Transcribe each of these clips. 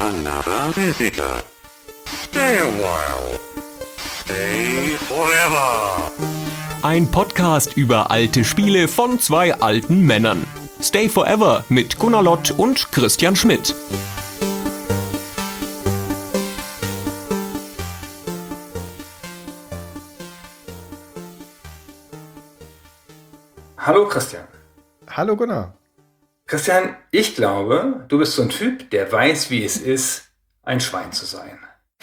another visitor. Stay a while. Stay forever. Ein Podcast über alte Spiele von zwei alten Männern. Stay Forever mit Gunnar Lott und Christian Schmidt. Hallo Christian. Hallo Gunnar. Christian, ich glaube, du bist so ein Typ, der weiß, wie es ist, ein Schwein zu sein.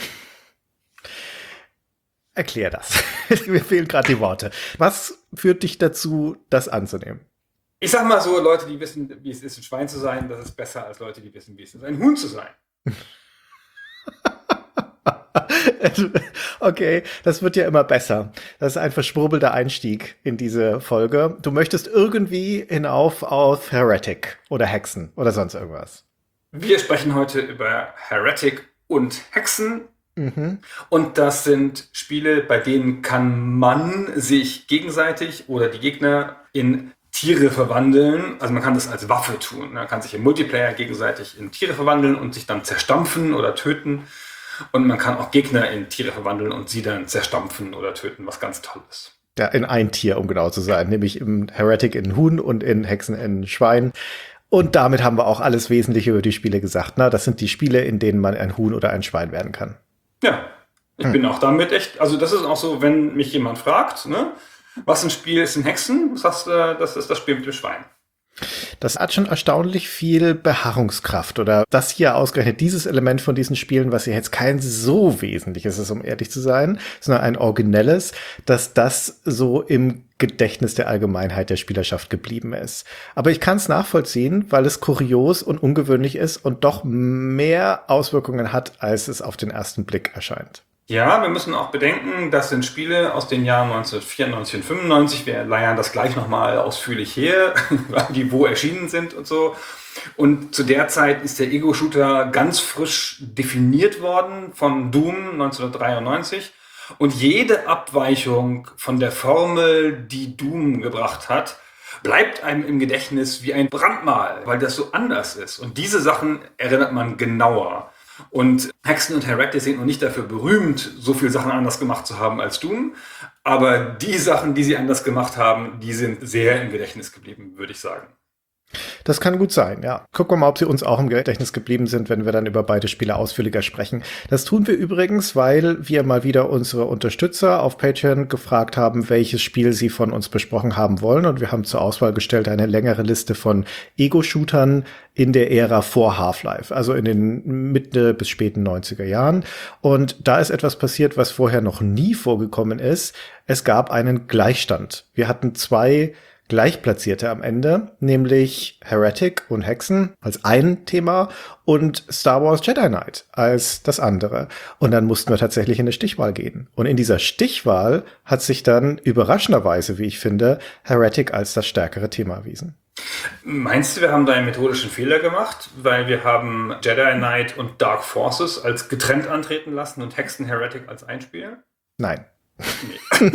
Erklär das. Mir fehlen gerade die Worte. Was führt dich dazu, das anzunehmen? Ich sag mal so, Leute, die wissen, wie es ist, ein Schwein zu sein, das ist besser als Leute, die wissen, wie es ist, ein Huhn zu sein. Okay, das wird ja immer besser. Das ist ein verschwurbelter Einstieg in diese Folge. Du möchtest irgendwie hinauf auf Heretic oder Hexen oder sonst irgendwas. Wir sprechen heute über Heretic und Hexen. Und das sind Spiele, bei denen kann man sich gegenseitig oder die Gegner in Tiere verwandeln. Also man kann das als Waffe tun. Man kann sich im Multiplayer gegenseitig in Tiere verwandeln und sich dann zerstampfen oder töten. Und man kann auch Gegner in Tiere verwandeln und sie dann zerstampfen oder töten, was ganz toll ist. Ja, in ein Tier, um genau zu sein. Nämlich im Heretic in Huhn und in Hexen in Schwein. Und damit haben wir auch alles Wesentliche über die Spiele gesagt. Na, das sind die Spiele, in denen man ein Huhn oder ein Schwein werden kann. Ja, ich bin auch damit echt, also das ist auch so, wenn mich jemand fragt, ne, was ein Spiel ist in Hexen, sagst du, das ist das Spiel mit dem Schwein. Das hat schon erstaunlich viel Beharrungskraft oder das hier ausgerechnet dieses Element von diesen Spielen, was ja jetzt kein so wesentliches ist, um ehrlich zu sein, sondern ein originelles, dass das so im Gedächtnis der Allgemeinheit der Spielerschaft geblieben ist. Aber ich kann es nachvollziehen, weil es kurios und ungewöhnlich ist und doch mehr Auswirkungen hat, als es auf den ersten Blick erscheint. Ja, wir müssen auch bedenken, das sind Spiele aus den Jahren 1994 und 95. Wir leiern das gleich nochmal ausführlich her, die wo erschienen sind und so. Und zu der Zeit ist der Ego-Shooter ganz frisch definiert worden von Doom 1993. Und jede Abweichung von der Formel, die Doom gebracht hat, bleibt einem im Gedächtnis wie ein Brandmal, weil das so anders ist. Und diese Sachen erinnert man genauer. Und Hexen und Heretic sind noch nicht dafür berühmt, so viele Sachen anders gemacht zu haben als Doom. Aber die Sachen, die sie anders gemacht haben, die sind sehr im Gedächtnis geblieben, würde ich sagen. Das kann gut sein, ja. Gucken wir mal, ob sie uns auch im Gedächtnis geblieben sind, wenn wir dann über beide Spiele ausführlicher sprechen. Das tun wir übrigens, weil wir mal wieder unsere Unterstützer auf Patreon gefragt haben, welches Spiel sie von uns besprochen haben wollen. Und wir haben zur Auswahl gestellt eine längere Liste von Ego-Shootern in der Ära vor Half-Life, also in den Mitte bis späten 90er Jahren. Und da ist etwas passiert, was vorher noch nie vorgekommen ist. Es gab einen Gleichstand. Wir hatten zwei Gleichplatzierte am Ende, nämlich Heretic und Hexen als ein Thema und Star Wars Jedi Knight als das andere. Und dann mussten wir tatsächlich in eine Stichwahl gehen. Und in dieser Stichwahl hat sich dann überraschenderweise, wie ich finde, Heretic als das stärkere Thema erwiesen. Meinst du, wir haben da einen methodischen Fehler gemacht, weil wir haben Jedi Knight und Dark Forces als getrennt antreten lassen und Hexen Heretic als ein Spiel? Nein. Nee.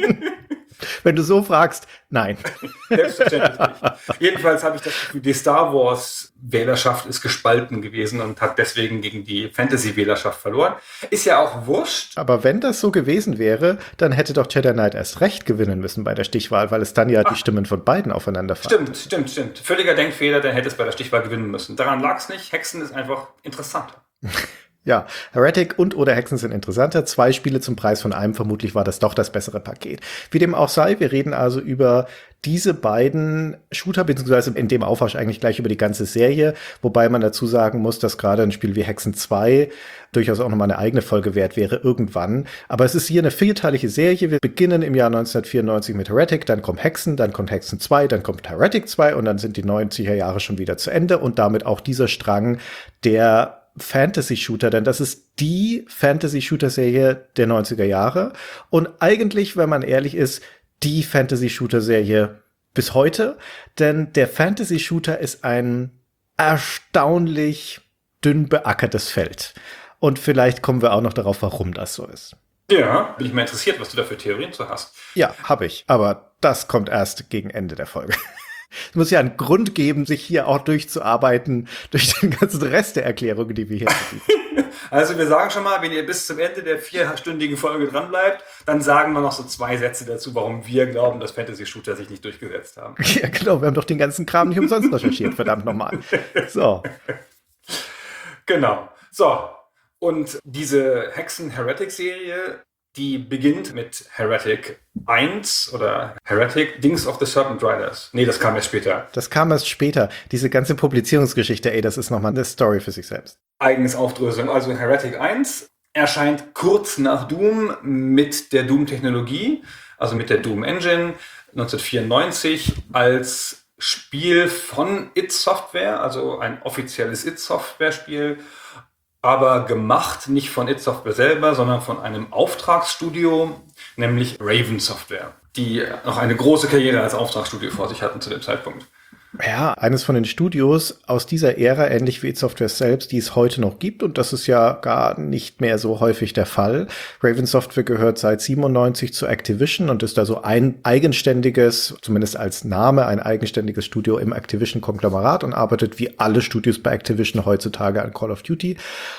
Wenn du so fragst, nein. Selbstverständlich nicht. Jedenfalls habe ich das Gefühl, die Star Wars-Wählerschaft ist gespalten gewesen und hat deswegen gegen die Fantasy-Wählerschaft verloren. Ist ja auch wurscht. Aber wenn das so gewesen wäre, dann hätte doch Jedi Knight erst recht gewinnen müssen bei der Stichwahl, weil es dann ja die Stimmen von beiden aufeinander fallen. Stimmt. Völliger Denkfehler, dann hätte es bei der Stichwahl gewinnen müssen. Daran lag es nicht. Hexen ist einfach interessanter. Ja, Heretic und oder Hexen sind interessanter. 2 Spiele zum Preis von einem. Vermutlich war das doch das bessere Paket. Wie dem auch sei, wir reden also über diese beiden Shooter, beziehungsweise in dem Aufwasch eigentlich gleich über die ganze Serie. Wobei man dazu sagen muss, dass gerade ein Spiel wie Hexen 2 durchaus auch nochmal eine eigene Folge wert wäre irgendwann. Aber es ist hier eine vierteilige Serie. Wir beginnen im Jahr 1994 mit Heretic, dann kommt Hexen, dann kommt Hexen 2, dann kommt Heretic 2 und dann sind die 90er Jahre schon wieder zu Ende und damit auch dieser Strang der Fantasy-Shooter, denn das ist die Fantasy-Shooter-Serie der 90er Jahre und eigentlich, wenn man ehrlich ist, die Fantasy-Shooter-Serie bis heute, denn der Fantasy-Shooter ist ein erstaunlich dünn beackertes Feld und vielleicht kommen wir auch noch darauf, warum das so ist. Ja, bin ich mal interessiert, was du da für Theorien zu hast. Ja, habe ich, aber das kommt erst gegen Ende der Folge. Es muss ja einen Grund geben, sich hier auch durchzuarbeiten, durch den ganzen Rest der Erklärungen, die wir hier haben. Also wir sagen schon mal, wenn ihr bis zum Ende der 4-stündigen Folge dranbleibt, dann sagen wir noch so 2 Sätze dazu, warum wir glauben, dass Fantasy-Shooter sich nicht durchgesetzt haben. Ja, genau, wir haben doch den ganzen Kram nicht umsonst recherchiert, verdammt nochmal. So. Genau. So. Und diese Hexen-Heretic-Serie, die beginnt mit Heretic 1 oder Heretic Dings of the Serpent Riders. Nee, das kam erst später. Das kam erst später. Diese ganze Publizierungsgeschichte, das ist nochmal eine Story für sich selbst. Eigenes Aufdröseln. Also Heretic 1 erscheint kurz nach Doom mit der Doom-Technologie, also mit der Doom-Engine 1994 als Spiel von id Software, also ein offizielles id Software-Spiel, aber gemacht nicht von id Software selber, sondern von einem Auftragsstudio, nämlich Raven Software, die noch eine große Karriere als Auftragsstudio vor sich hatten zu dem Zeitpunkt. Ja, eines von den Studios aus dieser Ära, ähnlich wie id Software selbst, die es heute noch gibt. Und das ist ja gar nicht mehr so häufig der Fall. Raven Software gehört seit 97 zu Activision und ist da so ein eigenständiges, zumindest als Name, ein eigenständiges Studio im Activision-Konglomerat und arbeitet wie alle Studios bei Activision heutzutage an Call of Duty.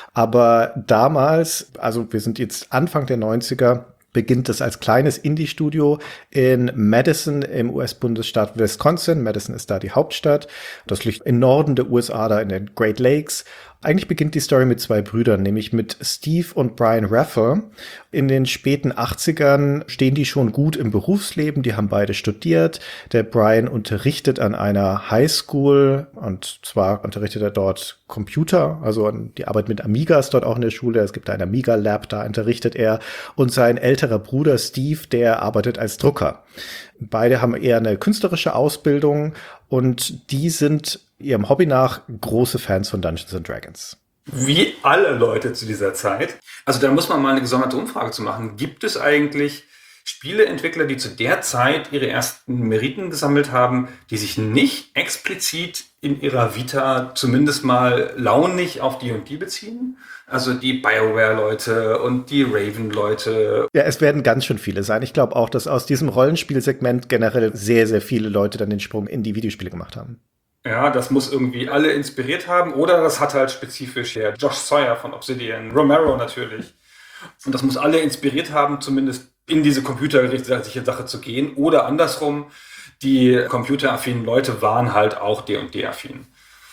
Aber damals, also wir sind jetzt Anfang der 90er, beginnt es als kleines Indie-Studio in Madison im US-Bundesstaat Wisconsin. Madison ist da die Hauptstadt. Das liegt im Norden der USA, da in den Great Lakes. Eigentlich beginnt die Story mit 2 Brüdern, nämlich mit Steve und Brian Raffer. In den späten 80ern stehen die schon gut im Berufsleben. Die haben beide studiert. Der Brian unterrichtet an einer Highschool und zwar unterrichtet er dort Computer, also die Arbeit mit Amigas dort auch in der Schule. Es gibt ein Amiga Lab, da unterrichtet er. Und sein älterer Bruder Steve, der arbeitet als Drucker. Beide haben eher eine künstlerische Ausbildung und die sind ihrem Hobby nach große Fans von Dungeons & Dragons. Wie alle Leute zu dieser Zeit. Also da muss man mal eine gesonderte Umfrage zu machen. Gibt es eigentlich Spieleentwickler, die zu der Zeit ihre ersten Meriten gesammelt haben, die sich nicht explizit in ihrer Vita zumindest mal launig auf die und die beziehen? Also die BioWare-Leute und die Raven-Leute. Ja, es werden ganz schön viele sein. Ich glaube auch, dass aus diesem Rollenspielsegment generell sehr, sehr viele Leute dann den Sprung in die Videospiele gemacht haben. Ja, das muss irgendwie alle inspiriert haben. Oder das hat halt spezifisch der Josh Sawyer von Obsidian, Romero natürlich. Und das muss alle inspiriert haben, zumindest in diese computergerichtete Sache zu gehen. Oder andersrum, die computeraffinen Leute waren halt auch D&D-affin.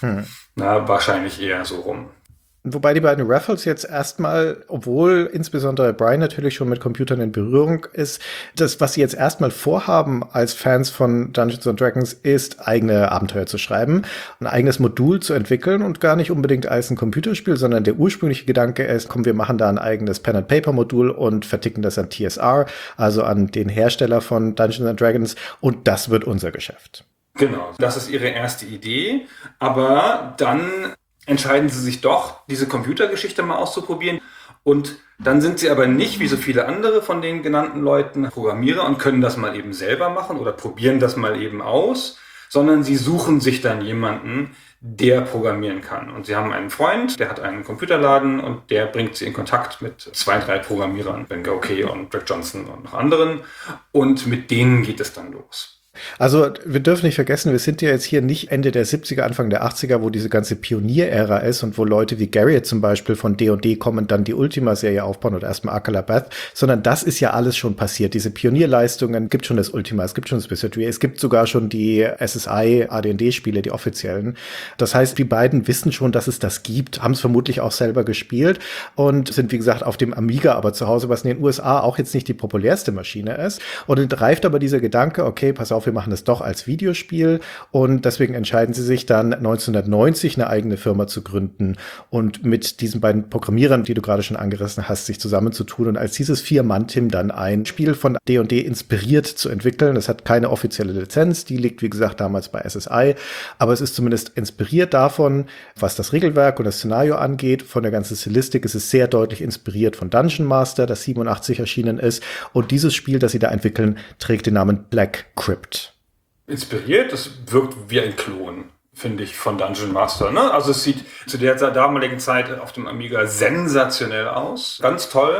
Na, wahrscheinlich eher so rum. Wobei die beiden Raffles jetzt erstmal, obwohl insbesondere Brian natürlich schon mit Computern in Berührung ist, das, was sie jetzt erstmal vorhaben als Fans von Dungeons & Dragons, ist, eigene Abenteuer zu schreiben, ein eigenes Modul zu entwickeln und gar nicht unbedingt als ein Computerspiel, sondern der ursprüngliche Gedanke ist, komm, wir machen da ein eigenes Pen-and-Paper-Modul und verticken das an TSR, also an den Hersteller von Dungeons & Dragons, und das wird unser Geschäft. Genau, das ist ihre erste Idee, aber dann entscheiden sie sich doch, diese Computergeschichte mal auszuprobieren. Und dann sind sie aber nicht, wie so viele andere von den genannten Leuten, Programmierer und können das mal eben selber machen oder probieren das mal eben aus, sondern sie suchen sich dann jemanden, der programmieren kann. Und sie haben einen Freund, der hat einen Computerladen und der bringt sie in Kontakt mit 2, 3 Programmierern, Ben Gokey und Greg Johnson und noch anderen. Und mit denen geht es dann los. Also wir dürfen nicht vergessen, wir sind ja jetzt hier nicht Ende der 70er, Anfang der 80er, wo diese ganze Pionierära ist und wo Leute wie Garriott zum Beispiel von D&D kommen und dann die Ultima-Serie aufbauen oder erstmal Akala-Beth, sondern das ist ja alles schon passiert. Diese Pionierleistungen, gibt schon das Ultima, es gibt schon das Wizardry, es gibt sogar schon die SSI, AD&D-Spiele, die offiziellen. Das heißt, die beiden wissen schon, dass es das gibt, haben es vermutlich auch selber gespielt und sind, wie gesagt, auf dem Amiga aber zu Hause, was in den USA auch jetzt nicht die populärste Maschine ist. Und dann reift aber dieser Gedanke, okay, pass auf, wir machen das doch als Videospiel und deswegen entscheiden sie sich dann 1990 eine eigene Firma zu gründen und mit diesen beiden Programmierern, die du gerade schon angerissen hast, sich zusammenzutun und als dieses 4-Mann-Team dann ein Spiel von D&D inspiriert zu entwickeln. Das hat keine offizielle Lizenz, die liegt wie gesagt damals bei SSI, aber es ist zumindest inspiriert davon, was das Regelwerk und das Szenario angeht. Von der ganzen Stilistik ist es sehr deutlich inspiriert von Dungeon Master, das 87 erschienen ist und dieses Spiel, das sie da entwickeln, trägt den Namen Black Crypt. Inspiriert, das wirkt wie ein Klon, finde ich, von Dungeon Master. Ne? Also es sieht zu der damaligen Zeit auf dem Amiga sensationell aus, ganz toll.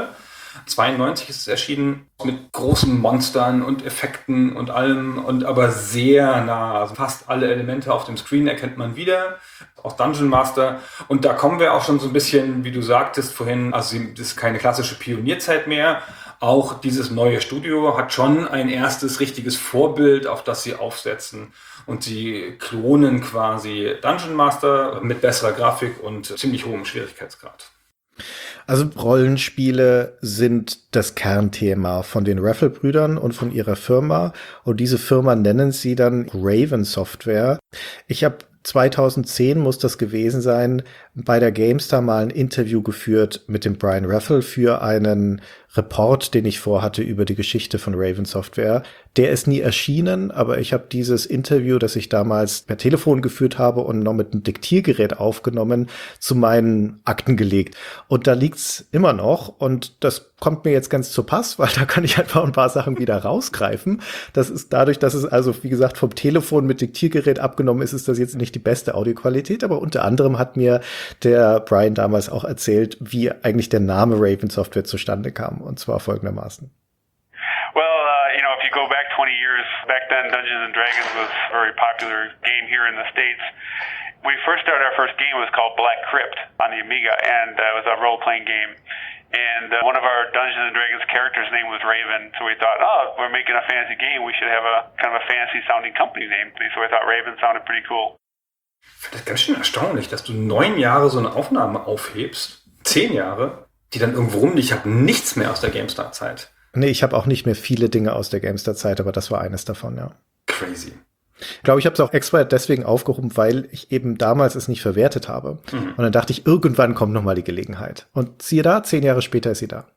92 ist es erschienen, mit großen Monstern und Effekten und allem, und aber sehr nah. Also fast alle Elemente auf dem Screen erkennt man wieder aus Dungeon Master. Und da kommen wir auch schon so ein bisschen, wie du sagtest vorhin, also das ist keine klassische Pionierzeit mehr. Auch dieses neue Studio hat schon ein erstes richtiges Vorbild, auf das sie aufsetzen. Und sie klonen quasi Dungeon Master mit besserer Grafik und ziemlich hohem Schwierigkeitsgrad. Also Rollenspiele sind das Kernthema von den Raffle-Brüdern und von ihrer Firma. Und diese Firma nennen sie dann Raven Software. Ich habe 2010 muss das gewesen sein, bei der GameStar mal ein Interview geführt mit dem Brian Raffel für einen Report, den ich vorhatte über die Geschichte von Raven Software. Der ist nie erschienen, aber ich habe dieses Interview, das ich damals per Telefon geführt habe und noch mit einem Diktiergerät aufgenommen, zu meinen Akten gelegt. Und da liegt's immer noch und das kommt mir jetzt ganz zu Pass, weil da kann ich einfach ein paar Sachen wieder rausgreifen. Das ist dadurch, dass es also, wie gesagt, vom Telefon mit Diktiergerät abgenommen ist, ist das jetzt nicht die beste Audioqualität, aber unter anderem hat mir der Brian damals auch erzählt, wie eigentlich der Name Raven Software zustande kam, und zwar folgendermaßen. If you go back 20 years, back then Dungeons & Dragons was a very popular game here in the States. We first started, our first game was called Black Crypt on the Amiga, and it was a role-playing game. And one of our Dungeons & Dragons characters' name was Raven, so we thought, we're making a fantasy game, we should have a kind of a fancy-sounding company name. So we thought Raven sounded pretty cool. Ich finde das ganz schön erstaunlich, dass du 9 Jahre so eine Aufnahme aufhebst, 10 Jahre, die dann irgendwo rumliegen. Ich habe nichts mehr aus der GameStar-Zeit. Nee, ich habe auch nicht mehr viele Dinge aus der GameStar-Zeit, aber das war eines davon, ja. Crazy. Ich glaube, ich habe es auch extra deswegen aufgehoben, weil ich eben damals es nicht verwertet habe. Und dann dachte ich, irgendwann kommt noch mal die Gelegenheit. Und siehe da, 10 Jahre später ist sie da.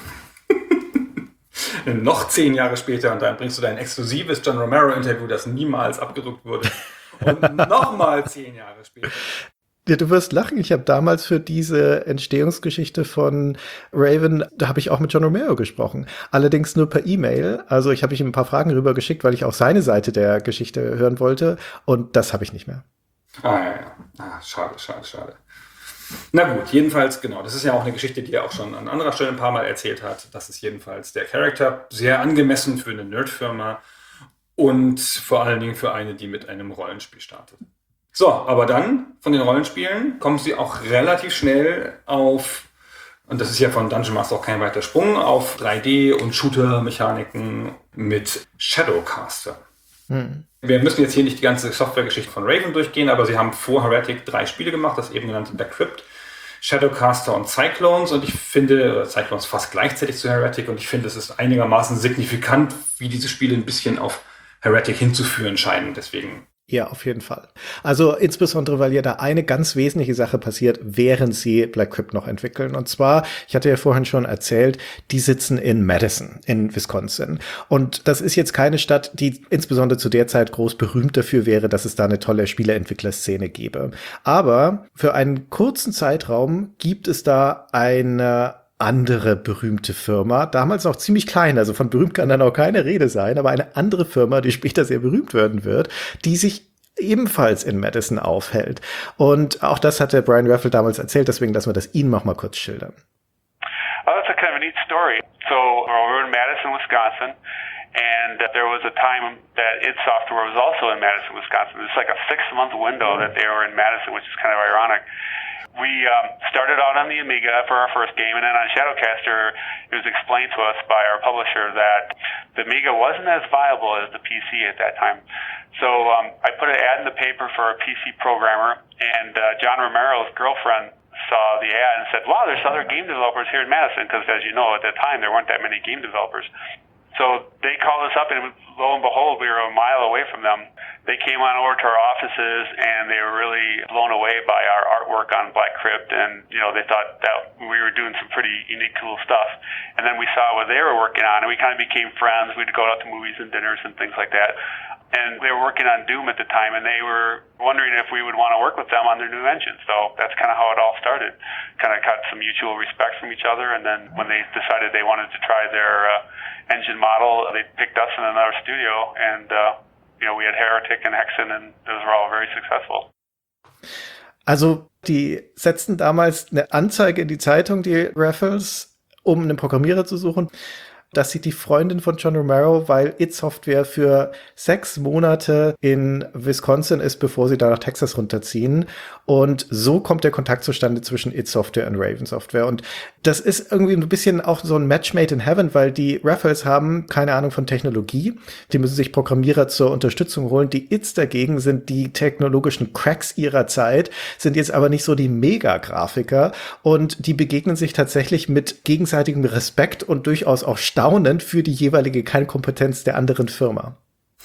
Noch 10 Jahre später und dann bringst du dein exklusives John Romero-Interview, das niemals abgedruckt wurde. Und nochmal 10 Jahre später. Ja, du wirst lachen. Ich habe damals für diese Entstehungsgeschichte von Raven, da habe ich auch mit John Romero gesprochen. Allerdings nur per E-Mail. Also ich habe ihm ein paar Fragen rübergeschickt, weil ich auch seine Seite der Geschichte hören wollte. Und das habe ich nicht mehr. Schade. Na gut, jedenfalls, genau. Das ist ja auch eine Geschichte, die er auch schon an anderer Stelle ein paar Mal erzählt hat. Das ist jedenfalls der Charakter. Sehr angemessen für eine Nerdfirma. Und vor allen Dingen für eine, die mit einem Rollenspiel startet. So, aber dann von den Rollenspielen kommen sie auch relativ schnell auf, und das ist ja von Dungeon Master auch kein weiter Sprung, auf 3D- und Shooter-Mechaniken mit Shadowcaster. Wir müssen jetzt hier nicht die ganze Softwaregeschichte von Raven durchgehen, aber sie haben vor Heretic 3 Spiele gemacht, das eben genannte Black Crypt, Shadowcaster und Cyclones, und ich finde, Cyclones fast gleichzeitig zu Heretic, und ich finde, es ist einigermaßen signifikant, wie diese Spiele ein bisschen auf Heretic hinzuführen scheinen, deswegen. Ja, auf jeden Fall. Also insbesondere, weil ja da eine ganz wesentliche Sache passiert, während sie Black Crypt noch entwickeln. Und zwar, ich hatte ja vorhin schon erzählt, die sitzen in Madison, in Wisconsin. Und das ist jetzt keine Stadt, die insbesondere zu der Zeit groß berühmt dafür wäre, dass es da eine tolle Spieleentwicklerszene gäbe. Aber für einen kurzen Zeitraum gibt es da eine andere berühmte Firma, damals noch ziemlich klein, also von berühmt kann dann auch keine Rede sein, aber eine andere Firma, die später sehr berühmt werden wird, die sich ebenfalls in Madison aufhält. Und auch das hat der Brian Raffel damals erzählt, deswegen lassen wir das Ihnen noch mal kurz schildern. Oh, that's a kind of a neat story. So we're in Madison, Wisconsin, and there was a time that id Software was also in Madison, Wisconsin. It's like a 6-month window that they were in Madison, which is kind of ironic. We started out on the Amiga for our first game, and then on Shadowcaster, it was explained to us by our publisher that the Amiga wasn't as viable as the PC at that time. So I put an ad in the paper for a PC programmer, and John Romero's girlfriend saw the ad and said, wow, there's other game developers here in Madison, because as you know, at that time, there weren't that many game developers. So they called us up, and lo and behold, we were a mile away from them. They came on over to our offices, and they were really blown away by our artwork on Black Crypt, and they thought that we were doing some pretty unique, cool stuff. And then we saw what they were working on, and we kind of became friends. We'd go out to movies and dinners and things like that. And they were working on Doom at the time, and they were wondering if we would want to work with them on their new engine. So that's kind of how it all started. Kind of got some mutual respect from each other, and then when they decided they wanted to try their engine model, they picked us in another studio, and we had Heretic and Hexen, and those were all very successful. Also, die setzten damals eine Anzeige in die Zeitung, die Raffles, um einen Programmierer zu suchen. Das sieht die Freundin von John Romero, weil id Software für 6 Monate in Wisconsin ist, bevor sie da nach Texas runterziehen. Und so kommt der Kontakt zustande zwischen id Software und Raven Software. Und das ist irgendwie ein bisschen auch so ein Match made in heaven, weil die Raphaels haben keine Ahnung von Technologie. Die müssen sich Programmierer zur Unterstützung holen. Die ids dagegen sind die technologischen Cracks ihrer Zeit, sind jetzt aber nicht so die Mega-Grafiker. Und die begegnen sich tatsächlich mit gegenseitigem Respekt und durchaus auch staunend für die jeweilige Kernkompetenz der anderen Firma.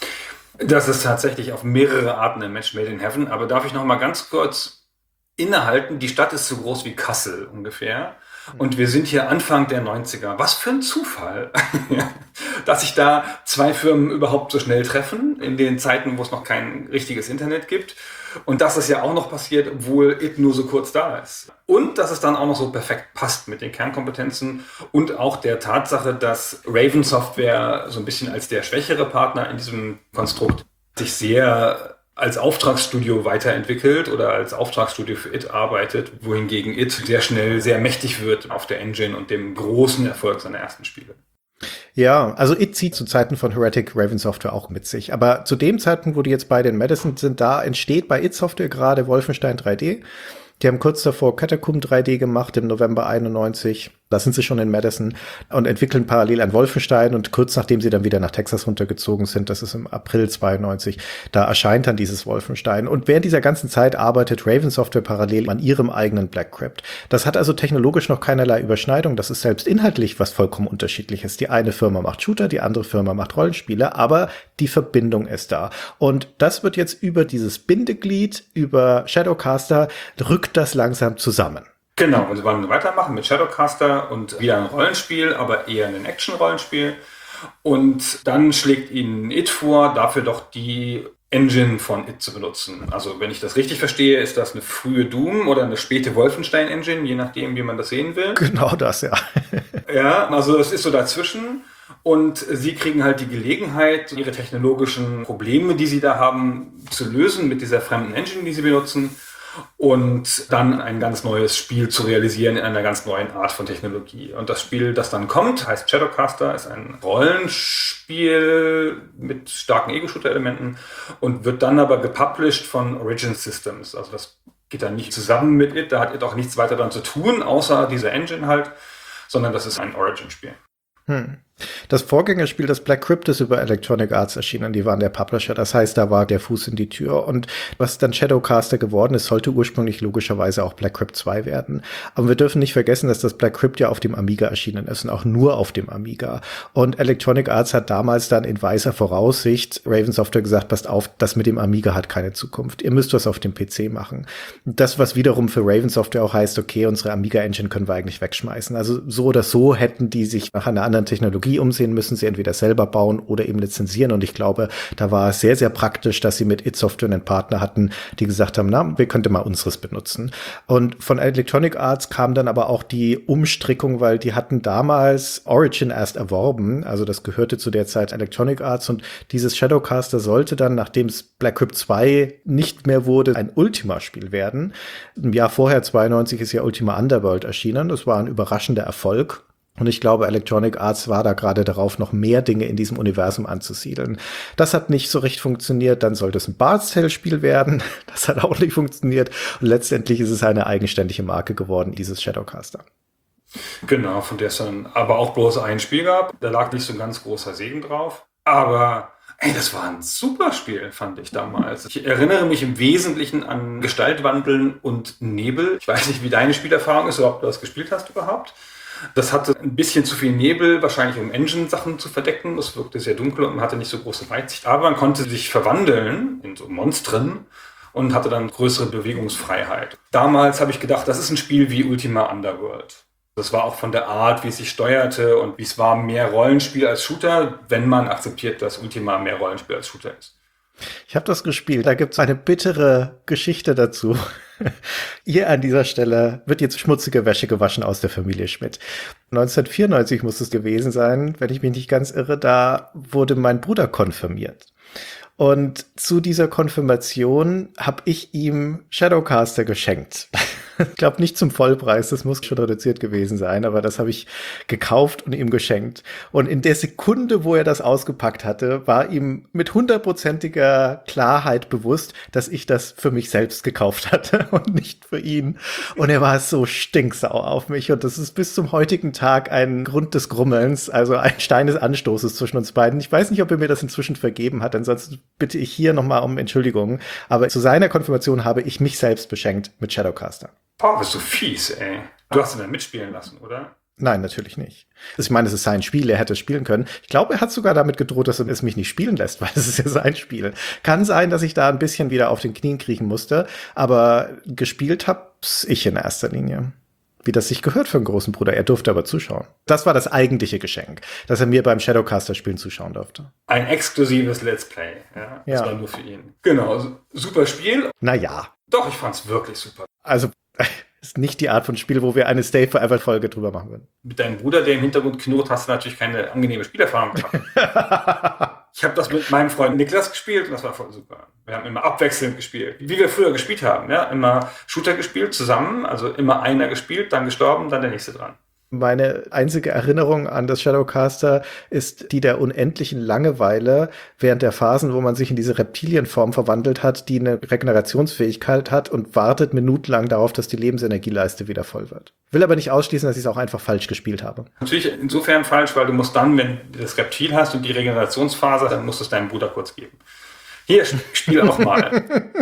Das ist tatsächlich auf mehrere Arten ein Match made in heaven. Aber darf ich noch mal ganz kurz innehalten? Die Stadt ist so groß wie Kassel ungefähr. Und wir sind hier Anfang der 90er. Was für ein Zufall, dass sich da 2 Firmen überhaupt so schnell treffen, in den Zeiten, wo es noch kein richtiges Internet gibt. Und dass es ja auch noch passiert, obwohl id nur so kurz da ist. Und dass es dann auch noch so perfekt passt mit den Kernkompetenzen und auch der Tatsache, dass Raven Software so ein bisschen als der schwächere Partner in diesem Konstrukt sich sehr als Auftragsstudio weiterentwickelt oder als Auftragsstudio für id arbeitet, wohingegen id sehr schnell sehr mächtig wird auf der Engine und dem großen Erfolg seiner ersten Spiele. Ja, also id zieht zu Zeiten von Heretic Raven Software auch mit sich. Aber zu dem Zeitpunkt, wo die jetzt beide in Madison sind, da entsteht bei id Software gerade Wolfenstein 3D. Die haben kurz davor Catacomb 3D gemacht im November 91. Da sind sie schon in Madison und entwickeln parallel an Wolfenstein. Und kurz nachdem sie dann wieder nach Texas runtergezogen sind, das ist im April 92, da erscheint dann dieses Wolfenstein. Und während dieser ganzen Zeit arbeitet Raven Software parallel an ihrem eigenen Black Crypt. Das hat also technologisch noch keinerlei Überschneidung. Das ist selbst inhaltlich was vollkommen Unterschiedliches. Die eine Firma macht Shooter, die andere Firma macht Rollenspiele, aber die Verbindung ist da. Und das wird jetzt über dieses Bindeglied, über Shadowcaster, rückt das langsam zusammen. Genau, und sie wollen weitermachen mit Shadowcaster und wieder ein Rollenspiel, aber eher ein Action-Rollenspiel. Und dann schlägt ihnen id vor, dafür doch die Engine von id zu benutzen. Also wenn ich das richtig verstehe, ist das eine frühe Doom oder eine späte Wolfenstein-Engine, je nachdem, wie man das sehen will. Genau das, ja. Ja, also es ist so dazwischen. Und sie kriegen halt die Gelegenheit, ihre technologischen Probleme, die sie da haben, zu lösen mit dieser fremden Engine, die sie benutzen. Und dann ein ganz neues Spiel zu realisieren in einer ganz neuen Art von Technologie. Und das Spiel, das dann kommt, heißt Shadowcaster, ist ein Rollenspiel mit starken Ego-Shooter-Elementen und wird dann aber gepublished von Origin Systems. Also das geht dann nicht zusammen mit id, da hat id auch nichts weiter dran zu tun, außer dieser Engine halt, sondern das ist ein Origin-Spiel. Das Vorgängerspiel, das Black Crypt, ist über Electronic Arts erschienen. Die waren der Publisher. Das heißt, da war der Fuß in die Tür. Und was dann Shadowcaster geworden ist, sollte ursprünglich logischerweise auch Black Crypt 2 werden. Aber wir dürfen nicht vergessen, dass das Black Crypt ja auf dem Amiga erschienen ist und auch nur auf dem Amiga. Und Electronic Arts hat damals dann in weiser Voraussicht Raven Software gesagt, passt auf, das mit dem Amiga hat keine Zukunft. Ihr müsst was auf dem PC machen. Das, was wiederum für Raven Software auch heißt, okay, unsere Amiga-Engine können wir eigentlich wegschmeißen. Also so oder so hätten die sich nach einer anderen Technologie umsehen, müssen sie entweder selber bauen oder eben lizenzieren. Und ich glaube, da war es sehr, sehr praktisch, dass sie mit id Software einen Partner hatten, die gesagt haben, na, wir könnten mal unseres benutzen. Und von Electronic Arts kam dann aber auch die Umstrickung, weil die hatten damals Origin erst erworben. Also das gehörte zu der Zeit Electronic Arts. Und dieses Shadowcaster sollte dann, nachdem es Black Crypt 2 nicht mehr wurde, ein Ultima-Spiel werden. Im Jahr vorher, 92, ist ja Ultima Underworld erschienen. Das war ein überraschender Erfolg. Und ich glaube, Electronic Arts war da gerade darauf, noch mehr Dinge in diesem Universum anzusiedeln. Das hat nicht so recht funktioniert. Dann sollte es ein Bard's Tale-Spiel werden. Das hat auch nicht funktioniert. Und letztendlich ist es eine eigenständige Marke geworden, dieses Shadowcaster. Genau, von der es dann aber auch bloß ein Spiel gab. Da lag nicht so ein ganz großer Segen drauf. Aber ey, das war ein super Spiel, fand ich damals. Ich erinnere mich im Wesentlichen an Gestaltwandeln und Nebel. Ich weiß nicht, wie deine Spielerfahrung ist oder ob du das gespielt hast überhaupt. Das hatte ein bisschen zu viel Nebel, wahrscheinlich um Engine-Sachen zu verdecken. Das wirkte sehr dunkel und man hatte nicht so große Weitsicht. Aber man konnte sich verwandeln in so Monstren und hatte dann größere Bewegungsfreiheit. Damals habe ich gedacht, das ist ein Spiel wie Ultima Underworld. Das war auch von der Art, wie es sich steuerte und wie es war, mehr Rollenspiel als Shooter, wenn man akzeptiert, dass Ultima mehr Rollenspiel als Shooter ist. Ich habe das gespielt. Da gibt es eine bittere Geschichte dazu. Hier an dieser Stelle wird jetzt schmutzige Wäsche gewaschen aus der Familie Schmidt. 1994 muss es gewesen sein, wenn ich mich nicht ganz irre. Da wurde mein Bruder konfirmiert. Und zu dieser Konfirmation habe ich ihm Shadowcaster geschenkt. Ich glaube nicht zum Vollpreis, das muss schon reduziert gewesen sein, aber das habe ich gekauft und ihm geschenkt. Und in der Sekunde, wo er das ausgepackt hatte, war ihm mit 100%iger Klarheit bewusst, dass ich das für mich selbst gekauft hatte und nicht für ihn. Und er war so stinksauer auf mich und das ist bis zum heutigen Tag ein Grund des Grummelns, also ein Stein des Anstoßes zwischen uns beiden. Ich weiß nicht, ob er mir das inzwischen vergeben hat, ansonsten bitte ich hier nochmal um Entschuldigung. Aber zu seiner Konfirmation habe ich mich selbst beschenkt mit Shadowcaster. Boah, bist du fies, ey. Du hast ihn dann mitspielen lassen, oder? Nein, natürlich nicht. Also ich meine, es ist sein Spiel, er hätte es spielen können. Ich glaube, er hat sogar damit gedroht, dass er es mich nicht spielen lässt, weil es ist ja sein Spiel. Kann sein, dass ich da ein bisschen wieder auf den Knien kriechen musste, aber gespielt hab's ich in erster Linie. Wie das sich gehört für einen großen Bruder. Er durfte aber zuschauen. Das war das eigentliche Geschenk, dass er mir beim Shadowcaster-Spielen zuschauen durfte. Ein exklusives Let's Play. Ja, das war nur für ihn. Genau, super Spiel. Naja. Doch, ich fand's wirklich super. Also, ist nicht die Art von Spiel, wo wir eine Stay Forever-Folge drüber machen würden. Mit deinem Bruder, der im Hintergrund knurrt, hast du natürlich keine angenehme Spielerfahrung gehabt. Ich habe das mit meinem Freund Niklas gespielt und das war voll super. Wir haben immer abwechselnd gespielt, wie wir früher gespielt haben. Ja? Immer Shooter gespielt zusammen, also immer einer gespielt, dann gestorben, dann der nächste dran. Meine einzige Erinnerung an das Shadowcaster ist die der unendlichen Langeweile während der Phasen, wo man sich in diese Reptilienform verwandelt hat, die eine Regenerationsfähigkeit hat und wartet minutenlang darauf, dass die Lebensenergieleiste wieder voll wird. Will aber nicht ausschließen, dass ich es auch einfach falsch gespielt habe. Natürlich insofern falsch, weil du musst dann, wenn du das Reptil hast und die Regenerationsphase, dann musst du es deinem Bruder kurz geben. Hier, spiel auch mal.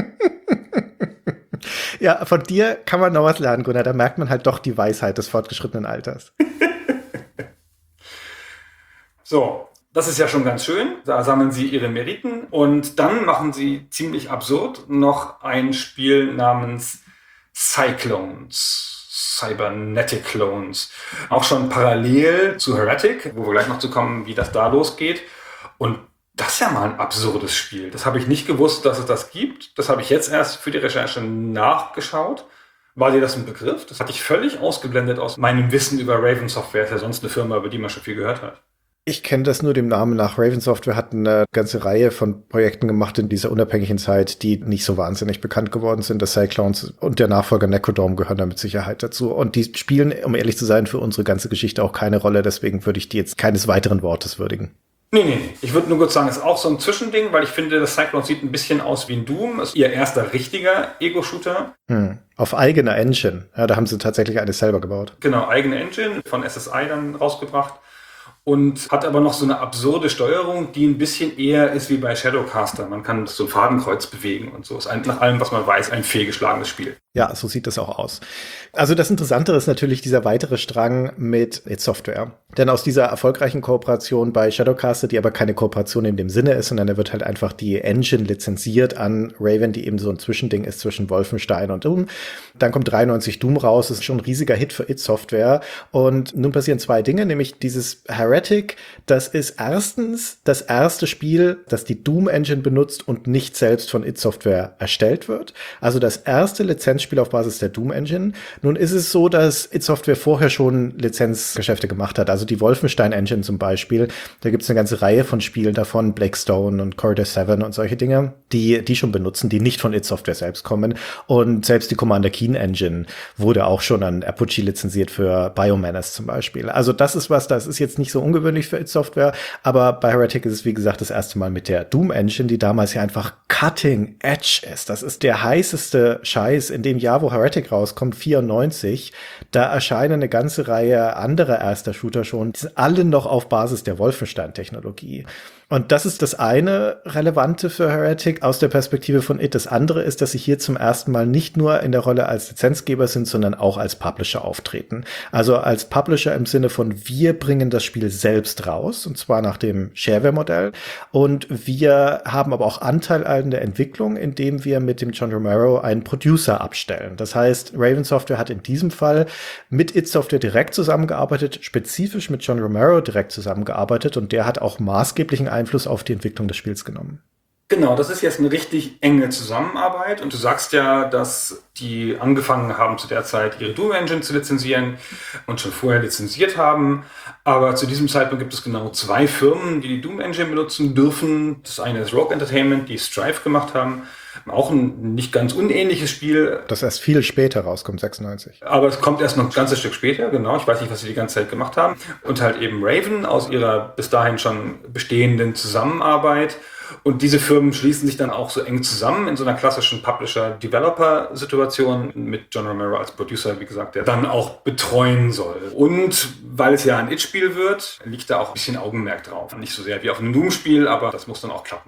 Ja, von dir kann man noch was lernen, Gunnar. Da merkt man halt doch die Weisheit des fortgeschrittenen Alters. So, das ist ja schon ganz schön. Da sammeln sie ihre Meriten und dann machen sie ziemlich absurd noch ein Spiel namens Cyclones, Cybernetic Clones. Auch schon parallel zu Heretic, wo wir gleich noch zu kommen, wie das da losgeht. Und das ist ja mal ein absurdes Spiel. Das habe ich nicht gewusst, dass es das gibt. Das habe ich jetzt erst für die Recherche nachgeschaut. War dir das ein Begriff? Das hatte ich völlig ausgeblendet aus meinem Wissen über Raven Software. Das ist ja sonst eine Firma, über die man schon viel gehört hat. Ich kenne das nur dem Namen nach. Raven Software hat eine ganze Reihe von Projekten gemacht in dieser unabhängigen Zeit, die nicht so wahnsinnig bekannt geworden sind. Das Cyclones und der Nachfolger Necrodome gehören da mit Sicherheit dazu. Und die spielen, um ehrlich zu sein, für unsere ganze Geschichte auch keine Rolle. Deswegen würde ich die jetzt keines weiteren Wortes würdigen. Nee. Ich würde nur kurz sagen, es ist auch so ein Zwischending, weil ich finde, das Cyclones sieht ein bisschen aus wie ein Doom. Ist ihr erster richtiger Ego-Shooter. Auf eigener Engine. Ja, da haben sie tatsächlich eine selber gebaut. Genau, eigene Engine, von SSI dann rausgebracht. Und hat aber noch so eine absurde Steuerung, die ein bisschen eher ist wie bei Shadowcaster. Man kann so ein Fadenkreuz bewegen und so. Ist nach allem, was man weiß, ein fehlgeschlagenes Spiel. Ja, so sieht das auch aus. Also das Interessantere ist natürlich dieser weitere Strang mit id Software. Denn aus dieser erfolgreichen Kooperation bei Shadowcaster, die aber keine Kooperation in dem Sinne ist, sondern da wird halt einfach die Engine lizenziert an Raven, die eben so ein Zwischending ist zwischen Wolfenstein und Doom. Dann kommt 93 Doom raus, das ist schon ein riesiger Hit für id Software. Und nun passieren zwei Dinge, nämlich dieses Heretic, das ist erstens das erste Spiel, das die Doom-Engine benutzt und nicht selbst von id Software erstellt wird. Also das erste Lizenzspiel auf Basis der Doom-Engine. Nun ist es so, dass id Software vorher schon Lizenzgeschäfte gemacht hat. Also die Wolfenstein-Engine zum Beispiel. Da gibt es eine ganze Reihe von Spielen davon, Blackstone und Corridor 7 und solche Dinge, die schon benutzen, die nicht von id Software selbst kommen. Und selbst die Commander Keen Engine wurde auch schon an Apogee lizenziert für Biomenace zum Beispiel. Also das ist das ist jetzt nicht so ungewöhnlich für id Software, aber bei Heretic ist es, wie gesagt, das erste Mal mit der Doom-Engine, die damals ja einfach Cutting Edge ist. Das ist der heißeste Scheiß. In dem Jahr, wo Heretic rauskommt, 94, da erscheinen eine ganze Reihe anderer erster Shooter schon, die sind alle noch auf Basis der Wolfenstein-Technologie. Und das ist das eine Relevante für Heretic aus der Perspektive von id. Das andere ist, dass sie hier zum ersten Mal nicht nur in der Rolle als Lizenzgeber sind, sondern auch als Publisher auftreten. Also als Publisher im Sinne von, wir bringen das Spiel selbst raus, und zwar nach dem Shareware-Modell. Und wir haben aber auch Anteil an der Entwicklung, indem wir mit dem John Romero einen Producer abstellen. Das heißt, Raven Software hat in diesem Fall mit id Software direkt zusammengearbeitet, spezifisch mit John Romero direkt zusammengearbeitet, und der hat auch maßgeblichen Einfluss auf die Entwicklung des Spiels genommen. Genau, das ist jetzt eine richtig enge Zusammenarbeit, und du sagst ja, dass die angefangen haben zu der Zeit ihre Doom-Engine zu lizenzieren und schon vorher lizenziert haben, aber zu diesem Zeitpunkt gibt es genau 2 Firmen, die die Doom-Engine benutzen dürfen. Das eine ist Rogue Entertainment, die Strife gemacht haben, Auch ein nicht ganz unähnliches Spiel. Das erst viel später rauskommt, 96. Aber es kommt erst noch ein ganzes Stück später, genau. Ich weiß nicht, was sie die ganze Zeit gemacht haben. Und halt eben Raven aus ihrer bis dahin schon bestehenden Zusammenarbeit. Und diese Firmen schließen sich dann auch so eng zusammen in so einer klassischen Publisher-Developer-Situation mit John Romero als Producer, wie gesagt, der dann auch betreuen soll. Und weil es ja ein It-Spiel wird, liegt da auch ein bisschen Augenmerk drauf. Nicht so sehr wie auf einem Doom-Spiel, aber das muss dann auch klappen.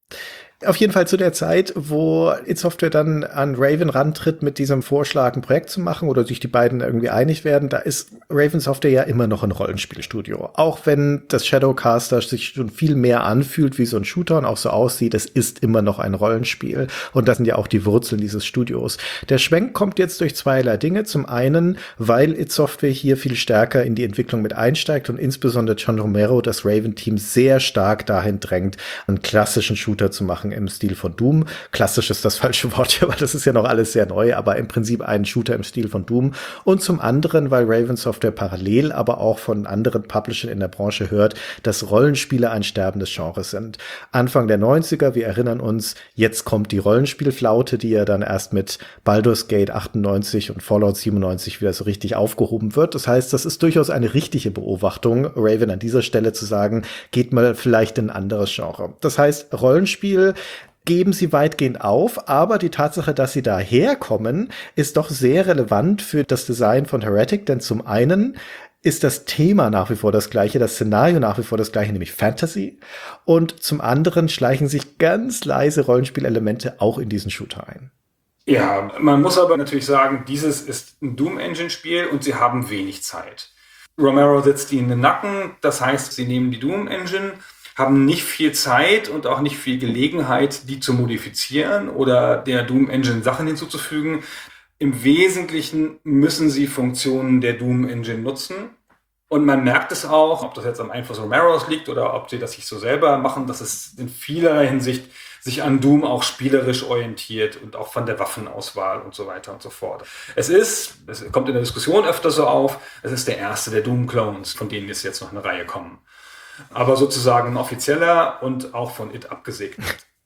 Auf jeden Fall zu der Zeit, wo id Software dann an Raven rantritt mit diesem Vorschlag, ein Projekt zu machen oder sich die beiden irgendwie einig werden, da ist Raven Software ja immer noch ein Rollenspielstudio. Auch wenn das Shadowcaster sich schon viel mehr anfühlt wie so ein Shooter und auch so aussieht, es ist immer noch ein Rollenspiel. Und das sind ja auch die Wurzeln dieses Studios. Der Schwenk kommt jetzt durch zweierlei Dinge. Zum einen, weil id Software hier viel stärker in die Entwicklung mit einsteigt und insbesondere John Romero das Raven-Team sehr stark dahin drängt, einen klassischen Shooter zu machen im Stil von Doom. Klassisch ist das falsche Wort hier, weil das ist ja noch alles sehr neu, aber im Prinzip ein Shooter im Stil von Doom. Und zum anderen, weil Raven Software parallel, aber auch von anderen Publishern in der Branche hört, dass Rollenspiele ein sterbendes Genre sind. Anfang der 90er, wir erinnern uns, jetzt kommt die Rollenspielflaute, die ja dann erst mit Baldur's Gate 98 und Fallout 97 wieder so richtig aufgehoben wird. Das heißt, das ist durchaus eine richtige Beobachtung, Raven an dieser Stelle zu sagen, geht mal vielleicht in ein anderes Genre. Das heißt, Rollenspiel geben sie weitgehend auf, aber die Tatsache, dass sie daherkommen, ist doch sehr relevant für das Design von Heretic, denn zum einen ist das Thema nach wie vor das gleiche, das Szenario nach wie vor das gleiche, nämlich Fantasy, und zum anderen schleichen sich ganz leise Rollenspielelemente auch in diesen Shooter ein. Ja, man muss aber natürlich sagen, dieses ist ein Doom-Engine-Spiel und sie haben wenig Zeit. Romero sitzt ihnen in den Nacken, das heißt, sie nehmen die Doom-Engine, haben nicht viel Zeit und auch nicht viel Gelegenheit, die zu modifizieren oder der Doom-Engine Sachen hinzuzufügen. Im Wesentlichen müssen sie Funktionen der Doom-Engine nutzen. Und man merkt es auch, ob das jetzt am Einfluss Romeros liegt oder ob sie das sich so selber machen, dass es in vielerlei Hinsicht sich an Doom auch spielerisch orientiert und auch von der Waffenauswahl und so weiter und so fort. Es kommt in der Diskussion öfter so auf, es ist der erste der Doom-Clones, von denen es jetzt noch eine Reihe kommen. Aber sozusagen ein offizieller und auch von id abgesegnet.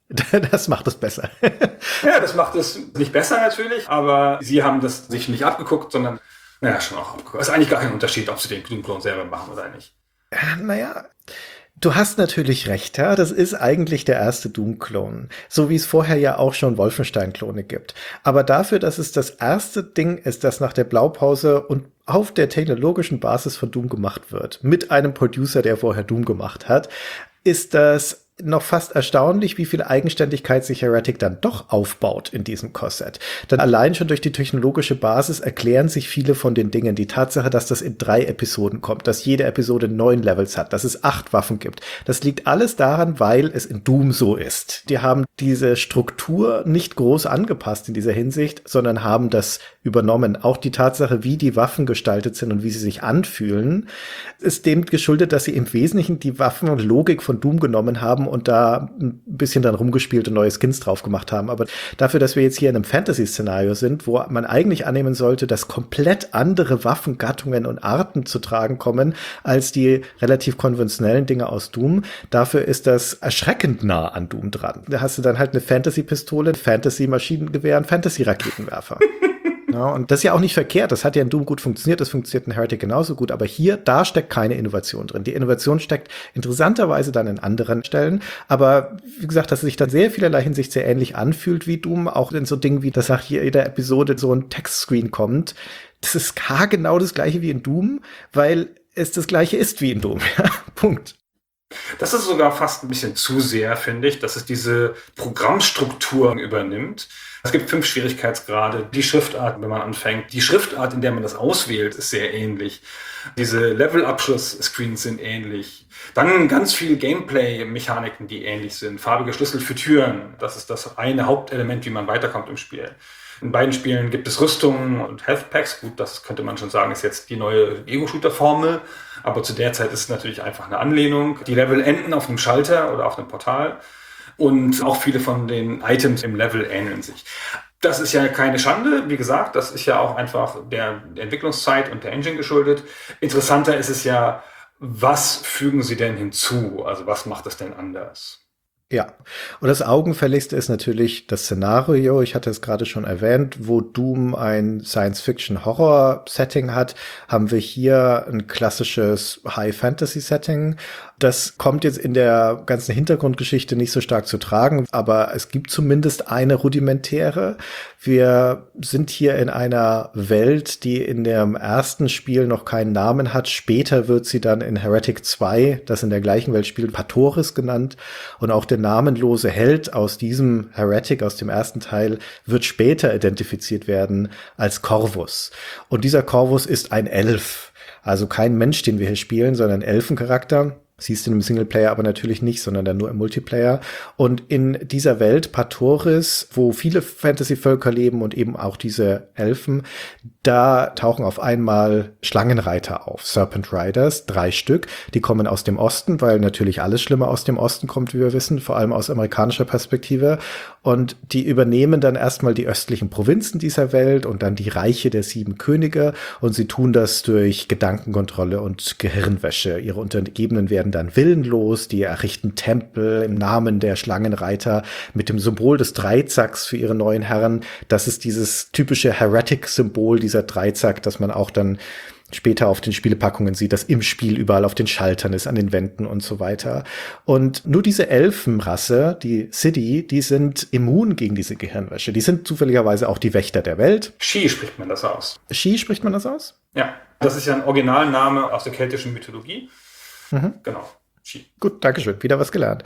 Das macht es besser. Ja, das macht es nicht besser natürlich, aber sie haben das sich nicht abgeguckt, sondern schon auch abgeguckt. Es ist eigentlich gar kein Unterschied, ob sie den Doom-Clone selber machen oder nicht. Naja, du hast natürlich recht, ja. Das ist eigentlich der erste Doom-Klon. So wie es vorher ja auch schon Wolfenstein-Klone gibt. Aber dafür, dass es das erste Ding ist, das nach der Blaupause und auf der technologischen Basis von Doom gemacht wird, mit einem Producer, der vorher Doom gemacht hat, ist das noch fast erstaunlich, wie viel Eigenständigkeit sich Heretic dann doch aufbaut in diesem Korsett. Denn allein schon durch die technologische Basis erklären sich viele von den Dingen. Die Tatsache, dass das in 3 Episoden kommt, dass jede Episode 9 Levels hat, dass es 8 Waffen gibt. Das liegt alles daran, weil es in Doom so ist. Die haben diese Struktur nicht groß angepasst in dieser Hinsicht, sondern haben das übernommen. Auch die Tatsache, wie die Waffen gestaltet sind und wie sie sich anfühlen, ist dem geschuldet, dass sie im Wesentlichen die Waffen und Logik von Doom genommen haben und da ein bisschen dann rumgespielt und neue Skins drauf gemacht haben. Aber dafür, dass wir jetzt hier in einem Fantasy-Szenario sind, wo man eigentlich annehmen sollte, dass komplett andere Waffengattungen und Arten zu tragen kommen, als die relativ konventionellen Dinge aus Doom, dafür ist das erschreckend nah an Doom dran. Da hast du dann halt eine Fantasy-Pistole, ein Fantasy-Maschinengewehr, ein Fantasy-Raketenwerfer. Ja, und das ist ja auch nicht verkehrt. Das hat ja in Doom gut funktioniert. Das funktioniert in Heretic genauso gut. Aber hier, da steckt keine Innovation drin. Die Innovation steckt interessanterweise dann in anderen Stellen. Aber wie gesagt, dass es sich dann sehr vielerlei Hinsicht sehr ähnlich anfühlt wie Doom. Auch in so Dingen wie, dass nach jeder Episode so ein Textscreen kommt. Das ist genau das Gleiche wie in Doom, weil es das Gleiche ist wie in Doom. Ja, Punkt. Das ist sogar fast ein bisschen zu sehr, finde ich, dass es diese Programmstruktur übernimmt. Es gibt 5 Schwierigkeitsgrade. Die Schriftart, wenn man anfängt, die Schriftart, in der man das auswählt, ist sehr ähnlich. Diese Level-Abschluss-Screens sind ähnlich. Dann ganz viele Gameplay-Mechaniken, die ähnlich sind. Farbige Schlüssel für Türen, das ist das eine Hauptelement, wie man weiterkommt im Spiel. In beiden Spielen gibt es Rüstungen und Health Packs. Gut, das könnte man schon sagen, ist jetzt die neue Ego-Shooter-Formel. Aber zu der Zeit ist es natürlich einfach eine Anlehnung. Die Level enden auf einem Schalter oder auf einem Portal. Und auch viele von den Items im Level ähneln sich. Das ist ja keine Schande, wie gesagt, das ist ja auch einfach der Entwicklungszeit und der Engine geschuldet. Interessanter ist es ja, was fügen sie denn hinzu? Also was macht es denn anders? Ja, und das Augenfälligste ist natürlich das Szenario, ich hatte es gerade schon erwähnt, wo Doom ein Science-Fiction-Horror-Setting hat, haben wir hier ein klassisches High-Fantasy-Setting. Das kommt jetzt in der ganzen Hintergrundgeschichte nicht so stark zu tragen, aber es gibt zumindest eine rudimentäre. Wir sind hier in einer Welt, die in dem ersten Spiel noch keinen Namen hat. Später wird sie dann in Heretic 2, das in der gleichen Welt spielt, Patoris genannt. Und auch der namenlose Held aus diesem Heretic, aus dem ersten Teil, wird später identifiziert werden als Corvus. Und dieser Corvus ist ein Elf. Also kein Mensch, den wir hier spielen, sondern ein Elfencharakter. Siehst du im Singleplayer aber natürlich nicht, sondern dann nur im Multiplayer. Und in dieser Welt Patoris, wo viele Fantasy-Völker leben und eben auch diese Elfen, da tauchen auf einmal Schlangenreiter auf, Serpent Riders, 3 Stück. Die kommen aus dem Osten, weil natürlich alles Schlimme aus dem Osten kommt, wie wir wissen, vor allem aus amerikanischer Perspektive. Und die übernehmen dann erstmal die östlichen Provinzen dieser Welt und dann die Reiche der 7 Könige. Und sie tun das durch Gedankenkontrolle und Gehirnwäsche. Ihre Untergebenen werden dann willenlos, die errichten Tempel im Namen der Schlangenreiter mit dem Symbol des Dreizacks für ihre neuen Herren. Das ist dieses typische Heretic-Symbol, dieser Dreizack, das man auch dann später auf den Spielepackungen sieht, das im Spiel überall auf den Schaltern ist, an den Wänden und so weiter. Und nur diese Elfenrasse, die City, die sind immun gegen diese Gehirnwäsche. Die sind zufälligerweise auch die Wächter der Welt. Shi spricht man das aus. Shi spricht man das aus? Ja, das ist ja ein Originalname aus der keltischen Mythologie. Genau, Shi. Gut, Dankeschön. Wieder was gelernt.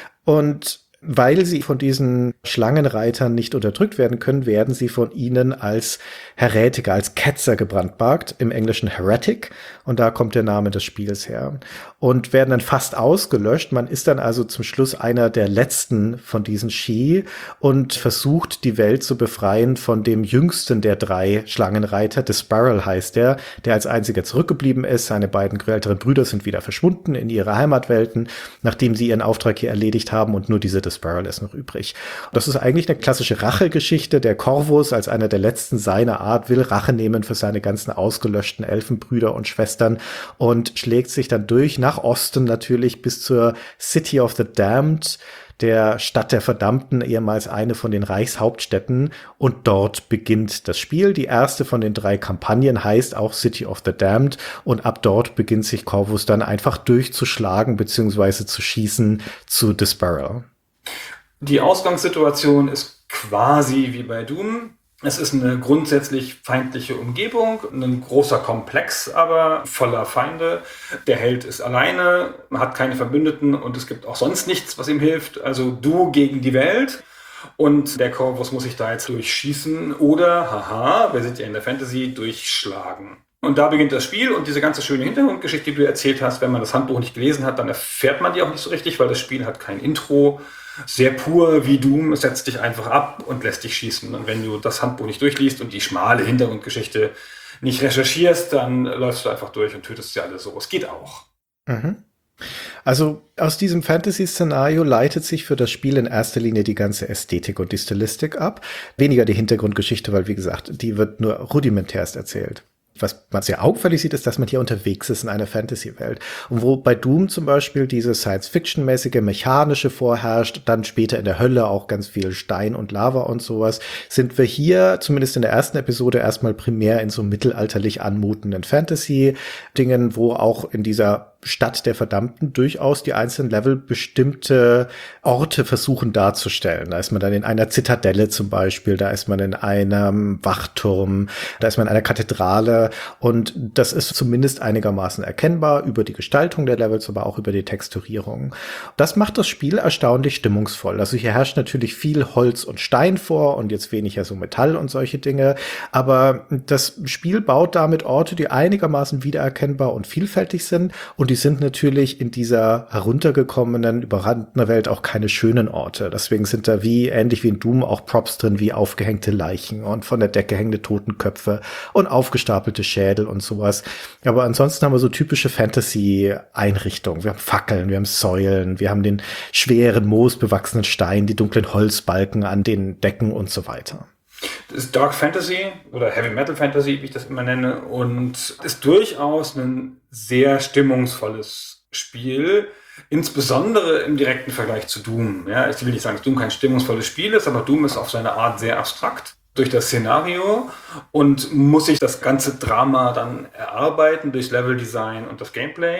Und weil sie von diesen Schlangenreitern nicht unterdrückt werden können, werden sie von ihnen als Heretiker, als Ketzer gebrandmarkt, im Englischen Heretic. Und da kommt der Name des Spiels her. Und werden dann fast ausgelöscht. Man ist dann also zum Schluss einer der letzten von diesen Shi und versucht, die Welt zu befreien von dem jüngsten der 3 Schlangenreiter. Disparal heißt der als einziger zurückgeblieben ist. Seine beiden älteren Brüder sind wieder verschwunden in ihre Heimatwelten, nachdem sie ihren Auftrag hier erledigt haben und nur diese Disparal ist noch übrig. Das ist eigentlich eine klassische Rachegeschichte. Der Corvus als einer der letzten seiner Art will Rache nehmen für seine ganzen ausgelöschten Elfenbrüder und Schwestern und schlägt sich dann durch nach Osten natürlich bis zur City of the Damned, der Stadt der Verdammten, ehemals eine von den Reichshauptstädten. Und dort beginnt das Spiel. Die erste von den 3 Kampagnen heißt auch City of the Damned. Und ab dort beginnt sich Corvus dann einfach durchzuschlagen bzw. zu schießen zu Disparal. Die Ausgangssituation ist quasi wie bei Doom. Es ist eine grundsätzlich feindliche Umgebung, ein großer Komplex, aber voller Feinde. Der Held ist alleine, hat keine Verbündeten und es gibt auch sonst nichts, was ihm hilft. Also du gegen die Welt. Und der Corvus muss sich da jetzt durchschießen oder, haha, wir sind ja in der Fantasy, durchschlagen. Und da beginnt das Spiel und diese ganze schöne Hintergrundgeschichte, die du erzählt hast, wenn man das Handbuch nicht gelesen hat, dann erfährt man die auch nicht so richtig, weil das Spiel hat kein Intro. Sehr pur wie Doom, es setzt dich einfach ab und lässt dich schießen. Und wenn du das Handbuch nicht durchliest und die schmale Hintergrundgeschichte nicht recherchierst, dann läufst du einfach durch und tötest sie alle so. Es geht auch. Also aus diesem Fantasy-Szenario leitet sich für das Spiel in erster Linie die ganze Ästhetik und die Stilistik ab. Weniger die Hintergrundgeschichte, weil wie gesagt, die wird nur rudimentärst erzählt. Was man sehr augenfällig sieht, ist, dass man hier unterwegs ist in einer Fantasy-Welt. Und wo bei Doom zum Beispiel diese Science-Fiction-mäßige, mechanische vorherrscht, dann später in der Hölle auch ganz viel Stein und Lava und sowas, sind wir hier, zumindest in der ersten Episode, erstmal primär in so mittelalterlich anmutenden Fantasy-Dingen, wo auch in dieser Stadt der Verdammten durchaus die einzelnen Level bestimmte Orte versuchen darzustellen. Da ist man dann in einer Zitadelle zum Beispiel, da ist man in einem Wachturm, da ist man in einer Kathedrale und das ist zumindest einigermaßen erkennbar über die Gestaltung der Levels, aber auch über die Texturierung. Das macht das Spiel erstaunlich stimmungsvoll. Also hier herrscht natürlich viel Holz und Stein vor und jetzt weniger so Metall und solche Dinge, aber das Spiel baut damit Orte, die einigermaßen wiedererkennbar und vielfältig sind und die sind natürlich in dieser heruntergekommenen, überrannten Welt auch keine schönen Orte. Deswegen sind da ähnlich wie in Doom auch Props drin, wie aufgehängte Leichen und von der Decke hängende Totenköpfe und aufgestapelte Schädel und sowas. Aber ansonsten haben wir so typische Fantasy-Einrichtungen. Wir haben Fackeln, wir haben Säulen, wir haben den schweren, moosbewachsenen Stein, die dunklen Holzbalken an den Decken und so weiter. Das ist Dark Fantasy oder Heavy Metal Fantasy, wie ich das immer nenne, und ist durchaus ein sehr stimmungsvolles Spiel. Insbesondere im direkten Vergleich zu Doom. Ja, ich will nicht sagen, dass Doom kein stimmungsvolles Spiel ist, aber Doom ist auf seine Art sehr abstrakt durch das Szenario und muss sich das ganze Drama dann erarbeiten durch Leveldesign und das Gameplay.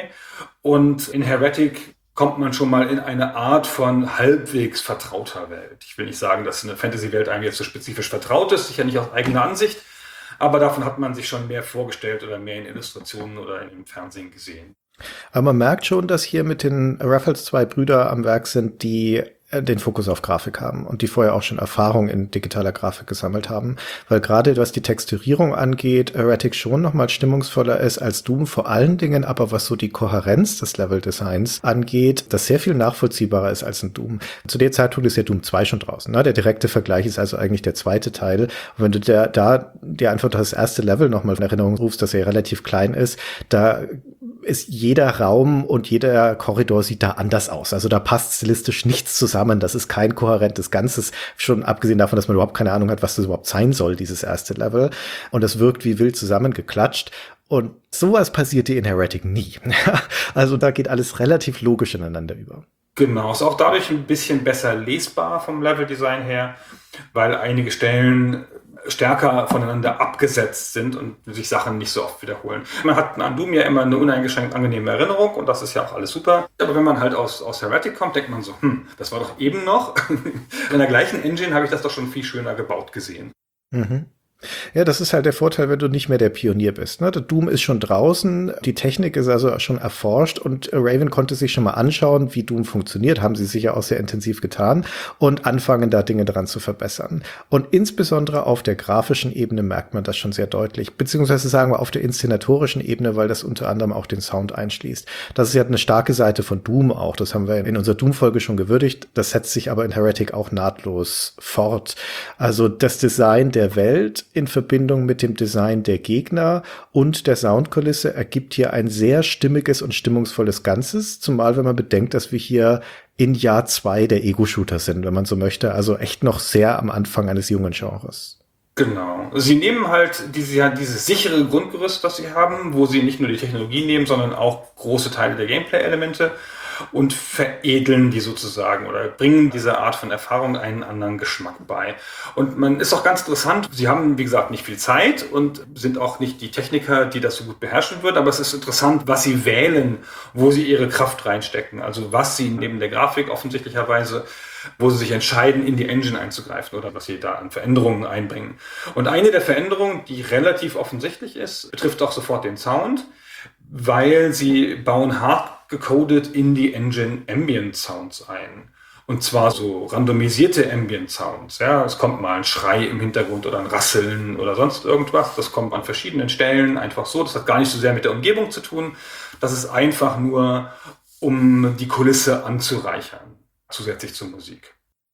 Und in Heretic kommt man schon mal in eine Art von halbwegs vertrauter Welt. Ich will nicht sagen, dass eine Fantasy-Welt einem jetzt so spezifisch vertraut ist, sicher nicht aus eigener Ansicht, aber davon hat man sich schon mehr vorgestellt oder mehr in Illustrationen oder im Fernsehen gesehen. Aber man merkt schon, dass hier mit den Raffles 2 Brüder am Werk sind, die den Fokus auf Grafik haben und die vorher auch schon Erfahrung in digitaler Grafik gesammelt haben, weil gerade was die Texturierung angeht, Heretic schon nochmal stimmungsvoller ist als Doom, vor allen Dingen aber was so die Kohärenz des Leveldesigns angeht, das sehr viel nachvollziehbarer ist als in Doom. Zu der Zeitpunkt ist ja Doom 2 schon draußen, ne? Der direkte Vergleich ist also eigentlich der zweite Teil. Und wenn du dir einfach das erste Level nochmal in Erinnerung rufst, dass er relativ klein ist, da ist jeder Raum und jeder Korridor sieht da anders aus. Also da passt stilistisch nichts zusammen. Das ist kein kohärentes Ganzes, schon abgesehen davon, dass man überhaupt keine Ahnung hat, was das überhaupt sein soll, dieses erste Level. Und das wirkt wie wild zusammengeklatscht. Und sowas passiert dir in Heretic nie. Also da geht alles relativ logisch ineinander über. Genau, ist auch dadurch ein bisschen besser lesbar vom Leveldesign her, weil einige Stellen stärker voneinander abgesetzt sind und sich Sachen nicht so oft wiederholen. Man hat an Doom ja immer eine uneingeschränkt angenehme Erinnerung und das ist ja auch alles super. Aber wenn man halt aus Heretic kommt, denkt man so, das war doch eben noch. In der gleichen Engine habe ich das doch schon viel schöner gebaut gesehen. Mhm. Ja, das ist halt der Vorteil, wenn du nicht mehr der Pionier bist. Ne? Der Doom ist schon draußen, die Technik ist also schon erforscht und Raven konnte sich schon mal anschauen, wie Doom funktioniert, haben sie sicher auch sehr intensiv getan und anfangen, da Dinge dran zu verbessern. Und insbesondere auf der grafischen Ebene merkt man das schon sehr deutlich, beziehungsweise sagen wir auf der inszenatorischen Ebene, weil das unter anderem auch den Sound einschließt. Das ist ja eine starke Seite von Doom auch, das haben wir in unserer Doom-Folge schon gewürdigt, das setzt sich aber in Heretic auch nahtlos fort. Also das Design der Welt in Verbindung mit dem Design der Gegner und der Soundkulisse ergibt hier ein sehr stimmiges und stimmungsvolles Ganzes, zumal wenn man bedenkt, dass wir hier in Jahr 2 der Ego-Shooter sind, wenn man so möchte, also echt noch sehr am Anfang eines jungen Genres. Genau. Sie nehmen halt dieses sichere Grundgerüst, das sie haben, wo sie nicht nur die Technologie nehmen, sondern auch große Teile der Gameplay-Elemente und veredeln die sozusagen oder bringen dieser Art von Erfahrung einen anderen Geschmack bei. Und man ist auch ganz interessant, sie haben, wie gesagt, nicht viel Zeit und sind auch nicht die Techniker, die das so gut beherrschen würden, aber es ist interessant, was sie wählen, wo sie ihre Kraft reinstecken. Also was sie neben der Grafik offensichtlicherweise, wo sie sich entscheiden, in die Engine einzugreifen oder was sie da an Veränderungen einbringen. Und eine der Veränderungen, die relativ offensichtlich ist, betrifft auch sofort den Sound, weil sie bauen hart gecodet in die Engine Ambient Sounds ein. Und zwar so randomisierte Ambient Sounds. Ja, es kommt mal ein Schrei im Hintergrund oder ein Rasseln oder sonst irgendwas. Das kommt an verschiedenen Stellen einfach so. Das hat gar nicht so sehr mit der Umgebung zu tun. Das ist einfach nur, um die Kulisse anzureichern, zusätzlich zur Musik.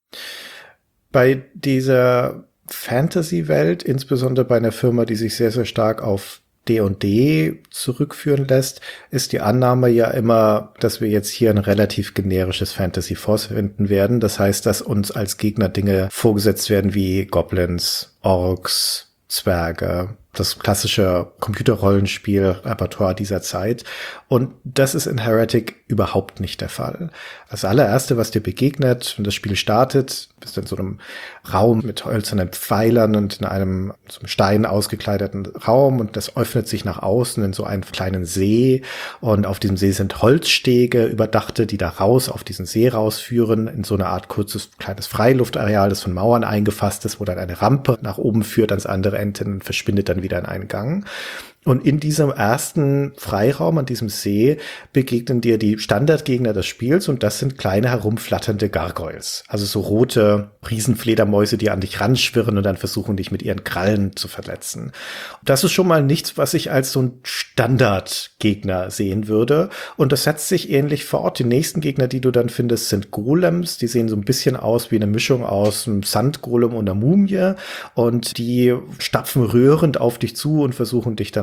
Bei dieser Fantasy-Welt, insbesondere bei einer Firma, die sich sehr, sehr stark auf D&D zurückführen lässt, ist die Annahme ja immer, dass wir jetzt hier ein relativ generisches Fantasy vorfinden werden. Das heißt, dass uns als Gegner Dinge vorgesetzt werden wie Goblins, Orks, Zwerge, das klassische Computerrollenspiel-Repertoire dieser Zeit. Und das ist in Heretic überhaupt nicht der Fall. Das allererste, was dir begegnet, wenn das Spiel startet, bist du in so einem Raum mit hölzernen Pfeilern und in einem so einem Stein ausgekleideten Raum und das öffnet sich nach außen in so einen kleinen See und auf diesem See sind Holzstege, überdachte, die da raus auf diesen See rausführen in so eine Art kurzes kleines Freiluftareal, das von Mauern eingefasst ist, wo dann eine Rampe nach oben führt ans andere Ende und verschwindet dann wieder in einen Gang. Und in diesem ersten Freiraum an diesem See begegnen dir die Standardgegner des Spiels und das sind kleine herumflatternde Gargoyles. Also so rote Riesenfledermäuse, die an dich ranschwirren und dann versuchen, dich mit ihren Krallen zu verletzen. Das ist schon mal nichts, was ich als so ein Standardgegner sehen würde. Und das setzt sich ähnlich fort. Die nächsten Gegner, die du dann findest, sind Golems. Die sehen so ein bisschen aus wie eine Mischung aus einem Sandgolem und einer Mumie. Und die stapfen rührend auf dich zu und versuchen, dich dann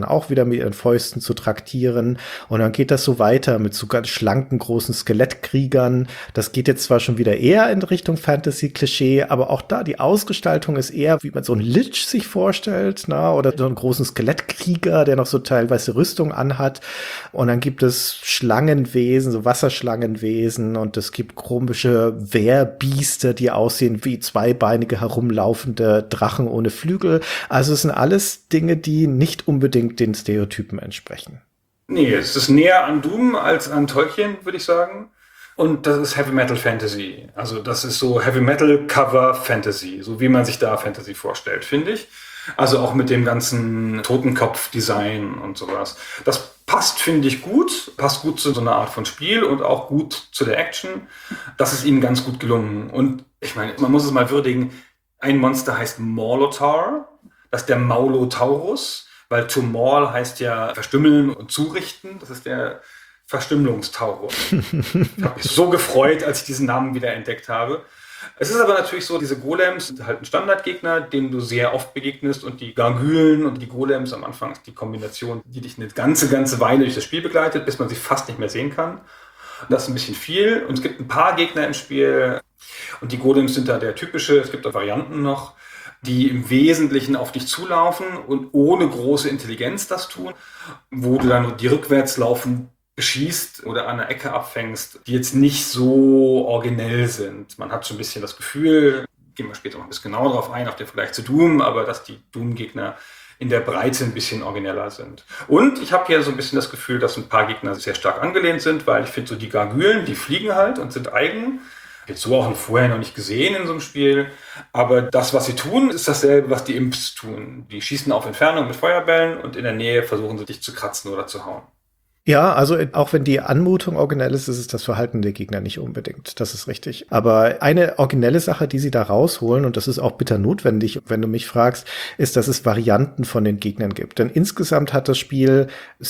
auch wieder mit ihren Fäusten zu traktieren. Und dann geht das so weiter mit so ganz schlanken, großen Skelettkriegern. Das geht jetzt zwar schon wieder eher in Richtung Fantasy-Klischee, aber auch da, die Ausgestaltung ist eher, wie man so einen Lich sich vorstellt, na, oder so einen großen Skelettkrieger, der noch so teilweise Rüstung anhat. Und dann gibt es Schlangenwesen, so Wasserschlangenwesen, und es gibt komische Wehrbiester, die aussehen wie zweibeinige herumlaufende Drachen ohne Flügel. Also es sind alles Dinge, die nicht unbedingt den Stereotypen entsprechen. Nee, es ist näher an Doom als an Tolkien, würde ich sagen. Und das ist Heavy Metal Fantasy. Also das ist so Heavy Metal Cover Fantasy, so wie man sich da Fantasy vorstellt, finde ich. Also auch mit dem ganzen Totenkopf-Design und sowas. Das passt, finde ich, passt gut zu so einer Art von Spiel und auch gut zu der Action. Das ist ihnen ganz gut gelungen. Und ich meine, man muss es mal würdigen, ein Monster heißt Maulotar, das ist der Maulotaurus, weil to maul heißt ja verstümmeln und zurichten. Das ist der Verstümmelungstaurus. Ich habe mich so gefreut, als ich diesen Namen wieder entdeckt habe. Es ist aber natürlich so, diese Golems sind halt ein Standardgegner, dem du sehr oft begegnest, und die Gargülen und die Golems am Anfang ist die Kombination, die dich eine ganze Weile durch das Spiel begleitet, bis man sie fast nicht mehr sehen kann. Das ist ein bisschen viel, und es gibt ein paar Gegner im Spiel und die Golems sind da der typische. Es gibt auch Varianten noch, die im Wesentlichen auf dich zulaufen und ohne große Intelligenz das tun, wo du dann die rückwärts laufen beschießt oder an einer Ecke abfängst, die jetzt nicht so originell sind. Man hat schon ein bisschen das Gefühl, gehen wir später noch ein bisschen genauer drauf ein, auf den Vergleich zu Doom, aber dass die Doom-Gegner in der Breite ein bisschen origineller sind. Und ich habe hier so ein bisschen das Gefühl, dass ein paar Gegner sehr stark angelehnt sind, weil ich finde, so die Gargülen, die fliegen halt und sind eigen. Jetzt so auch vorher noch nicht gesehen in so einem Spiel. Aber das, was sie tun, ist dasselbe, was die Imps tun. Die schießen auf Entfernung mit Feuerbällen und in der Nähe versuchen sie dich zu kratzen oder zu hauen. Ja, also auch wenn die Anmutung originell ist, ist es das Verhalten der Gegner nicht unbedingt. Das ist richtig. Aber eine originelle Sache, die sie da rausholen, und das ist auch bitter notwendig, wenn du mich fragst, ist, dass es Varianten von den Gegnern gibt. Denn insgesamt hat das Spiel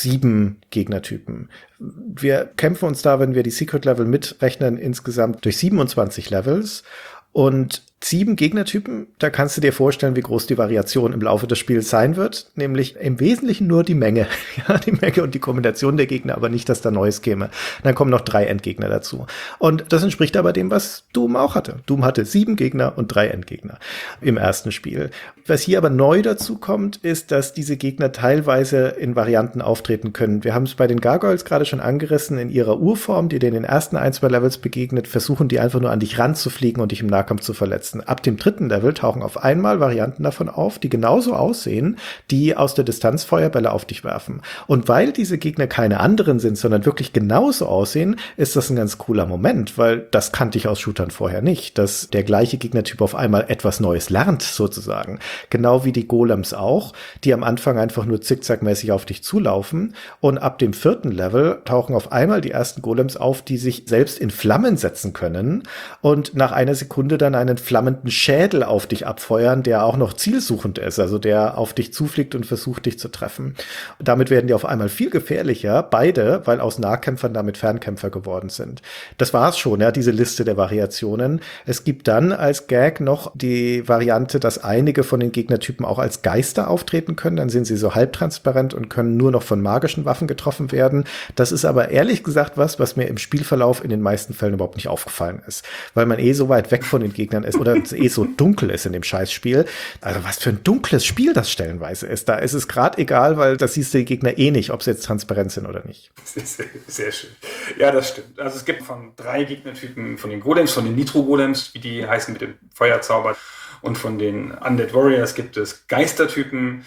7 Gegnertypen. Wir kämpfen uns da, wenn wir die Secret Level mitrechnen, insgesamt durch 27 Levels. Und 7 Gegnertypen, da kannst du dir vorstellen, wie groß die Variation im Laufe des Spiels sein wird. Nämlich im Wesentlichen nur die Menge. Ja, die Menge und die Kombination der Gegner, aber nicht, dass da Neues käme. Dann kommen noch 3 Endgegner dazu. Und das entspricht aber dem, was Doom auch hatte. Doom hatte 7 Gegner und 3 Endgegner im ersten Spiel. Was hier aber neu dazu kommt, ist, dass diese Gegner teilweise in Varianten auftreten können. Wir haben es bei den Gargoyles gerade schon angerissen, in ihrer Urform, die dir in den ersten 1-2 Levels begegnet, versuchen die einfach nur an dich ranzufliegen und dich im Nahkampf zu verletzen. Ab dem 3. Level tauchen auf einmal Varianten davon auf, die genauso aussehen, die aus der Distanz Feuerbälle auf dich werfen. Und weil diese Gegner keine anderen sind, sondern wirklich genauso aussehen, ist das ein ganz cooler Moment, weil das kannte ich aus Shootern vorher nicht, dass der gleiche Gegnertyp auf einmal etwas Neues lernt, sozusagen. Genau wie die Golems auch, die am Anfang einfach nur zickzackmäßig auf dich zulaufen. Und ab dem 4. Level tauchen auf einmal die ersten Golems auf, die sich selbst in Flammen setzen können und nach einer Sekunde dann einen flammenden Schädel auf dich abfeuern, der auch noch zielsuchend ist, also der auf dich zufliegt und versucht, dich zu treffen. Damit werden die auf einmal viel gefährlicher, beide, weil aus Nahkämpfern damit Fernkämpfer geworden sind. Das war's schon, ja, diese Liste der Variationen. Es gibt dann als Gag noch die Variante, dass einige von den Gegnertypen auch als Geister auftreten können, dann sind sie so halbtransparent und können nur noch von magischen Waffen getroffen werden. Das ist aber ehrlich gesagt was mir im Spielverlauf in den meisten Fällen überhaupt nicht aufgefallen ist, weil man so weit weg von den Gegnern ist oder es so dunkel ist in dem Scheißspiel. Also was für ein dunkles Spiel das stellenweise ist. Da ist es gerade egal, weil das siehst du die Gegner nicht, ob sie jetzt transparent sind oder nicht. Sehr, sehr schön. Ja, das stimmt. Also es gibt von 3 Gegnertypen, von den Golems, von den Nitro-Golems, wie die heißen mit dem Feuerzauber, und von den Undead Warriors gibt es Geistertypen,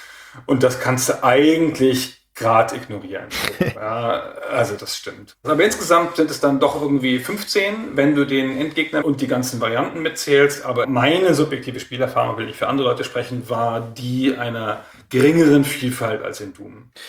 und das kannst du eigentlich gerade ignorieren. Ja, also das stimmt. Aber insgesamt sind es dann doch irgendwie 15, wenn du den Endgegner und die ganzen Varianten mitzählst. Aber meine subjektive Spielerfahrung, will nicht für andere Leute sprechen, war die einer geringeren Vielfalt als in Doom.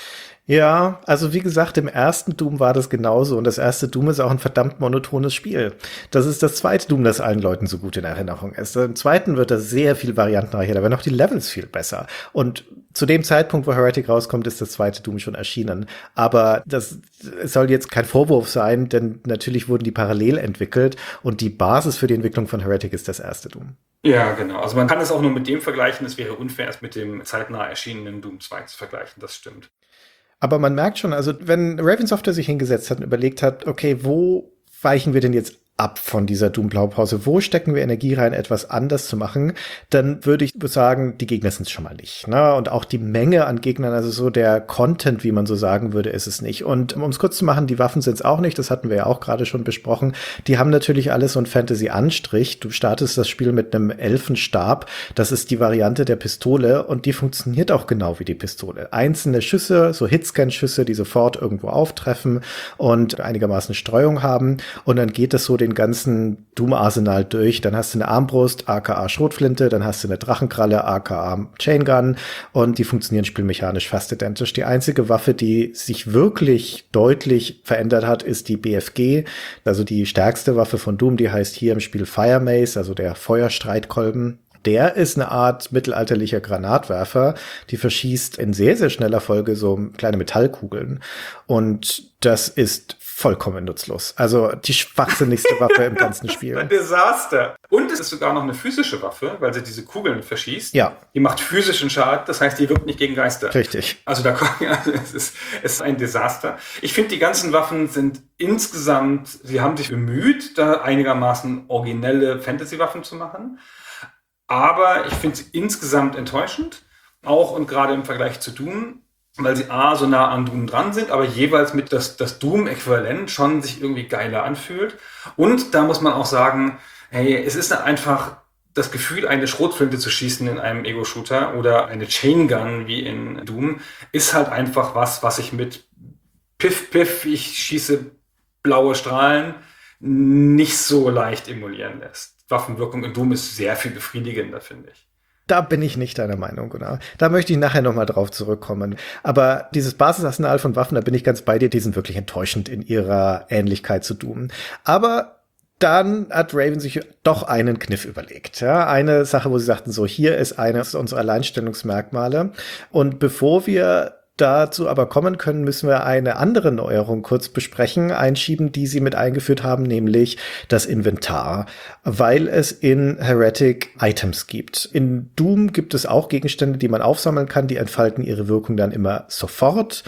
Ja, also wie gesagt, im ersten Doom war das genauso und das erste Doom ist auch ein verdammt monotones Spiel. Das ist das zweite Doom, das allen Leuten so gut in Erinnerung ist. Im zweiten wird das sehr viel variantenreicher, da werden auch die Levels viel besser. Und zu dem Zeitpunkt, wo Heretic rauskommt, ist das zweite Doom schon erschienen. Aber das soll jetzt kein Vorwurf sein, denn natürlich wurden die parallel entwickelt und die Basis für die Entwicklung von Heretic ist das erste Doom. Ja, genau. Also man kann es auch nur mit dem vergleichen. Es wäre unfair, es mit dem zeitnah erschienenen Doom 2 zu vergleichen. Das stimmt. Aber man merkt schon, also wenn Raven Software sich hingesetzt hat und überlegt hat, okay, wo weichen wir denn jetzt ab von dieser Doom-Blaupause? Wo stecken wir Energie rein, etwas anders zu machen? Dann würde ich sagen, die Gegner sind es schon mal nicht. Ne? Und auch die Menge an Gegnern, also so der Content, wie man so sagen würde, ist es nicht. Und um es kurz zu machen, die Waffen sind es auch nicht. Das hatten wir ja auch gerade schon besprochen. Die haben natürlich alles so einen Fantasy-Anstrich. Du startest das Spiel mit einem Elfenstab. Das ist die Variante der Pistole und die funktioniert auch genau wie die Pistole. Einzelne Schüsse, so Hitscan-Schüsse, die sofort irgendwo auftreffen und einigermaßen Streuung haben. Und dann geht es so den ganzen Doom-Arsenal durch. Dann hast du eine Armbrust, aka Schrotflinte, dann hast du eine Drachenkralle, aka Chaingun und die funktionieren spielmechanisch fast identisch. Die einzige Waffe, die sich wirklich deutlich verändert hat, ist die BFG, also die stärkste Waffe von Doom, die heißt hier im Spiel Fire Mace, also der Feuerstreitkolben. Der ist eine Art mittelalterlicher Granatwerfer, die verschießt in sehr, sehr schneller Folge so kleine Metallkugeln. Und das ist vollkommen nutzlos. Also die schwachsinnigste Waffe im ganzen Spiel. Ein Desaster. Und es ist sogar noch eine physische Waffe, weil sie diese Kugeln verschießt. Ja. Die macht physischen Schaden, das heißt, die wirkt nicht gegen Geister. Richtig. Also es ist ein Desaster. Ich finde, die ganzen Waffen sind insgesamt, sie haben sich bemüht, da einigermaßen originelle Fantasy-Waffen zu machen. Aber ich finde sie insgesamt enttäuschend, auch und gerade im Vergleich zu Doom, weil sie so nah an Doom dran sind, aber jeweils mit das Doom-Äquivalent schon sich irgendwie geiler anfühlt. Und da muss man auch sagen, hey, es ist einfach das Gefühl, eine Schrotflinte zu schießen in einem Ego-Shooter oder eine Chaingun wie in Doom, ist halt einfach was ich mit Piff, Piff, ich schieße blaue Strahlen, nicht so leicht emulieren lässt. Waffenwirkung in Doom ist sehr viel befriedigender, finde ich. Da bin ich nicht deiner Meinung, Gunnar. Da möchte ich nachher noch mal drauf zurückkommen. Aber dieses Basisarsenal von Waffen, da bin ich ganz bei dir, die sind wirklich enttäuschend in ihrer Ähnlichkeit zu Doom. Aber dann hat Raven sich doch einen Kniff überlegt. Ja, eine Sache, wo sie sagten, so, hier ist eines unserer Alleinstellungsmerkmale. Und bevor wir dazu aber kommen können, müssen wir eine andere Neuerung kurz einschieben, die sie mit eingeführt haben, nämlich das Inventar, weil es in Heretic Items gibt. In Doom gibt es auch Gegenstände, die man aufsammeln kann, die entfalten ihre Wirkung dann immer sofort.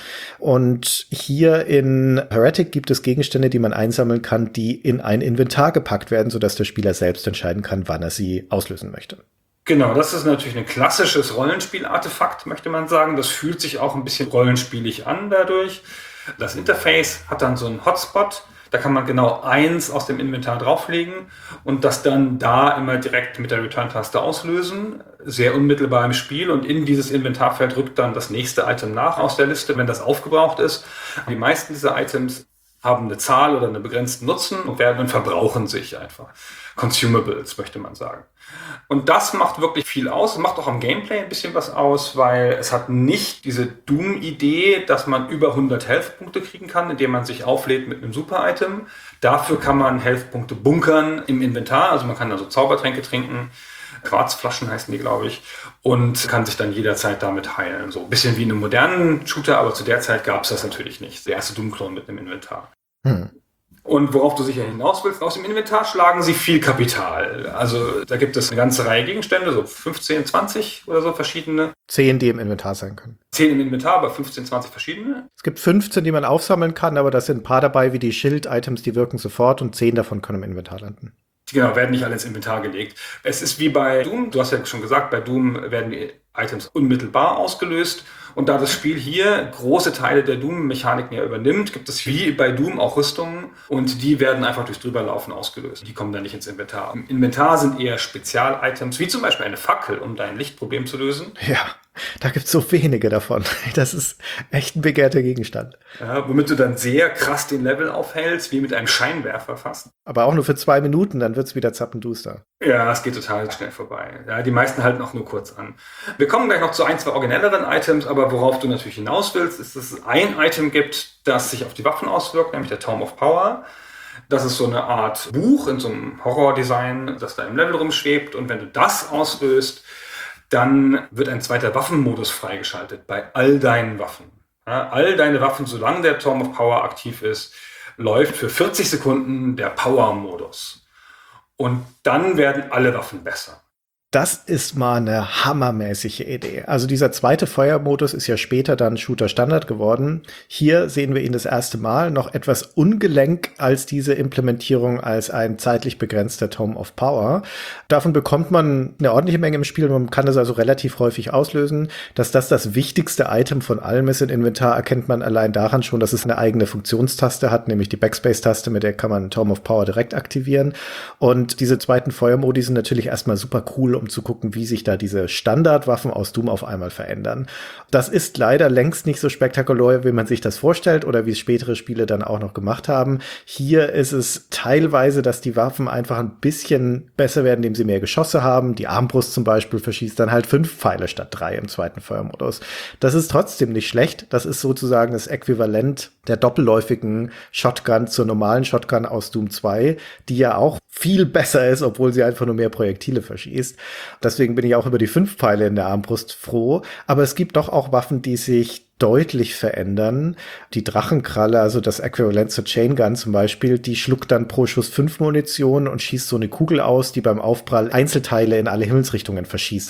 Und hier in Heretic gibt es Gegenstände, die man einsammeln kann, die in ein Inventar gepackt werden, sodass der Spieler selbst entscheiden kann, wann er sie auslösen möchte. Genau, das ist natürlich ein klassisches Rollenspiel-Artefakt, möchte man sagen. Das fühlt sich auch ein bisschen rollenspielig an dadurch. Das Interface hat dann so einen Hotspot. Da kann man genau eins aus dem Inventar drauflegen und das dann da immer direkt mit der Return-Taste auslösen. Sehr unmittelbar im Spiel und in dieses Inventarfeld rückt dann das nächste Item nach aus der Liste, wenn das aufgebraucht ist. Die meisten dieser Items haben eine Zahl oder einen begrenzten Nutzen und werden und verbrauchen sich einfach. Consumables, möchte man sagen. Und das macht wirklich viel aus. Macht auch am Gameplay ein bisschen was aus, weil es hat nicht diese Doom-Idee, dass man über 100 Health-Punkte kriegen kann, indem man sich auflädt mit einem Super-Item. Dafür kann man Health-Punkte bunkern im Inventar. Also man kann also Zaubertränke trinken. Quarzflaschen heißen die, glaube ich. Und kann sich dann jederzeit damit heilen. So ein bisschen wie in einem modernen Shooter, aber zu der Zeit gab es das natürlich nicht. Der erste Doom-Klon mit einem Inventar. Und worauf du sicher hinaus willst, aus dem Inventar schlagen sie viel Kapital. Also da gibt es eine ganze Reihe Gegenstände, so 15, 20 oder so verschiedene. 10, die im Inventar sein können. 10 im Inventar, aber 15, 20 verschiedene. Es gibt 15, die man aufsammeln kann, aber da sind ein paar dabei, wie die Schild-Items, die wirken sofort und 10 davon können im Inventar landen. Genau, werden nicht alle ins Inventar gelegt. Es ist wie bei Doom, du hast ja schon gesagt, bei Doom werden die Items unmittelbar ausgelöst. Und da das Spiel hier große Teile der Doom-Mechaniken ja übernimmt, gibt es wie bei Doom auch Rüstungen und die werden einfach durchs Drüberlaufen ausgelöst. Die kommen dann nicht ins Inventar. Im Inventar sind eher Spezial-Items, wie zum Beispiel eine Fackel, um dein Lichtproblem zu lösen. Ja. Da gibt's so wenige davon. Das ist echt ein begehrter Gegenstand. Ja, womit du dann sehr krass den Level aufhältst, wie mit einem Scheinwerfer fast. Aber auch nur für 2 Minuten, dann wird's wieder zappenduster. Ja, es geht total schnell vorbei. Ja, die meisten halten auch nur kurz an. Wir kommen gleich noch zu 1, 2 originelleren Items, aber worauf du natürlich hinaus willst, ist, dass es ein Item gibt, das sich auf die Waffen auswirkt, nämlich der Tome of Power. Das ist so eine Art Buch in so einem Horror-Design, das da im Level rumschwebt. Und wenn du das auslöst, dann wird ein zweiter Waffenmodus freigeschaltet bei all deinen Waffen. Ja, all deine Waffen, solange der Tome of Power aktiv ist, läuft für 40 Sekunden der Power-Modus. Und dann werden alle Waffen besser. Das ist mal eine hammermäßige Idee. Also dieser zweite Feuermodus ist ja später dann Shooter Standard geworden. Hier sehen wir ihn das erste Mal noch etwas ungelenk als diese Implementierung als ein zeitlich begrenzter Tome of Power. Davon bekommt man eine ordentliche Menge im Spiel. Man kann das also relativ häufig auslösen. Dass das wichtigste Item von allem ist im Inventar, erkennt man allein daran schon, dass es eine eigene Funktionstaste hat, nämlich die Backspace-Taste, mit der kann man Tome of Power direkt aktivieren. Und diese zweiten Feuermodi sind natürlich erstmal super cool, um zu gucken, wie sich da diese Standardwaffen aus Doom auf einmal verändern. Das ist leider längst nicht so spektakulär, wie man sich das vorstellt oder wie es spätere Spiele dann auch noch gemacht haben. Hier ist es teilweise, dass die Waffen einfach ein bisschen besser werden, indem sie mehr Geschosse haben. Die Armbrust zum Beispiel verschießt dann halt 5 Pfeile statt 3 im zweiten Feuermodus. Das ist trotzdem nicht schlecht. Das ist sozusagen das Äquivalent der doppelläufigen Shotgun zur normalen Shotgun aus Doom 2, die ja auch viel besser ist, obwohl sie einfach nur mehr Projektile verschießt. Deswegen bin ich auch über die 5 Pfeile in der Armbrust froh. Aber es gibt doch auch Waffen, die sich deutlich verändern. Die Drachenkralle, also das Äquivalent zur Chain Gun zum Beispiel, die schluckt dann pro Schuss 5 Munition und schießt so eine Kugel aus, die beim Aufprall Einzelteile in alle Himmelsrichtungen verschießt.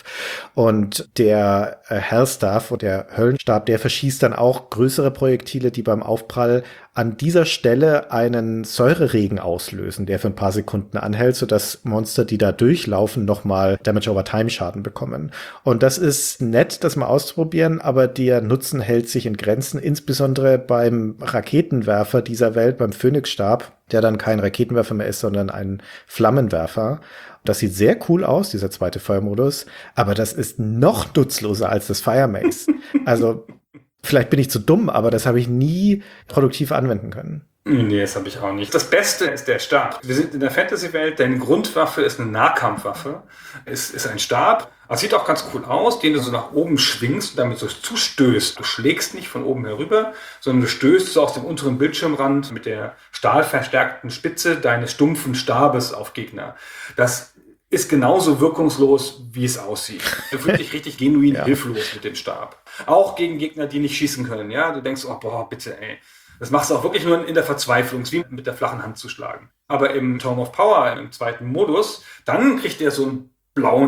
Und der Hellstaff und der Höllenstab, der verschießt dann auch größere Projektile, die beim Aufprall an dieser Stelle einen Säureregen auslösen, der für ein paar Sekunden anhält, sodass Monster, die da durchlaufen, nochmal Damage over Time Schaden bekommen. Und das ist nett, das mal auszuprobieren, aber der Nutzen hält sich in Grenzen, insbesondere beim Raketenwerfer dieser Welt, beim Phoenix-Stab, der dann kein Raketenwerfer mehr ist, sondern ein Flammenwerfer. Das sieht sehr cool aus, dieser zweite Feuermodus, aber das ist noch nutzloser als das Fire Mace. Also vielleicht bin ich zu dumm, aber das habe ich nie produktiv anwenden können. Nee, das habe ich auch nicht. Das Beste ist der Stab. Wir sind in der Fantasy-Welt, deine Grundwaffe ist eine Nahkampfwaffe. Es ist ein Stab. Das sieht auch ganz cool aus, den du so nach oben schwingst und damit so zustößt. Du schlägst nicht von oben herüber, sondern du stößt so aus dem unteren Bildschirmrand mit der stahlverstärkten Spitze deines stumpfen Stabes auf Gegner. Das ist genauso wirkungslos, wie es aussieht. Du fühlst dich richtig genuin hilflos mit dem Stab. Auch gegen Gegner, die nicht schießen können. Ja, du denkst, oh, boah, bitte, ey. Das machst du auch wirklich nur in der Verzweiflung, es ist wie mit der flachen Hand zu schlagen. Aber im Tome of Power, im zweiten Modus, dann kriegt er so einen blauen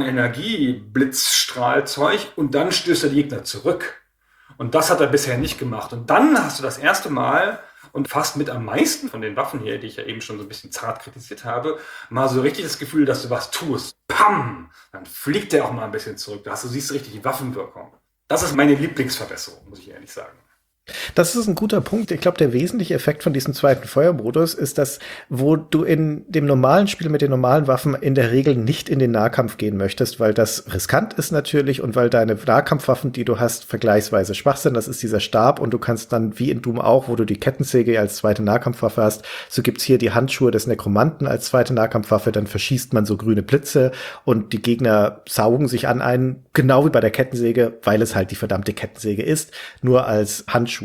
Energie-Blitzstrahlzeug und dann stößt er die Gegner zurück. Und das hat er bisher nicht gemacht. Und dann hast du das erste Mal und fast mit am meisten von den Waffen hier, die ich ja eben schon so ein bisschen zart kritisiert habe, mal so richtig das Gefühl, dass du was tust. Pam! Dann fliegt der auch mal ein bisschen zurück. Du siehst richtig die Waffenwirkung. Das ist meine Lieblingsverbesserung, muss ich ehrlich sagen. Das ist ein guter Punkt. Ich glaube, der wesentliche Effekt von diesem zweiten Feuermodus ist, dass, wo du in dem normalen Spiel mit den normalen Waffen in der Regel nicht in den Nahkampf gehen möchtest, weil das riskant ist natürlich und weil deine Nahkampfwaffen, die du hast, vergleichsweise schwach sind. Das ist dieser Stab und du kannst dann, wie in Doom auch, wo du die Kettensäge als zweite Nahkampfwaffe hast, so gibt's hier die Handschuhe des Nekromanten als zweite Nahkampfwaffe, dann verschießt man so grüne Blitze und die Gegner saugen sich an einen, genau wie bei der Kettensäge, weil es halt die verdammte Kettensäge ist, nur als Handschuhe.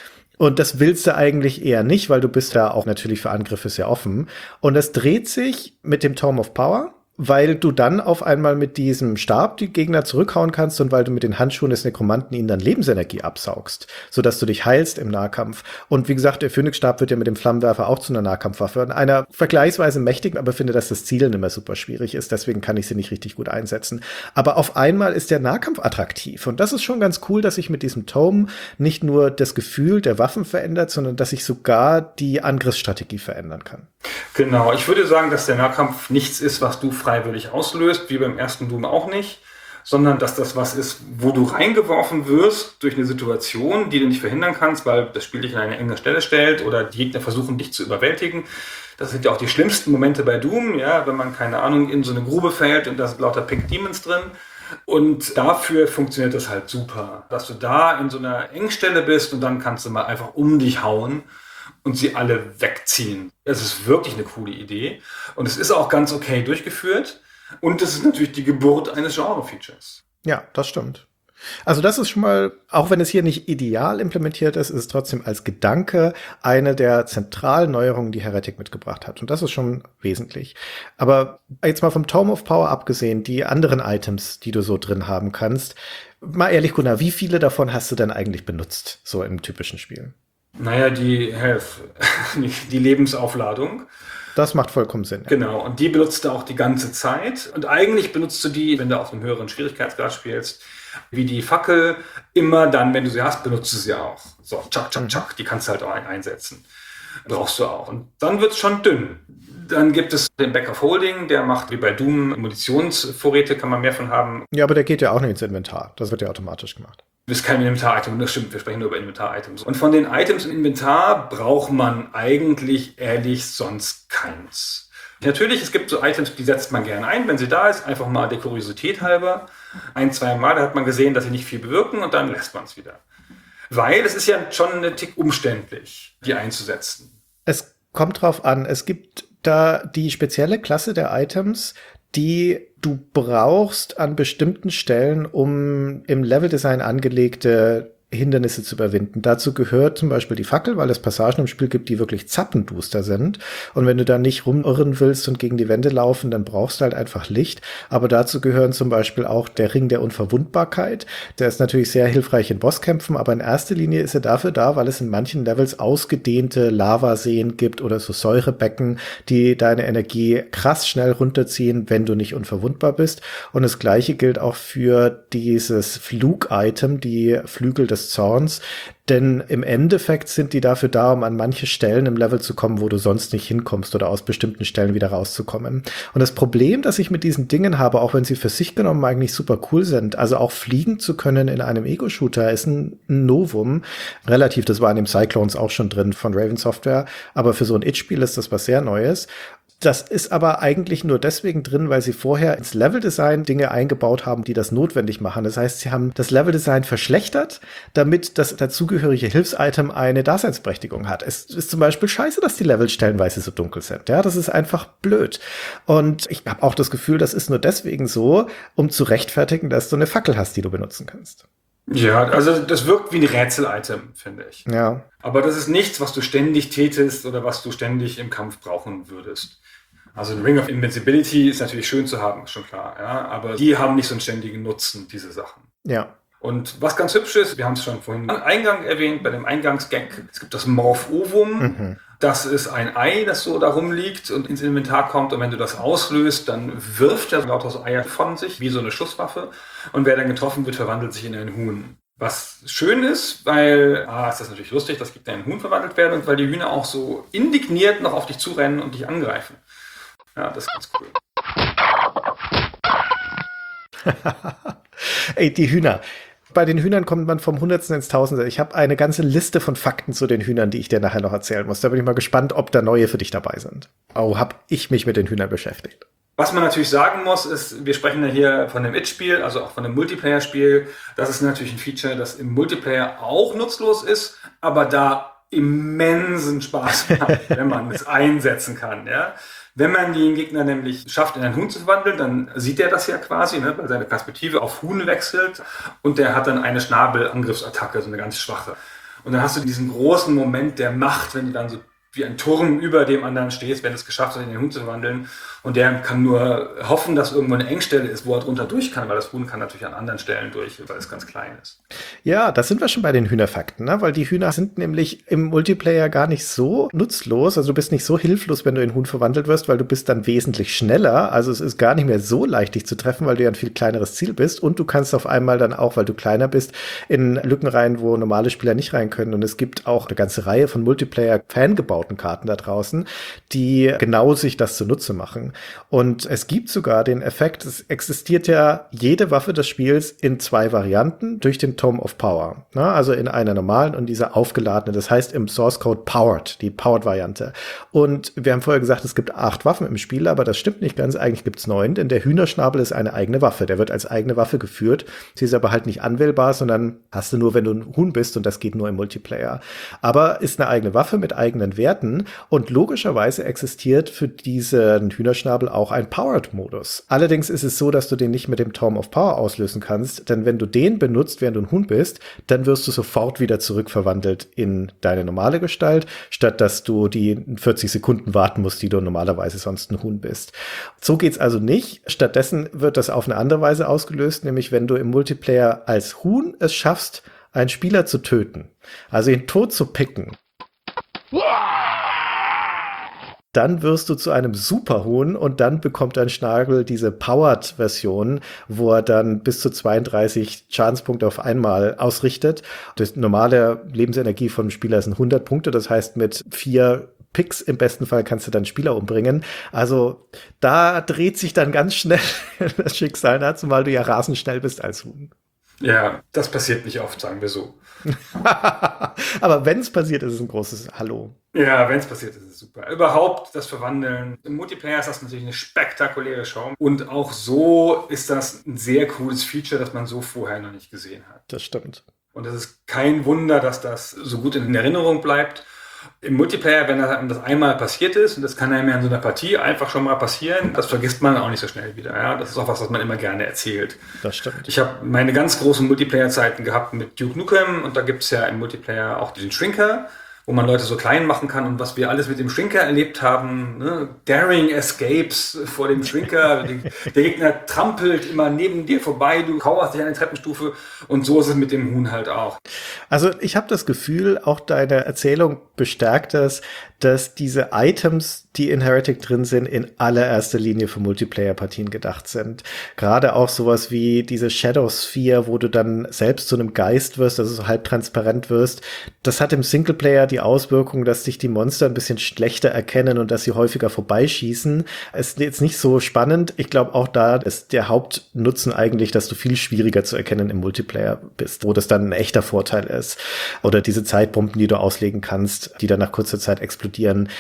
Und das willst du eigentlich eher nicht, weil du bist da auch natürlich für Angriffe sehr offen. Und das dreht sich mit dem Tome of Power, weil du dann auf einmal mit diesem Stab die Gegner zurückhauen kannst und weil du mit den Handschuhen des Nekromanten ihnen dann Lebensenergie absaugst, sodass du dich heilst im Nahkampf. Und wie gesagt, der Phoenix-Stab wird ja mit dem Flammenwerfer auch zu einer Nahkampfwaffe. Und einer vergleichsweise mächtigen, aber finde, dass das Zielen immer super schwierig ist. Deswegen kann ich sie nicht richtig gut einsetzen. Aber auf einmal ist der Nahkampf attraktiv. Und das ist schon ganz cool, dass sich mit diesem Tome nicht nur das Gefühl der Waffen verändert, sondern dass sich sogar die Angriffsstrategie verändern kann. Genau, ich würde sagen, dass der Nahkampf nichts ist, was du freiwillig auslöst, wie beim ersten Doom auch nicht, sondern dass das was ist, wo du reingeworfen wirst durch eine Situation, die du nicht verhindern kannst, weil das Spiel dich an eine enge Stelle stellt oder die Gegner versuchen, dich zu überwältigen. Das sind ja auch die schlimmsten Momente bei Doom, ja, wenn man, keine Ahnung, in so eine Grube fällt und da sind lauter Pink Demons drin. Und dafür funktioniert das halt super, dass du da in so einer Engstelle bist und dann kannst du mal einfach um dich hauen und sie alle wegziehen. Es ist wirklich eine coole Idee und es ist auch ganz okay durchgeführt und es ist natürlich die Geburt eines Genre-Features. Ja, das stimmt. Also das ist schon mal, auch wenn es hier nicht ideal implementiert ist, ist es trotzdem als Gedanke eine der zentralen Neuerungen, die Heretic mitgebracht hat. Und das ist schon wesentlich. Aber jetzt mal vom Tome of Power abgesehen, die anderen Items, die du so drin haben kannst, mal ehrlich, Gunnar, wie viele davon hast du denn eigentlich benutzt, so im typischen Spiel? Naja, die Lebensaufladung. Das macht vollkommen Sinn. Ja. Genau, und die benutzt du auch die ganze Zeit. Und eigentlich benutzt du die, wenn du auf einem höheren Schwierigkeitsgrad spielst, wie die Fackel, immer dann, wenn du sie hast, benutzt du sie auch. So, tschak, tschak, tschak, die kannst du halt auch einsetzen. Brauchst du auch. Und dann wird es schon dünn. Dann gibt es den Back of Holding, der macht wie bei Doom Munitionsvorräte, kann man mehr von haben. Ja, aber der geht ja auch nicht ins Inventar. Das wird ja automatisch gemacht. Das ist kein Inventar-Item, das stimmt, wir sprechen nur über Inventar-Items. Und von den Items im Inventar braucht man eigentlich ehrlich sonst keins. Natürlich, es gibt so Items, die setzt man gerne ein, wenn sie da ist, einfach mal der Kuriosität halber. 1-2 Mal, da hat man gesehen, dass sie nicht viel bewirken und dann lässt man es wieder. Weil es ist ja schon ein Tick umständlich, die einzusetzen. Es kommt drauf an, es gibt da die spezielle Klasse der Items, die du brauchst an bestimmten Stellen, um im Leveldesign angelegte Hindernisse zu überwinden. Dazu gehört zum Beispiel die Fackel, weil es Passagen im Spiel gibt, die wirklich zappenduster sind. Und wenn du da nicht rumirren willst und gegen die Wände laufen, dann brauchst du halt einfach Licht. Aber dazu gehören zum Beispiel auch der Ring der Unverwundbarkeit. Der ist natürlich sehr hilfreich in Bosskämpfen, aber in erster Linie ist er dafür da, weil es in manchen Levels ausgedehnte Lavaseen gibt oder so Säurebecken, die deine Energie krass schnell runterziehen, wenn du nicht unverwundbar bist. Und das Gleiche gilt auch für dieses Flug-Item, die Flügel des Zorns, denn im Endeffekt sind die dafür da, um an manche Stellen im Level zu kommen, wo du sonst nicht hinkommst oder aus bestimmten Stellen wieder rauszukommen. Und das Problem, das ich mit diesen Dingen habe, auch wenn sie für sich genommen eigentlich super cool sind, also auch fliegen zu können in einem Ego-Shooter, ist ein Novum. Relativ, das war in dem Cyclones auch schon drin von Raven Software, aber für so ein It-Spiel ist das was sehr Neues. Das ist aber eigentlich nur deswegen drin, weil sie vorher ins Leveldesign Dinge eingebaut haben, die das notwendig machen. Das heißt, sie haben das Leveldesign verschlechtert, damit das dazugehörige Hilfsitem eine Daseinsberechtigung hat. Es ist zum Beispiel scheiße, dass die Level stellenweise so dunkel sind. Ja, das ist einfach blöd. Und ich habe auch das Gefühl, das ist nur deswegen so, um zu rechtfertigen, dass du eine Fackel hast, die du benutzen kannst. Ja, also das wirkt wie ein Rätsel-Item, finde ich. Ja. Aber das ist nichts, was du ständig tätest oder was du ständig im Kampf brauchen würdest. Also ein Ring of Invincibility ist natürlich schön zu haben, ist schon klar. Ja? Aber die haben nicht so einen ständigen Nutzen, diese Sachen. Ja. Und was ganz hübsch ist, wir haben es schon vorhin am Eingang erwähnt, bei dem Eingangsgag, es gibt das Morph-Ovum. Mhm. Das ist ein Ei, das so da rumliegt und ins Inventar kommt. Und wenn du das auslöst, dann wirft er lauter so Eier von sich, wie so eine Schusswaffe. Und wer dann getroffen wird, verwandelt sich in ein Huhn. Was schön ist, weil, ist das natürlich lustig, dass gibt in ein Huhn verwandelt werden und weil die Hühner auch so indigniert noch auf dich zurennen und dich angreifen. Ja, das ist ganz cool. Ey, die Hühner. Bei den Hühnern kommt man vom Hundertsten ins Tausende. Ich habe eine ganze Liste von Fakten zu den Hühnern, die ich dir nachher noch erzählen muss. Da bin ich mal gespannt, ob da neue für dich dabei sind. Oh, habe ich mich mit den Hühnern beschäftigt. Was man natürlich sagen muss, ist, wir sprechen ja hier von einem It-Spiel, also auch von einem Multiplayer-Spiel. Das ist natürlich ein Feature, das im Multiplayer auch nutzlos ist, aber da immensen Spaß macht, wenn man es einsetzen kann. Ja? Wenn man den Gegner nämlich schafft, in einen Huhn zu verwandeln, dann sieht er das ja quasi, ne, weil seine Perspektive auf Huhn wechselt und der hat dann eine Schnabelangriffsattacke, so eine ganz schwache. Und dann hast du diesen großen Moment der Macht, wenn du dann so wie ein Turm über dem anderen stehst, wenn du es geschafft hast, in den Huhn zu verwandeln. Und der kann nur hoffen, dass irgendwo eine Engstelle ist, wo er drunter durch kann, weil das Huhn kann natürlich an anderen Stellen durch, weil es ganz klein ist. Ja, da sind wir schon bei den Hühnerfakten, ne? Weil die Hühner sind nämlich im Multiplayer gar nicht so nutzlos. Also du bist nicht so hilflos, wenn du in Huhn verwandelt wirst, weil du bist dann wesentlich schneller. Also es ist gar nicht mehr so leicht, dich zu treffen, weil du ja ein viel kleineres Ziel bist. Und du kannst auf einmal dann auch, weil du kleiner bist, in Lücken rein, wo normale Spieler nicht rein können. Und es gibt auch eine ganze Reihe von Multiplayer-Fangebauten eingebauten Karten da draußen, die genau sich das zunutze machen. Und es gibt sogar den Effekt, es existiert ja jede Waffe des Spiels in 2 Varianten durch den Tome of Power. Also in einer normalen und dieser aufgeladene, das heißt im Source Code Powered, die Powered-Variante. Und wir haben vorher gesagt, es gibt 8 Waffen im Spiel, aber das stimmt nicht ganz. Eigentlich gibt es 9, denn der Hühnerschnabel ist eine eigene Waffe. Der wird als eigene Waffe geführt. Sie ist aber halt nicht anwählbar, sondern hast du nur, wenn du ein Huhn bist, und das geht nur im Multiplayer. Aber ist eine eigene Waffe mit eigenen Werten und logischerweise existiert für diesen Hühnerschnabel auch ein Powered-Modus. Allerdings ist es so, dass du den nicht mit dem Tome of Power auslösen kannst, denn wenn du den benutzt, während du ein Huhn bist, dann wirst du sofort wieder zurückverwandelt in deine normale Gestalt, statt dass du die 40 Sekunden warten musst, die du normalerweise sonst ein Huhn bist. So geht's also nicht. Stattdessen wird das auf eine andere Weise ausgelöst, nämlich wenn du im Multiplayer als Huhn es schaffst, einen Spieler zu töten, also ihn tot zu picken, dann wirst du zu einem Superhuhn und dann bekommt dein Schnabel diese Powered-Version, wo er dann bis zu 32 Schadenspunkte auf einmal ausrichtet. Das normale Lebensenergie von einem Spieler sind 100 Punkte, das heißt mit 4 Picks im besten Fall kannst du dann Spieler umbringen. Also da dreht sich dann ganz schnell das Schicksal, zumal du ja rasend schnell bist als Huhn. Ja, das passiert nicht oft, sagen wir so. Aber wenn es passiert, ist es ein großes Hallo. Ja, wenn es passiert, ist es super. Überhaupt das Verwandeln. Im Multiplayer ist das natürlich eine spektakuläre Show. Und auch so ist das ein sehr cooles Feature, das man so vorher noch nicht gesehen hat. Das stimmt. Und es ist kein Wunder, dass das so gut in Erinnerung bleibt. Im Multiplayer, wenn das einmal passiert ist, und das kann einem ja in so einer Partie einfach schon mal passieren, das vergisst man auch nicht so schnell wieder. Ja? Das ist auch was man immer gerne erzählt. Das stimmt. Ich habe meine ganz großen Multiplayer-Zeiten gehabt mit Duke Nukem und da gibt es ja im Multiplayer auch den Shrinker, wo man Leute so klein machen kann und was wir alles mit dem Shrinker erlebt haben, ne? Daring Escapes vor dem Shrinker, der Gegner trampelt immer neben dir vorbei, du kauerst dich an der Treppenstufe und so ist es mit dem Huhn halt auch. Also ich habe das Gefühl, auch deine Erzählung bestärkt es, dass diese Items, die in Heretic drin sind, in allererster Linie für Multiplayer-Partien gedacht sind. Gerade auch sowas wie diese Shadow Sphere, wo du dann selbst zu einem Geist wirst, also so halb transparent wirst. Das hat im Singleplayer die Auswirkung, dass sich die Monster ein bisschen schlechter erkennen und dass sie häufiger vorbeischießen. Ist jetzt nicht so spannend. Ich glaube, auch da ist der Hauptnutzen eigentlich, dass du viel schwieriger zu erkennen im Multiplayer bist, wo das dann ein echter Vorteil ist. Oder diese Zeitbomben, die du auslegen kannst, die dann nach kurzer Zeit explodieren.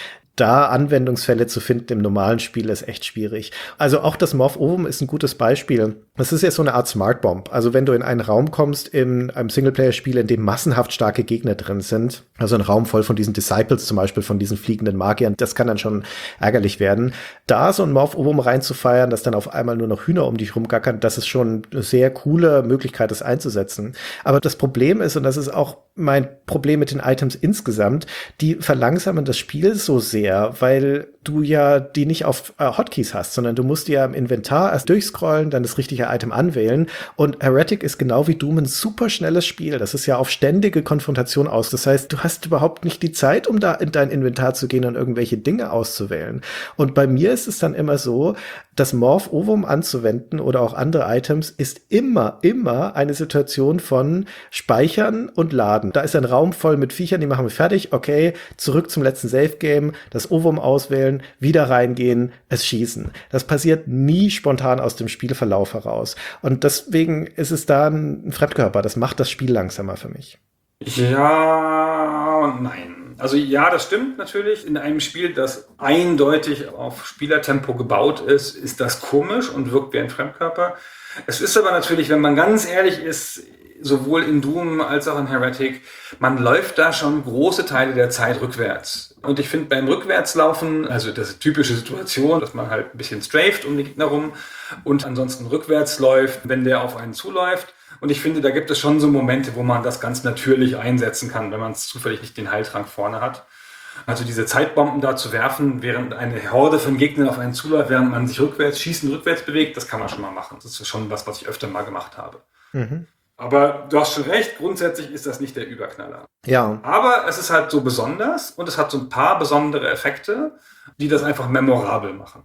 Da Anwendungsfälle zu finden im normalen Spiel ist echt schwierig. Also auch das Morph Ovum ist ein gutes Beispiel. Das ist ja so eine Art Smart Bomb. Also wenn du in einen Raum kommst, in einem Singleplayer-Spiel, in dem massenhaft starke Gegner drin sind, also ein Raum voll von diesen Disciples zum Beispiel, von diesen fliegenden Magiern, das kann dann schon ärgerlich werden. Da so ein Morph Ovum reinzufeiern, dass dann auf einmal nur noch Hühner um dich rumgackern, das ist schon eine sehr coole Möglichkeit, das einzusetzen. Aber das Problem ist, und das ist auch mein Problem mit den Items insgesamt, die verlangsamen das Spiel so sehr, weil du ja die nicht auf Hotkeys hast, sondern du musst ja im Inventar erst durchscrollen, dann das richtige Item anwählen. Und Heretic ist genau wie Doom ein super schnelles Spiel. Das ist ja auf ständige Konfrontation aus. Das heißt, du hast überhaupt nicht die Zeit, um da in dein Inventar zu gehen und irgendwelche Dinge auszuwählen. Und bei mir ist es dann immer so, das Morph Ovum anzuwenden oder auch andere Items ist immer eine Situation von Speichern und Laden. Da ist ein Raum voll mit Viechern, die machen wir fertig. Okay, zurück zum letzten Save-Game, das Ovum auswählen, wieder reingehen, es schießen. Das passiert nie spontan aus dem Spielverlauf heraus. Und deswegen ist es da ein Fremdkörper. Das macht das Spiel langsamer für mich. Ja und nein. Also ja, das stimmt natürlich. In einem Spiel, das eindeutig auf Spielertempo gebaut ist, ist das komisch und wirkt wie ein Fremdkörper. Es ist aber natürlich, wenn man ganz ehrlich ist, sowohl in Doom als auch in Heretic, man läuft da schon große Teile der Zeit rückwärts. Und ich finde beim Rückwärtslaufen, also das ist typische Situation, dass man halt ein bisschen straft um den Gegner rum und ansonsten rückwärts läuft, wenn der auf einen zuläuft. Und ich finde, da gibt es schon so Momente, wo man das ganz natürlich einsetzen kann, wenn man zufällig nicht den Heiltrank vorne hat. Also diese Zeitbomben da zu werfen, während eine Horde von Gegnern auf einen zuläuft, während man sich rückwärts bewegt, das kann man schon mal machen. Das ist schon was ich öfter mal gemacht habe. Mhm. Aber du hast schon recht, grundsätzlich ist das nicht der Überknaller. Ja. Aber es ist halt so besonders und es hat so ein paar besondere Effekte, die das einfach memorabel machen.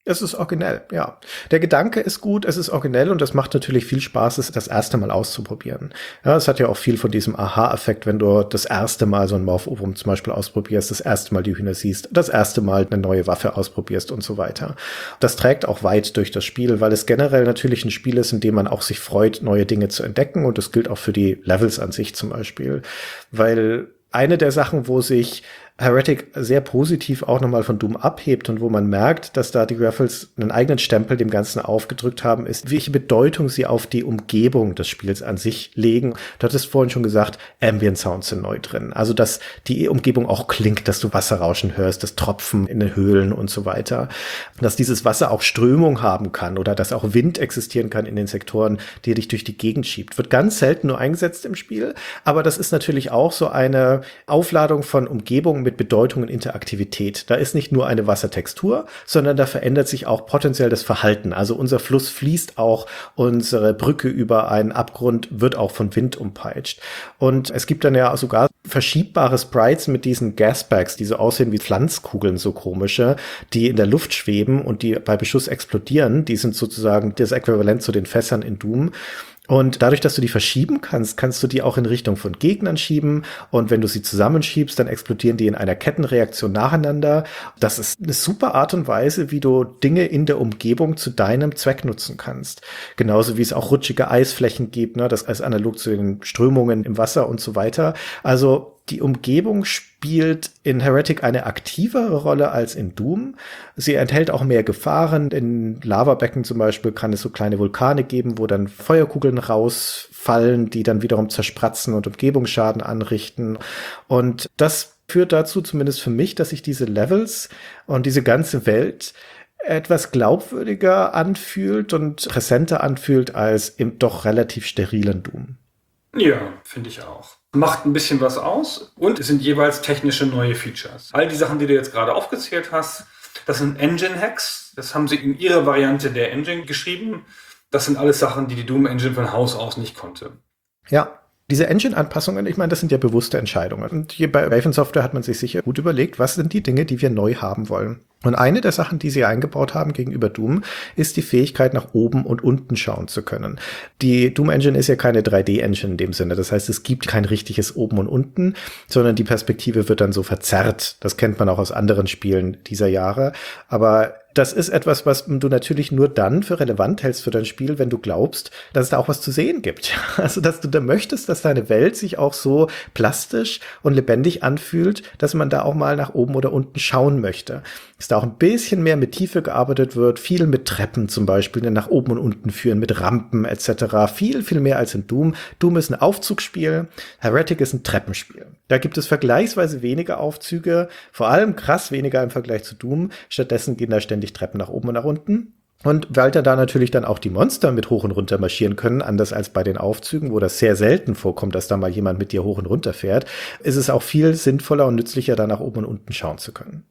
Es ist originell, ja. Der Gedanke ist gut, es ist originell und es macht natürlich viel Spaß, es das erste Mal auszuprobieren. Ja, es hat ja auch viel von diesem Aha-Effekt, wenn du das erste Mal so ein Morph-Obrum zum Beispiel ausprobierst, das erste Mal die Hühner siehst, das erste Mal eine neue Waffe ausprobierst und so weiter. Das trägt auch weit durch das Spiel, weil es generell natürlich ein Spiel ist, in dem man auch sich freut, neue Dinge zu entdecken, und das gilt auch für die Levels an sich zum Beispiel, weil eine der Sachen, wo sich Heretic sehr positiv auch nochmal von Doom abhebt und wo man merkt, dass da die Raffles einen eigenen Stempel dem Ganzen aufgedrückt haben, ist, welche Bedeutung sie auf die Umgebung des Spiels an sich legen. Du hattest vorhin schon gesagt, Ambient Sounds sind neu drin. Also, dass die Umgebung auch klingt, dass du Wasserrauschen hörst, das Tropfen in den Höhlen und so weiter. Dass dieses Wasser auch Strömung haben kann oder dass auch Wind existieren kann in den Sektoren, die dich durch die Gegend schiebt. Wird ganz selten nur eingesetzt im Spiel, aber das ist natürlich auch so eine Aufladung von Umgebung mit Bedeutung und Interaktivität. Da ist nicht nur eine Wassertextur, sondern da verändert sich auch potenziell das Verhalten. Also unser Fluss fließt auch, unsere Brücke über einen Abgrund wird auch von Wind umpeitscht. Und es gibt dann ja sogar verschiebbare Sprites mit diesen Gasbags, die so aussehen wie Pflanzkugeln, so komische, die in der Luft schweben und die bei Beschuss explodieren. Die sind sozusagen das Äquivalent zu den Fässern in Doom. Und dadurch, dass du die verschieben kannst, kannst du die auch in Richtung von Gegnern schieben. Und wenn du sie zusammenschiebst, dann explodieren die in einer Kettenreaktion nacheinander. Das ist eine super Art und Weise, wie du Dinge in der Umgebung zu deinem Zweck nutzen kannst. Genauso wie es auch rutschige Eisflächen gibt, ne, das als analog zu den Strömungen im Wasser und so weiter. Also die Umgebung spielt in Heretic eine aktivere Rolle als in Doom. Sie enthält auch mehr Gefahren. In Lavabecken zum Beispiel kann es so kleine Vulkane geben, wo dann Feuerkugeln rausfallen, die dann wiederum zerspratzen und Umgebungsschaden anrichten. Und das führt dazu, zumindest für mich, dass sich diese Levels und diese ganze Welt etwas glaubwürdiger anfühlt und präsenter anfühlt als im doch relativ sterilen Doom. Ja, finde ich auch. Macht ein bisschen was aus und es sind jeweils technische neue Features. All die Sachen, die du jetzt gerade aufgezählt hast, das sind Engine-Hacks. Das haben sie in ihrer Variante der Engine geschrieben. Das sind alles Sachen, die Doom Engine von Haus aus nicht konnte. Ja. Diese Engine-Anpassungen, ich meine, das sind ja bewusste Entscheidungen. Und hier bei Raven Software hat man sich sicher gut überlegt, was sind die Dinge, die wir neu haben wollen. Und eine der Sachen, die sie eingebaut haben gegenüber Doom, ist die Fähigkeit, nach oben und unten schauen zu können. Die Doom-Engine ist ja keine 3D-Engine in dem Sinne. Das heißt, es gibt kein richtiges Oben und Unten, sondern die Perspektive wird dann so verzerrt. Das kennt man auch aus anderen Spielen dieser Jahre. Aber das ist etwas, was du natürlich nur dann für relevant hältst für dein Spiel, wenn du glaubst, dass es da auch was zu sehen gibt. Also, dass du da möchtest, dass deine Welt sich auch so plastisch und lebendig anfühlt, dass man da auch mal nach oben oder unten schauen möchte. Dass da auch ein bisschen mehr mit Tiefe gearbeitet wird, viel mit Treppen zum Beispiel, die nach oben und unten führen, mit Rampen etc. Viel, viel mehr als in Doom. Doom ist ein Aufzugsspiel, Heretic ist ein Treppenspiel. Da gibt es vergleichsweise weniger Aufzüge, vor allem krass weniger im Vergleich zu Doom. Stattdessen gehen da ständig Treppen nach oben und nach unten. Und weil da natürlich dann auch die Monster mit hoch und runter marschieren können, anders als bei den Aufzügen, wo das sehr selten vorkommt, dass da mal jemand mit dir hoch und runter fährt, ist es auch viel sinnvoller und nützlicher, da nach oben und unten schauen zu können.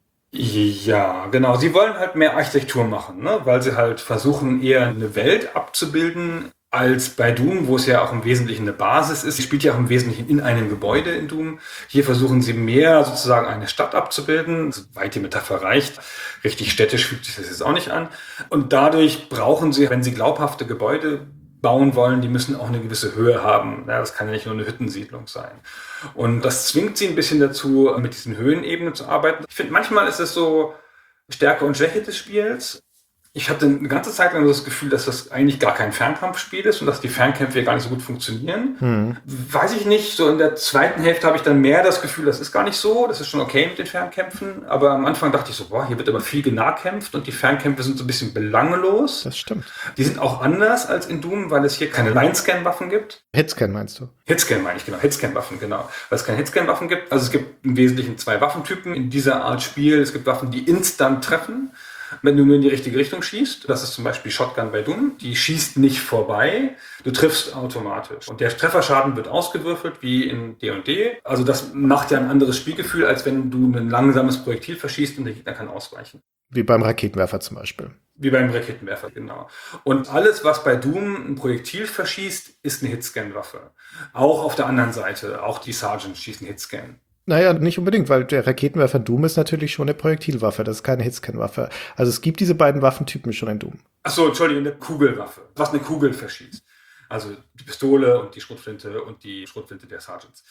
Ja, genau. Sie wollen halt mehr Architektur machen, ne? Weil sie halt versuchen, eher eine Welt abzubilden, als bei Doom, wo es ja auch im Wesentlichen eine Basis ist. Sie spielt ja auch im Wesentlichen in einem Gebäude in Doom. Hier versuchen sie mehr sozusagen eine Stadt abzubilden, soweit die Metapher reicht. Richtig städtisch fühlt sich das jetzt auch nicht an. Und dadurch brauchen sie, wenn sie glaubhafte Gebäude bauen wollen, die müssen auch eine gewisse Höhe haben. Ja, das kann ja nicht nur eine Hüttensiedlung sein. Und das zwingt sie ein bisschen dazu, mit diesen Höhenebenen zu arbeiten. Ich finde, manchmal ist es so Stärke und Schwäche des Spiels. Ich hatte eine ganze Zeit lang das Gefühl, dass das eigentlich gar kein Fernkampfspiel ist und dass die Fernkämpfe hier gar nicht so gut funktionieren. Weiß ich nicht. So in der zweiten Hälfte habe ich dann mehr das Gefühl, das ist gar nicht so. Das ist schon okay mit den Fernkämpfen. Aber am Anfang dachte ich so, boah, hier wird aber viel genahkämpft und die Fernkämpfe sind so ein bisschen belanglos. Das stimmt. Die sind auch anders als in Doom, weil es hier keine Line-Scan-Waffen gibt. Hitscan meinst du? Hitscan meine ich, genau. Hitscan-Waffen, genau. Weil es keine Hitscan-Waffen gibt. Also es gibt im Wesentlichen 2 Waffentypen in dieser Art Spiel. Es gibt Waffen, die instant treffen, wenn du nur in die richtige Richtung schießt. Das ist zum Beispiel Shotgun bei Doom. Die schießt nicht vorbei, du triffst automatisch. Und der Trefferschaden wird ausgewürfelt, wie in D&D. Also das macht ja ein anderes Spielgefühl, als wenn du ein langsames Projektil verschießt und der Gegner kann ausweichen. Wie beim Raketenwerfer zum Beispiel. Wie beim Raketenwerfer, genau. Und alles, was bei Doom ein Projektil verschießt, ist eine Hitscan-Waffe. Auch auf der anderen Seite, auch die Sergeants schießen Hitscan. Naja, nicht unbedingt, weil der Raketenwerfer Doom ist natürlich schon eine Projektilwaffe, das ist keine Hitscan-Waffe. Also es gibt diese beiden Waffentypen schon in Doom. Achso, Entschuldigung, eine Kugelwaffe, was eine Kugel verschießt. Also die Pistole und die Schrotflinte der Sergeants.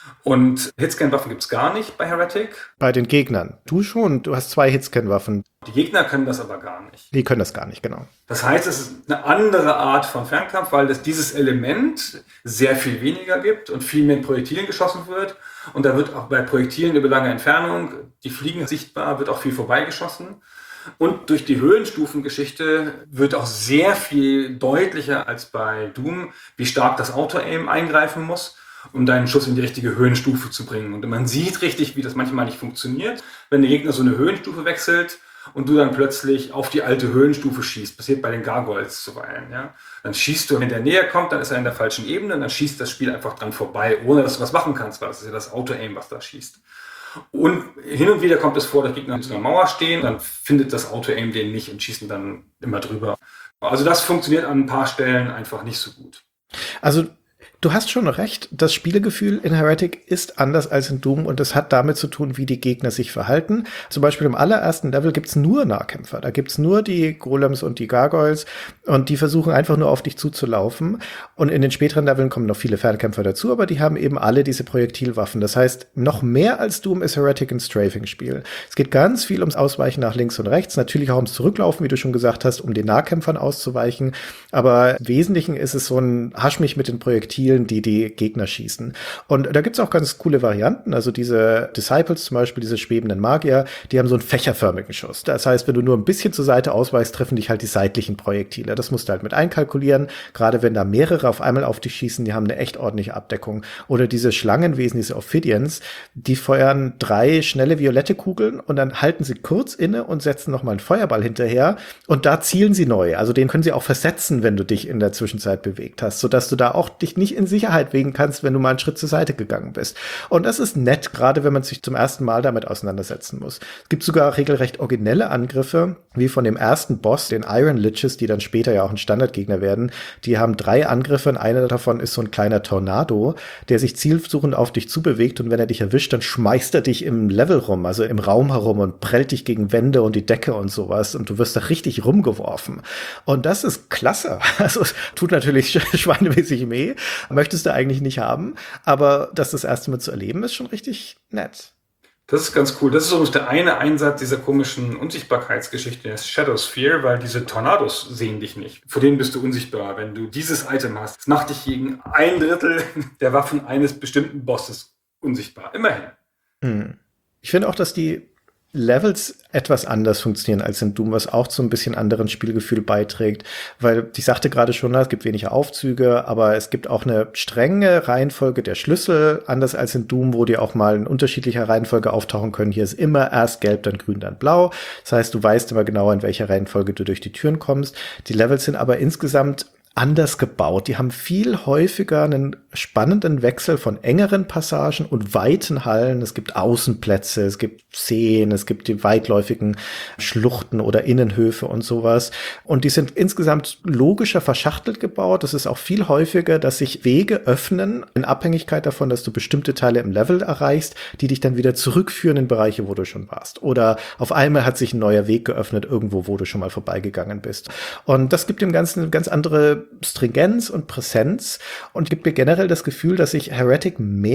Und Hitscan-Waffen gibt es gar nicht bei Heretic. Bei den Gegnern. Du schon, du hast 2 Hitscan-Waffen. Die Gegner können das aber gar nicht. Die können das gar nicht, genau. Das heißt, es ist eine andere Art von Fernkampf, weil es dieses Element sehr viel weniger gibt und viel mehr in Projektilen geschossen wird. Und da wird auch bei Projektilen über lange Entfernung, die fliegen sichtbar, wird auch viel vorbeigeschossen. Und durch die Höhenstufengeschichte wird auch sehr viel deutlicher als bei Doom, wie stark das Auto-Aim eingreifen muss, um deinen Schuss in die richtige Höhenstufe zu bringen. Und man sieht richtig, wie das manchmal nicht funktioniert, wenn der Gegner so eine Höhenstufe wechselt und du dann plötzlich auf die alte Höhenstufe schießt. Passiert bei den Gargoyles zuweilen. Ja? Dann schießt du, wenn der näher kommt, dann ist er in der falschen Ebene und dann schießt das Spiel einfach dran vorbei, ohne dass du was machen kannst, weil das ist ja das Auto-Aim, was da schießt. Und hin und wieder kommt es vor, dass Gegner zu einer Mauer stehen, dann findet das Auto-Aim den nicht und schießen dann immer drüber. Also das funktioniert an ein paar Stellen einfach nicht so gut. Also du hast schon recht, das Spielegefühl in Heretic ist anders als in Doom und es hat damit zu tun, wie die Gegner sich verhalten. Zum Beispiel im allerersten Level gibt's nur Nahkämpfer. Da gibt's nur die Golems und die Gargoyles und die versuchen einfach nur auf dich zuzulaufen. Und in den späteren Leveln kommen noch viele Fernkämpfer dazu, aber die haben eben alle diese Projektilwaffen. Das heißt, noch mehr als Doom ist Heretic ein Strafing-Spiel. Es geht ganz viel ums Ausweichen nach links und rechts, natürlich auch ums Zurücklaufen, wie du schon gesagt hast, um den Nahkämpfern auszuweichen. Aber im Wesentlichen ist es so ein Hasch mich mit den Projektilen, die Gegner schießen. Und da gibt's auch ganz coole Varianten. Also diese Disciples zum Beispiel, diese schwebenden Magier, die haben so einen fächerförmigen Schuss. Das heißt, wenn du nur ein bisschen zur Seite ausweichst, treffen dich halt die seitlichen Projektile. Das musst du halt mit einkalkulieren. Gerade wenn da mehrere auf einmal auf dich schießen, die haben eine echt ordentliche Abdeckung. Oder diese Schlangenwesen, diese Ophidians, die feuern 3 schnelle violette Kugeln und dann halten sie kurz inne und setzen nochmal einen Feuerball hinterher und da zielen sie neu. Also den können sie auch versetzen, wenn du dich in der Zwischenzeit bewegt hast, sodass du da auch dich nicht in Sicherheit wägen kannst, wenn du mal einen Schritt zur Seite gegangen bist. Und das ist nett, gerade wenn man sich zum ersten Mal damit auseinandersetzen muss. Es gibt sogar regelrecht originelle Angriffe, wie von dem ersten Boss, den Iron Liches, die dann später ja auch ein Standardgegner werden. Die haben 3 Angriffe und einer davon ist so ein kleiner Tornado, der sich zielsuchend auf dich zubewegt und wenn er dich erwischt, dann schmeißt er dich im Level rum, also im Raum herum und prellt dich gegen Wände und die Decke und sowas und du wirst da richtig rumgeworfen. Und das ist klasse. Also es tut natürlich schweinemäßig weh, möchtest du eigentlich nicht haben, aber das erste Mal zu erleben, ist schon richtig nett. Das ist ganz cool. Das ist übrigens der eine Einsatz dieser komischen Unsichtbarkeitsgeschichte, der Shadow Sphere, weil diese Tornados sehen dich nicht. Vor denen bist du unsichtbar. Wenn du dieses Item hast, das macht dich gegen 1/3 der Waffen eines bestimmten Bosses unsichtbar. Immerhin. Ich finde auch, dass die Levels etwas anders funktionieren als in Doom, was auch zu ein bisschen anderen Spielgefühl beiträgt, weil ich sagte gerade schon, es gibt weniger Aufzüge, aber es gibt auch eine strenge Reihenfolge der Schlüssel, anders als in Doom, wo die auch mal in unterschiedlicher Reihenfolge auftauchen können. Hier ist immer erst gelb, dann grün, dann blau. Das heißt, du weißt immer genau, in welcher Reihenfolge du durch die Türen kommst. Die Levels sind aber insgesamt anders gebaut. Die haben viel häufiger einen spannenden Wechsel von engeren Passagen und weiten Hallen. Es gibt Außenplätze, es gibt Seen, es gibt die weitläufigen Schluchten oder Innenhöfe und sowas. Und die sind insgesamt logischer verschachtelt gebaut. Es ist auch viel häufiger, dass sich Wege öffnen in Abhängigkeit davon, dass du bestimmte Teile im Level erreichst, die dich dann wieder zurückführen in Bereiche, wo du schon warst. Oder auf einmal hat sich ein neuer Weg geöffnet irgendwo, wo du schon mal vorbeigegangen bist. Und das gibt dem Ganzen eine ganz andere Stringenz und Präsenz und gibt mir generell das Gefühl, dass ich Heretic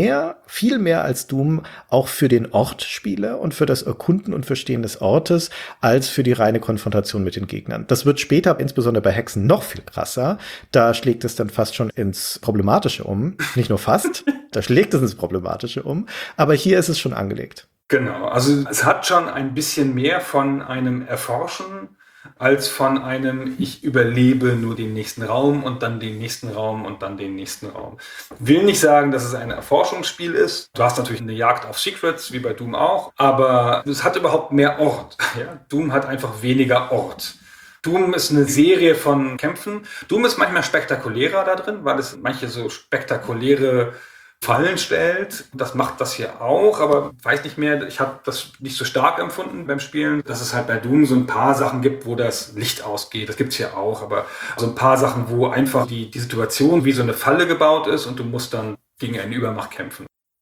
viel mehr als Doom auch für den Ort spiele und für das Erkunden und Verstehen des Ortes, als für die reine Konfrontation mit den Gegnern. Das wird später, insbesondere bei Hexen, noch viel krasser. Da schlägt es dann fast schon ins Problematische um. Nicht nur fast, da schlägt es ins Problematische um. Aber hier ist es schon angelegt. Genau, also es hat schon ein bisschen mehr von einem Erforschen als von einem, ich überlebe nur den nächsten Raum und dann den nächsten Raum und dann den nächsten Raum. Will nicht sagen, dass es ein Erforschungsspiel ist. Du hast natürlich eine Jagd auf Secrets, wie bei Doom auch, aber es hat überhaupt mehr Ort. Ja? Doom hat einfach weniger Ort. Doom ist eine Serie von Kämpfen. Doom ist manchmal spektakulärer da drin, weil es manche so spektakuläre Fallen stellt. Das macht das hier auch, aber weiß nicht mehr, ich habe das nicht so stark empfunden beim Spielen, dass es halt bei Doom so ein paar Sachen gibt, wo das Licht ausgeht. Das gibt's hier auch, aber so ein paar Sachen, wo einfach die Situation wie so eine Falle gebaut ist und du musst dann gegen eine Übermacht kämpfen.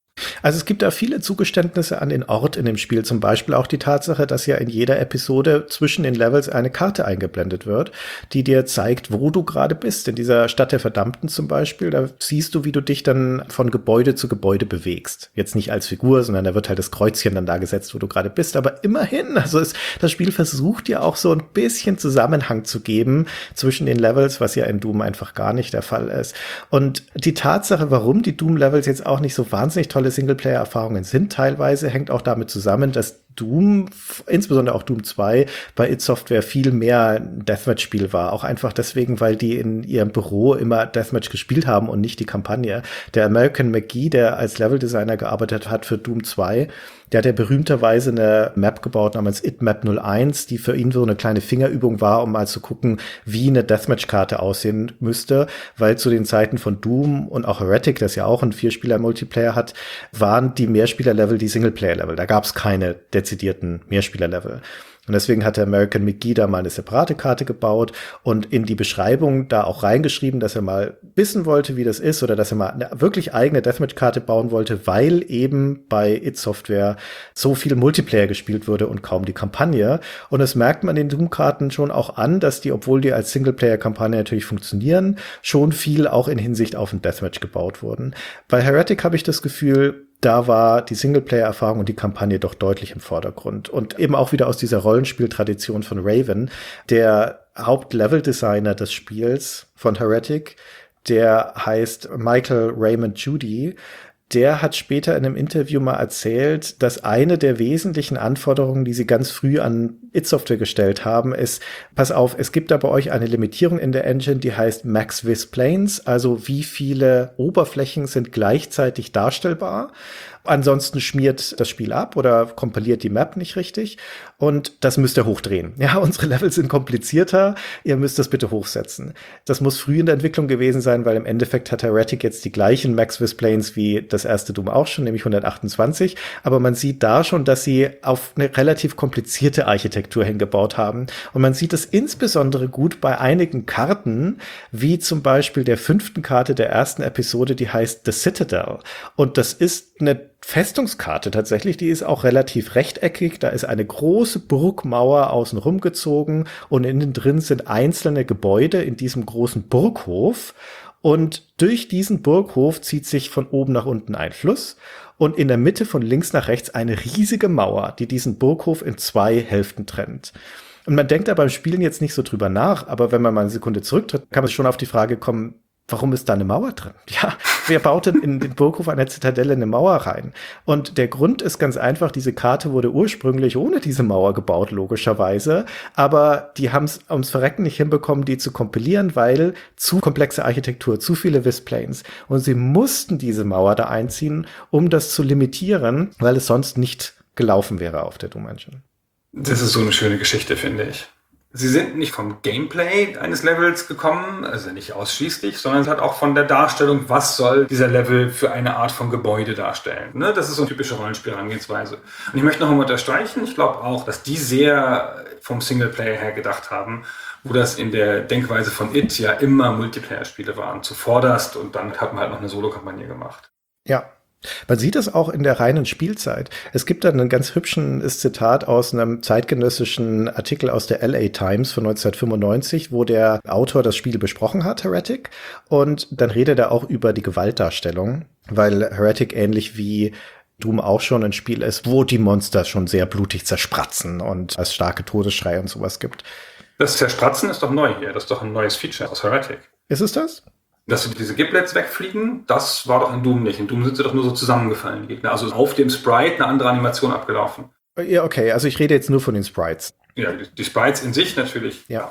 Also es gibt da viele Zugeständnisse an den Ort in dem Spiel, zum Beispiel auch die Tatsache, dass ja in jeder Episode zwischen den Levels eine Karte eingeblendet wird, die dir zeigt, wo du gerade bist. In dieser Stadt der Verdammten zum Beispiel, da siehst du, wie du dich dann von Gebäude zu Gebäude bewegst. Jetzt nicht als Figur, sondern da wird halt das Kreuzchen dann da gesetzt, wo du gerade bist. Aber immerhin, also das Spiel versucht ja auch so ein bisschen Zusammenhang zu geben zwischen den Levels, was ja in Doom einfach gar nicht der Fall ist. Und die Tatsache, warum die Doom-Levels jetzt auch nicht so wahnsinnig tolle Singleplayer-Erfahrungen sind, teilweise hängt auch damit zusammen, dass Doom, insbesondere auch Doom 2, bei id Software viel mehr ein Deathmatch-Spiel war. Auch einfach deswegen, weil die in ihrem Büro immer Deathmatch gespielt haben und nicht die Kampagne. Der American McGee, der als Leveldesigner gearbeitet hat für Doom 2, der hat ja berühmterweise eine Map gebaut namens id Map 01, die für ihn so eine kleine Fingerübung war, um mal zu gucken, wie eine Deathmatch-Karte aussehen müsste, weil zu den Zeiten von Doom und auch Heretic, das ja auch einen 4-Spieler-Multiplayer hat, waren die Mehrspieler-Level die Singleplayer-Level. Da gab es keine dezidierten Mehrspieler-Level. Und deswegen hat der American McGee da mal eine separate Karte gebaut und in die Beschreibung da auch reingeschrieben, dass er mal wissen wollte, wie das ist, oder dass er mal eine wirklich eigene Deathmatch-Karte bauen wollte, weil eben bei id Software so viel Multiplayer gespielt wurde und kaum die Kampagne. Und das merkt man den Doom-Karten schon auch an, dass die, obwohl die als Singleplayer-Kampagne natürlich funktionieren, schon viel auch in Hinsicht auf ein Deathmatch gebaut wurden. Bei Heretic habe ich das Gefühl, da war die Singleplayer-Erfahrung und die Kampagne doch deutlich im Vordergrund. Und eben auch wieder aus dieser Rollenspieltradition von Raven, der Hauptlevel-Designer des Spiels von Heretic, der heißt Michael Raymond Judy. Der hat später in einem Interview mal erzählt, dass eine der wesentlichen Anforderungen, die sie ganz früh an id Software gestellt haben, ist, pass auf, es gibt da bei euch eine Limitierung in der Engine, die heißt Max Vis Planes, also wie viele Oberflächen sind gleichzeitig darstellbar. Ansonsten schmiert das Spiel ab oder kompiliert die Map nicht richtig. Und das müsst ihr hochdrehen. Ja, unsere Level sind komplizierter. Ihr müsst das bitte hochsetzen. Das muss früh in der Entwicklung gewesen sein, weil im Endeffekt hat Heretic jetzt die gleichen Max-Vis-Planes wie das erste Doom auch schon, nämlich 128. Aber man sieht da schon, dass sie auf eine relativ komplizierte Architektur hingebaut haben. Und man sieht es insbesondere gut bei einigen Karten, wie zum Beispiel der 5. Karte der ersten Episode, die heißt The Citadel. Und das ist eine Festungskarte tatsächlich, die ist auch relativ rechteckig. Da ist eine große Burgmauer außen rum gezogen und innen drin sind einzelne Gebäude in diesem großen Burghof. Und durch diesen Burghof zieht sich von oben nach unten ein Fluss. Und in der Mitte von links nach rechts eine riesige Mauer, die diesen Burghof in 2 Hälften trennt. Und man denkt da beim Spielen jetzt nicht so drüber nach, aber wenn man mal eine Sekunde zurücktritt, kann man schon auf die Frage kommen, warum ist da eine Mauer drin? Ja, wer baut denn in den Burghof einer Zitadelle eine Mauer rein? Und der Grund ist ganz einfach, diese Karte wurde ursprünglich ohne diese Mauer gebaut, logischerweise. Aber die haben es ums Verrecken nicht hinbekommen, die zu kompilieren, weil zu komplexe Architektur, zu viele Vis-Planes. Und sie mussten diese Mauer da einziehen, um das zu limitieren, weil es sonst nicht gelaufen wäre auf der Doom Engine. Das ist so eine schöne Geschichte, finde ich. Sie sind nicht vom Gameplay eines Levels gekommen, also nicht ausschließlich, sondern es hat auch von der Darstellung, was soll dieser Level für eine Art von Gebäude darstellen. Ne? Das ist so eine typische Rollenspielherangehensweise. Und ich möchte noch einmal unterstreichen, ich glaube auch, dass die sehr vom Singleplayer her gedacht haben, wo das in der Denkweise von id ja immer Multiplayer-Spiele waren, zuvorderst, und dann hat man halt noch eine Solo-Kampagne gemacht. Ja. Man sieht es auch in der reinen Spielzeit. Es gibt da ein ganz hübsches Zitat aus einem zeitgenössischen Artikel aus der LA Times von 1995, wo der Autor das Spiel besprochen hat, Heretic. Und dann redet er auch über die Gewaltdarstellung, weil Heretic ähnlich wie Doom auch schon ein Spiel ist, wo die Monster schon sehr blutig zerspratzen und es starke Todesschreie und sowas gibt. Das Zerspratzen ist doch neu hier. Das ist doch ein neues Feature aus Heretic. Ist es das? Dass diese Giblets wegfliegen, das war doch in Doom nicht. In Doom sind sie doch nur so zusammengefallen, die Gegner. Also auf dem Sprite eine andere Animation abgelaufen. Ja, okay. Also ich rede jetzt nur von den Sprites. Ja, die Sprites in sich natürlich. Ja.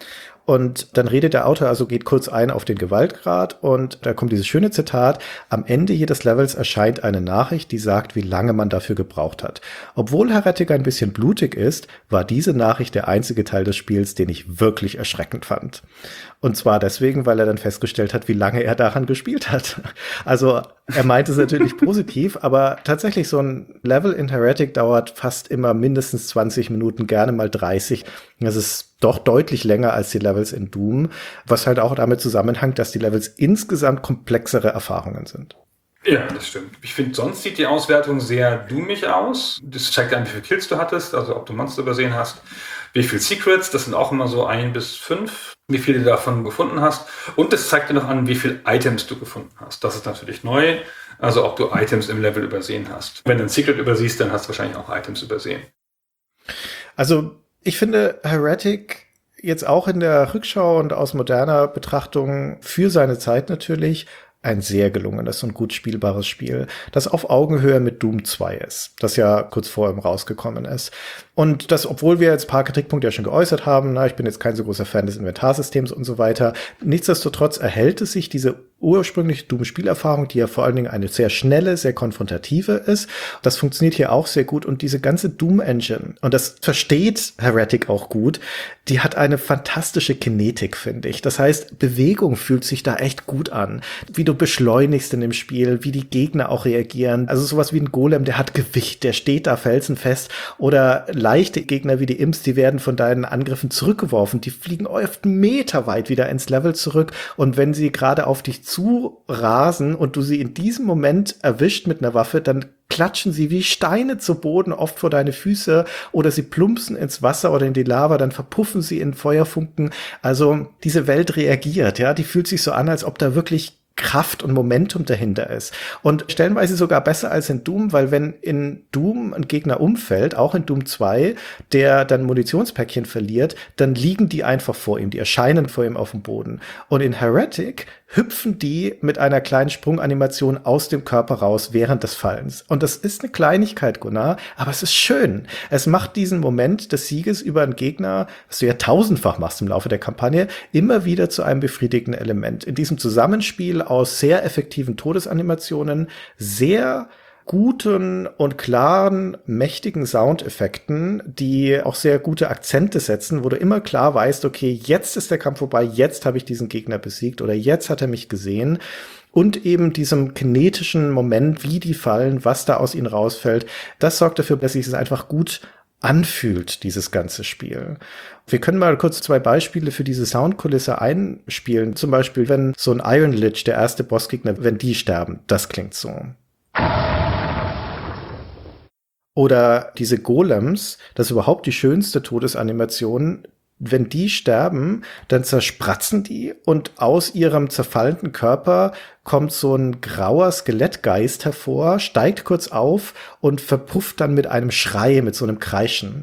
Und dann redet der Autor, also geht kurz ein auf den Gewaltgrad, und da kommt dieses schöne Zitat: Am Ende jedes Levels erscheint eine Nachricht, die sagt, wie lange man dafür gebraucht hat. Obwohl Heretic ein bisschen blutig ist, war diese Nachricht der einzige Teil des Spiels, den ich wirklich erschreckend fand. Und zwar deswegen, weil er dann festgestellt hat, wie lange er daran gespielt hat. Also er meint es natürlich positiv, aber tatsächlich so ein Level in Heretic dauert fast immer mindestens 20 Minuten, gerne mal 30. Das ist doch deutlich länger als die Levels in Doom, was halt auch damit zusammenhängt, dass die Levels insgesamt komplexere Erfahrungen sind. Ja, das stimmt. Ich finde, sonst sieht die Auswertung sehr doomig aus. Das zeigt an, wie viele Kills du hattest, also ob du Monster übersehen hast. Wie viele Secrets, das sind auch immer so 1 bis 5, wie viele du davon gefunden hast. Und es zeigt dir noch an, wie viele Items du gefunden hast. Das ist natürlich neu, also ob du Items im Level übersehen hast. Wenn du ein Secret übersiehst, dann hast du wahrscheinlich auch Items übersehen. Also ich finde Heretic jetzt auch in der Rückschau und aus moderner Betrachtung für seine Zeit natürlich ein sehr gelungenes und gut spielbares Spiel, das auf Augenhöhe mit Doom 2 ist, das ja kurz vor ihm rausgekommen ist. Und das, obwohl wir jetzt ein paar Kritikpunkte ja schon geäußert haben, ich bin jetzt kein so großer Fan des Inventarsystems und so weiter, nichtsdestotrotz erhält es sich diese ursprüngliche Doom-Spielerfahrung, die ja vor allen Dingen eine sehr schnelle, sehr konfrontative ist. Das funktioniert hier auch sehr gut und diese ganze Doom-Engine, und das versteht Heretic auch gut, die hat eine fantastische Kinetik, finde ich. Das heißt, Bewegung fühlt sich da echt gut an. Wie du beschleunigst in dem Spiel, wie die Gegner auch reagieren. Also sowas wie ein Golem, der hat Gewicht, der steht da felsenfest. Oder leichte Gegner wie die Imps, die werden von deinen Angriffen zurückgeworfen. Die fliegen oft meterweit wieder ins Level zurück. Und wenn sie gerade auf dich zu rasen und du sie in diesem Moment erwischt mit einer Waffe, dann klatschen sie wie Steine zu Boden, oft vor deine Füße, oder sie plumpsen ins Wasser oder in die Lava, dann verpuffen sie in Feuerfunken. Also diese Welt reagiert, ja, die fühlt sich so an, als ob da wirklich Kraft und Momentum dahinter ist. Und stellenweise sogar besser als in Doom, weil wenn in Doom ein Gegner umfällt, auch in Doom 2, der dann Munitionspäckchen verliert, dann liegen die einfach vor ihm, die erscheinen vor ihm auf dem Boden. Und in Heretic hüpfen die mit einer kleinen Sprunganimation aus dem Körper raus während des Fallens. Und das ist eine Kleinigkeit, Gunnar, aber es ist schön. Es macht diesen Moment des Sieges über einen Gegner, was du ja tausendfach machst im Laufe der Kampagne, immer wieder zu einem befriedigenden Element. In diesem Zusammenspiel aus sehr effektiven Todesanimationen, sehr guten und klaren, mächtigen Soundeffekten, die auch sehr gute Akzente setzen, wo du immer klar weißt, okay, jetzt ist der Kampf vorbei, jetzt habe ich diesen Gegner besiegt oder jetzt hat er mich gesehen. Und eben diesem kinetischen Moment, wie die fallen, was da aus ihnen rausfällt, das sorgt dafür, dass sich es einfach gut anfühlt, dieses ganze Spiel. Wir können mal kurz 2 Beispiele für diese Soundkulisse einspielen. Zum Beispiel, wenn so ein Iron Lich, der erste Bossgegner, wenn die sterben, das klingt so. Oder diese Golems, das ist überhaupt die schönste Todesanimation. Wenn die sterben, dann zerspratzen die und aus ihrem zerfallenden Körper kommt so ein grauer Skelettgeist hervor, steigt kurz auf und verpufft dann mit einem Schrei, mit so einem Kreischen.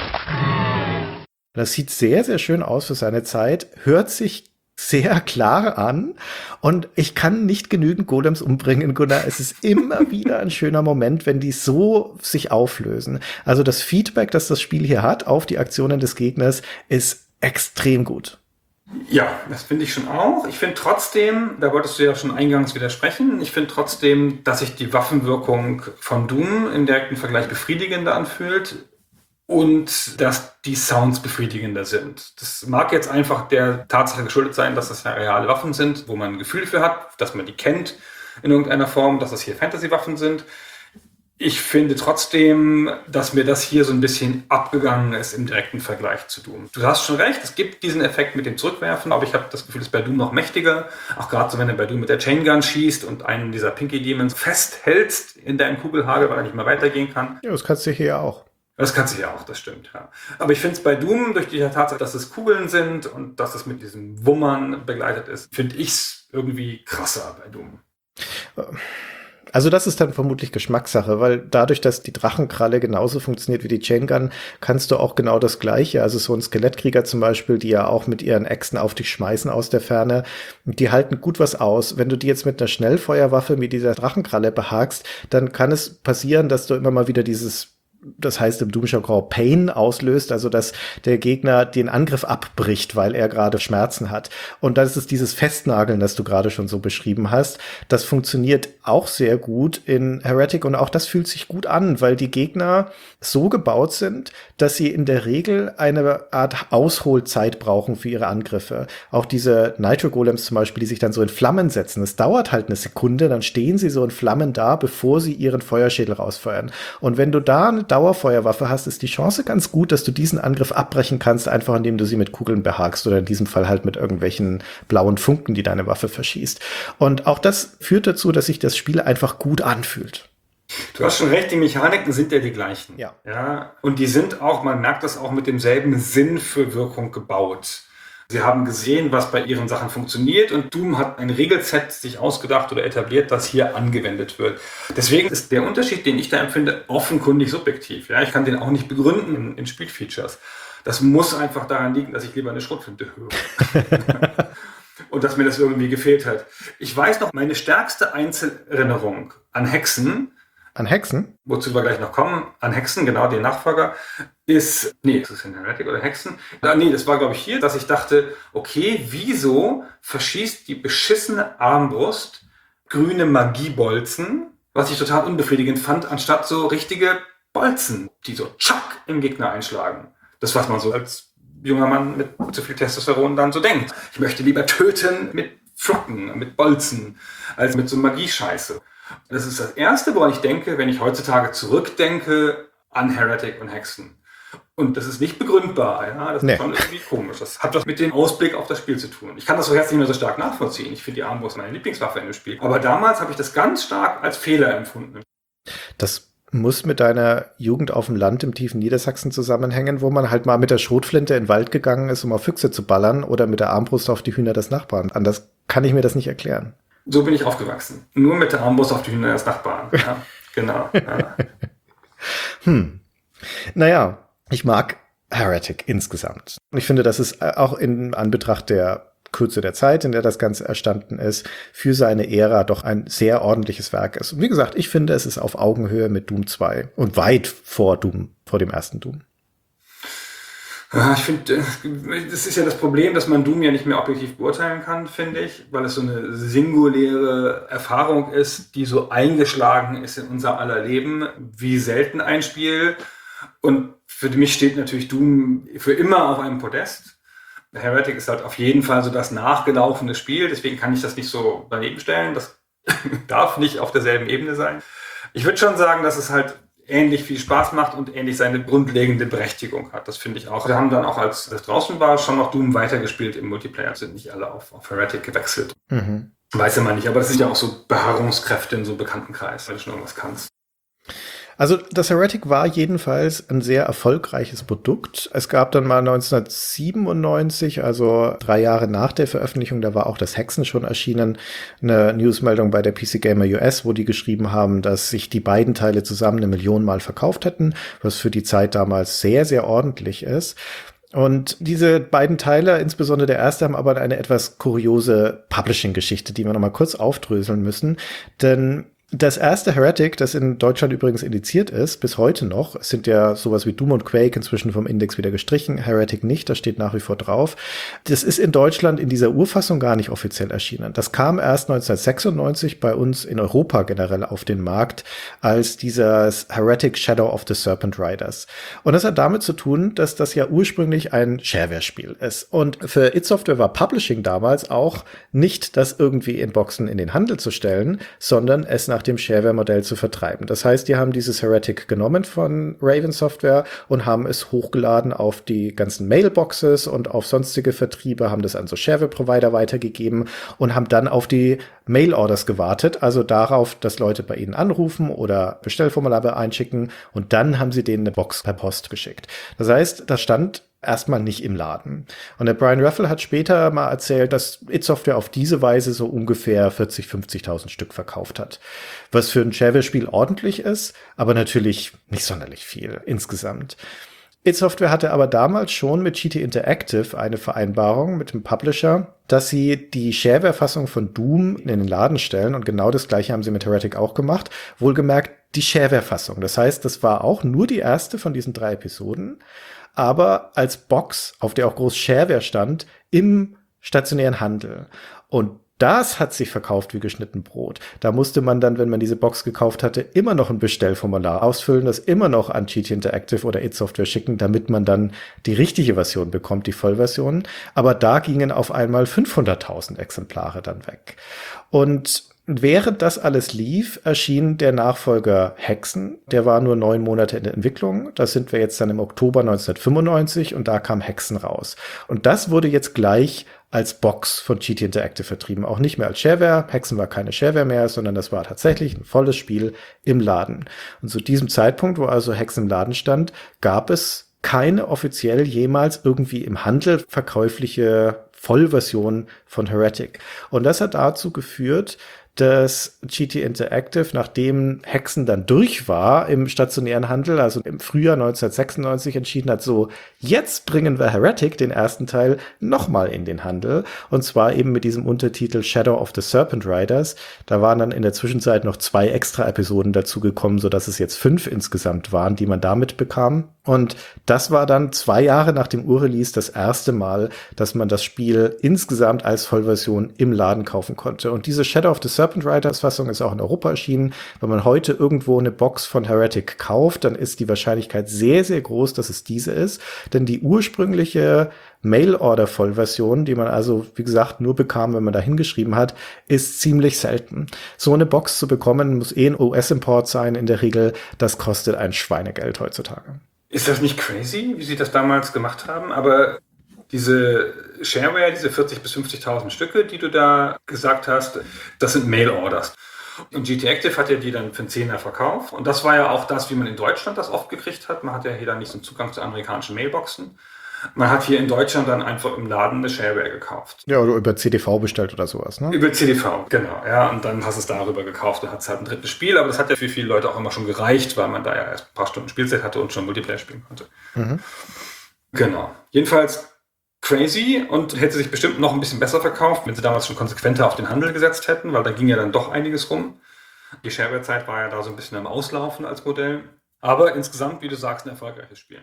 Das sieht sehr, sehr schön aus für seine Zeit, hört sich sehr klar an und ich kann nicht genügend Golems umbringen, Gunnar. Es ist immer wieder ein schöner Moment, wenn die so sich auflösen. Also das Feedback, das das Spiel hier hat auf die Aktionen des Gegners, ist extrem gut. Ja, das finde ich schon auch. Ich finde trotzdem, da wolltest du ja schon eingangs widersprechen, ich finde trotzdem, dass sich die Waffenwirkung von Doom im direkten Vergleich befriedigender anfühlt. Und dass die Sounds befriedigender sind. Das mag jetzt einfach der Tatsache geschuldet sein, dass das ja reale Waffen sind, wo man ein Gefühl für hat, dass man die kennt in irgendeiner Form, dass das hier Fantasy-Waffen sind. Ich finde trotzdem, dass mir das hier so ein bisschen abgegangen ist im direkten Vergleich zu Doom. Du hast schon recht, es gibt diesen Effekt mit dem Zurückwerfen, aber ich habe das Gefühl, es ist bei Doom noch mächtiger. Auch gerade so, wenn du bei Doom mit der Chain Gun schießt und einen dieser Pinky Demons festhältst in deinem Kugelhagel, weil er nicht mehr weitergehen kann. Ja, das kannst du hier auch. Das kannst du ja auch, das stimmt, ja. Aber ich finde es bei Doom, durch die Tatsache, dass es Kugeln sind und dass es mit diesem Wummern begleitet ist, finde ich es irgendwie krasser bei Doom. Also das ist dann vermutlich Geschmackssache, weil dadurch, dass die Drachenkralle genauso funktioniert wie die Chain Gun, kannst du auch genau das Gleiche. Also so ein Skelettkrieger zum Beispiel, die ja auch mit ihren Äxten auf dich schmeißen aus der Ferne, die halten gut was aus. Wenn du die jetzt mit einer Schnellfeuerwaffe mit dieser Drachenkralle behagst, dann kann es passieren, dass du immer mal wieder das heißt im Doom-Jargon Pain auslöst, also dass der Gegner den Angriff abbricht, weil er gerade Schmerzen hat. Und das ist dieses Festnageln, das du gerade schon so beschrieben hast. Das funktioniert auch sehr gut in Heretic und auch das fühlt sich gut an, weil die Gegner so gebaut sind, dass sie in der Regel eine Art Ausholzeit brauchen für ihre Angriffe. Auch diese Nitro-Golems zum Beispiel, die sich dann so in Flammen setzen. Es dauert halt eine Sekunde, dann stehen sie so in Flammen da, bevor sie ihren Feuerschädel rausfeuern. Und wenn du da eine Dauerfeuerwaffe hast, ist die Chance ganz gut, dass du diesen Angriff abbrechen kannst, einfach indem du sie mit Kugeln behagst oder in diesem Fall halt mit irgendwelchen blauen Funken, die deine Waffe verschießt. Und auch das führt dazu, dass sich das Spiel einfach gut anfühlt. Du hast schon recht, die Mechaniken sind ja die gleichen. Ja. Und die sind auch, man merkt das auch, mit demselben Sinn für Wirkung gebaut. Sie haben gesehen, was bei ihren Sachen funktioniert und Doom hat ein Regelset sich ausgedacht oder etabliert, das hier angewendet wird. Deswegen ist der Unterschied, den ich da empfinde, offenkundig subjektiv. Ja, ich kann den auch nicht begründen in Spielfeatures. Das muss einfach daran liegen, dass ich lieber eine Schrotflinte höre. Und dass mir das irgendwie gefehlt hat. Ich weiß noch, meine stärkste Einzelerinnerung an Hexen, wozu wir gleich noch kommen, an Hexen, genau, den Nachfolger, ist es in Heretic oder Hexen? Das war, glaube ich, hier, dass ich dachte, okay, wieso verschießt die beschissene Armbrust grüne Magiebolzen, was ich total unbefriedigend fand, anstatt so richtige Bolzen, die so tschack im Gegner einschlagen. Das, was man so als junger Mann mit zu viel Testosteron dann so denkt. Ich möchte lieber töten mit Flocken, mit Bolzen, als mit so Magiescheiße. Das ist das Erste, woran ich denke, wenn ich heutzutage zurückdenke an Heretic und Hexen. Und das ist nicht begründbar. Ja? Das ist schon irgendwie komisch. Das hat was mit dem Ausblick auf das Spiel zu tun. Ich kann das so jetzt nicht mehr so stark nachvollziehen. Ich finde die Armbrust meine Lieblingswaffe in dem Spiel. Aber damals habe ich das ganz stark als Fehler empfunden. Das muss mit deiner Jugend auf dem Land im tiefen Niedersachsen zusammenhängen, wo man halt mal mit der Schrotflinte in den Wald gegangen ist, um auf Füchse zu ballern oder mit der Armbrust auf die Hühner des Nachbarn. Anders kann ich mir das nicht erklären. So bin ich aufgewachsen. Nur mit der Armbrust auf die Hühner des Nachbarn. Ja, genau. Ja. Naja, ich mag Heretic insgesamt. Und ich finde, dass es auch in Anbetracht der Kürze der Zeit, in der das Ganze erstanden ist, für seine Ära doch ein sehr ordentliches Werk ist. Und wie gesagt, ich finde, es ist auf Augenhöhe mit Doom 2 und weit vor Doom, vor dem ersten Doom. Ich finde, das ist ja das Problem, dass man Doom ja nicht mehr objektiv beurteilen kann, finde ich, weil es so eine singuläre Erfahrung ist, die so eingeschlagen ist in unser aller Leben, wie selten ein Spiel. Und für mich steht natürlich Doom für immer auf einem Podest. Heretic ist halt auf jeden Fall so das nachgelaufene Spiel, deswegen kann ich das nicht so daneben stellen. Das darf nicht auf derselben Ebene sein. Ich würde schon sagen, dass es halt ähnlich viel Spaß macht und ähnlich seine grundlegende Berechtigung hat. Das finde ich auch. Wir haben dann auch, als das draußen war, schon noch Doom weitergespielt im Multiplayer. Sind nicht alle auf Heretic gewechselt. Weiß ja man nicht, aber das sind ja auch so Beharrungskräfte in so einem Bekanntenkreis, weil du schon irgendwas kannst. Also das Heretic war jedenfalls ein sehr erfolgreiches Produkt. Es gab dann mal 1997, also 3 Jahre nach der Veröffentlichung, da war auch das Hexen schon erschienen, eine Newsmeldung bei der PC Gamer US, wo die geschrieben haben, dass sich die beiden Teile zusammen 1 Million Mal verkauft hätten, was für die Zeit damals sehr, sehr ordentlich ist. Und diese beiden Teile, insbesondere der erste, haben aber eine etwas kuriose Publishing-Geschichte, die wir noch mal kurz aufdröseln müssen, denn das erste Heretic, das in Deutschland übrigens indiziert ist, bis heute noch, es sind ja sowas wie Doom und Quake inzwischen vom Index wieder gestrichen, Heretic nicht, das steht nach wie vor drauf. Das ist in Deutschland in dieser Urfassung gar nicht offiziell erschienen. Das kam erst 1996 bei uns in Europa generell auf den Markt als dieses Heretic Shadow of the Serpent Riders. Und das hat damit zu tun, dass das ja ursprünglich ein Shareware-Spiel ist. Und für id Software war Publishing damals auch nicht, das irgendwie in Boxen in den Handel zu stellen, sondern es nach dem Shareware-Modell zu vertreiben. Das heißt, die haben dieses Heretic genommen von Raven Software und haben es hochgeladen auf die ganzen Mailboxes und auf sonstige Vertriebe, haben das an so Shareware-Provider weitergegeben und haben dann auf die Mail-Orders gewartet, also darauf, dass Leute bei ihnen anrufen oder Bestellformulare einschicken und dann haben sie denen eine Box per Post geschickt. Das heißt, das stand erstmal nicht im Laden. Und der Brian Raffel hat später mal erzählt, dass id Software auf diese Weise so ungefähr 40.000, 50.000 Stück verkauft hat. Was für ein Shareware-Spiel ordentlich ist, aber natürlich nicht sonderlich viel insgesamt. id Software hatte aber damals schon mit GT Interactive eine Vereinbarung mit dem Publisher, dass sie die Shareware-Fassung von Doom in den Laden stellen. Und genau das Gleiche haben sie mit Heretic auch gemacht. Wohlgemerkt die Shareware-Fassung. Das heißt, das war auch nur die erste von diesen 3 Episoden, aber als Box, auf der auch groß Shareware stand, im stationären Handel. Und das hat sich verkauft wie geschnitten Brot. Da musste man dann, wenn man diese Box gekauft hatte, immer noch ein Bestellformular ausfüllen, das immer noch an GT Interactive oder id Software schicken, damit man dann die richtige Version bekommt, die Vollversion. Aber da gingen auf einmal 500.000 Exemplare dann weg. Und während das alles lief, erschien der Nachfolger Hexen. Der war nur 9 Monate in der Entwicklung. Da sind wir jetzt dann im Oktober 1995 und da kam Hexen raus. Und das wurde jetzt gleich als Box von GT Interactive vertrieben. Auch nicht mehr als Shareware. Hexen war keine Shareware mehr, sondern das war tatsächlich ein volles Spiel im Laden. Und zu diesem Zeitpunkt, wo also Hexen im Laden stand, gab es keine offiziell jemals irgendwie im Handel verkäufliche Vollversion von Heretic. Und das hat dazu geführt, dass GT Interactive, nachdem Hexen dann durch war im stationären Handel, also im Frühjahr 1996 entschieden hat, so, jetzt bringen wir Heretic, den ersten Teil, nochmal in den Handel. Und zwar eben mit diesem Untertitel Shadow of the Serpent Riders. Da waren dann in der Zwischenzeit noch 2 extra Episoden dazu gekommen, sodass es jetzt 5 insgesamt waren, die man damit bekam. Und das war dann 2 Jahre nach dem Urrelease das erste Mal, dass man das Spiel insgesamt als Vollversion im Laden kaufen konnte. Und diese Shadow of the Serpent Riders Fassung ist auch in Europa erschienen. Wenn man heute irgendwo eine Box von Heretic kauft, dann ist die Wahrscheinlichkeit sehr, sehr groß, dass es diese ist. Denn die ursprüngliche Mail-Order-Vollversion, die man also, wie gesagt, nur bekam, wenn man da hingeschrieben hat, ist ziemlich selten. So eine Box zu bekommen, muss ein US-Import sein in der Regel. Das kostet ein Schweinegeld heutzutage. Ist das nicht crazy, wie sie das damals gemacht haben? Aber diese Shareware, diese 40.000 bis 50.000 Stücke, die du da gesagt hast, das sind Mail-Orders. Und GT Active hat ja die dann für einen Zehner verkauft. Und das war ja auch das, wie man in Deutschland das oft gekriegt hat. Man hat ja hier dann nicht so einen Zugang zu amerikanischen Mailboxen. Man hat hier in Deutschland dann einfach im Laden eine Shareware gekauft. Ja, oder über CDV bestellt oder sowas, ne? Über CDV, genau. Ja, und dann hast du es darüber gekauft. Da hat es halt ein drittes Spiel. Aber das hat ja für viele Leute auch immer schon gereicht, weil man da ja erst ein paar Stunden Spielzeit hatte und schon Multiplayer spielen konnte. Mhm. Genau. Jedenfalls crazy und hätte sich bestimmt noch ein bisschen besser verkauft, wenn sie damals schon konsequenter auf den Handel gesetzt hätten, weil da ging ja dann doch einiges rum. Die Shareware-Zeit war ja da so ein bisschen am Auslaufen als Modell. Aber insgesamt, wie du sagst, ein erfolgreiches Spiel.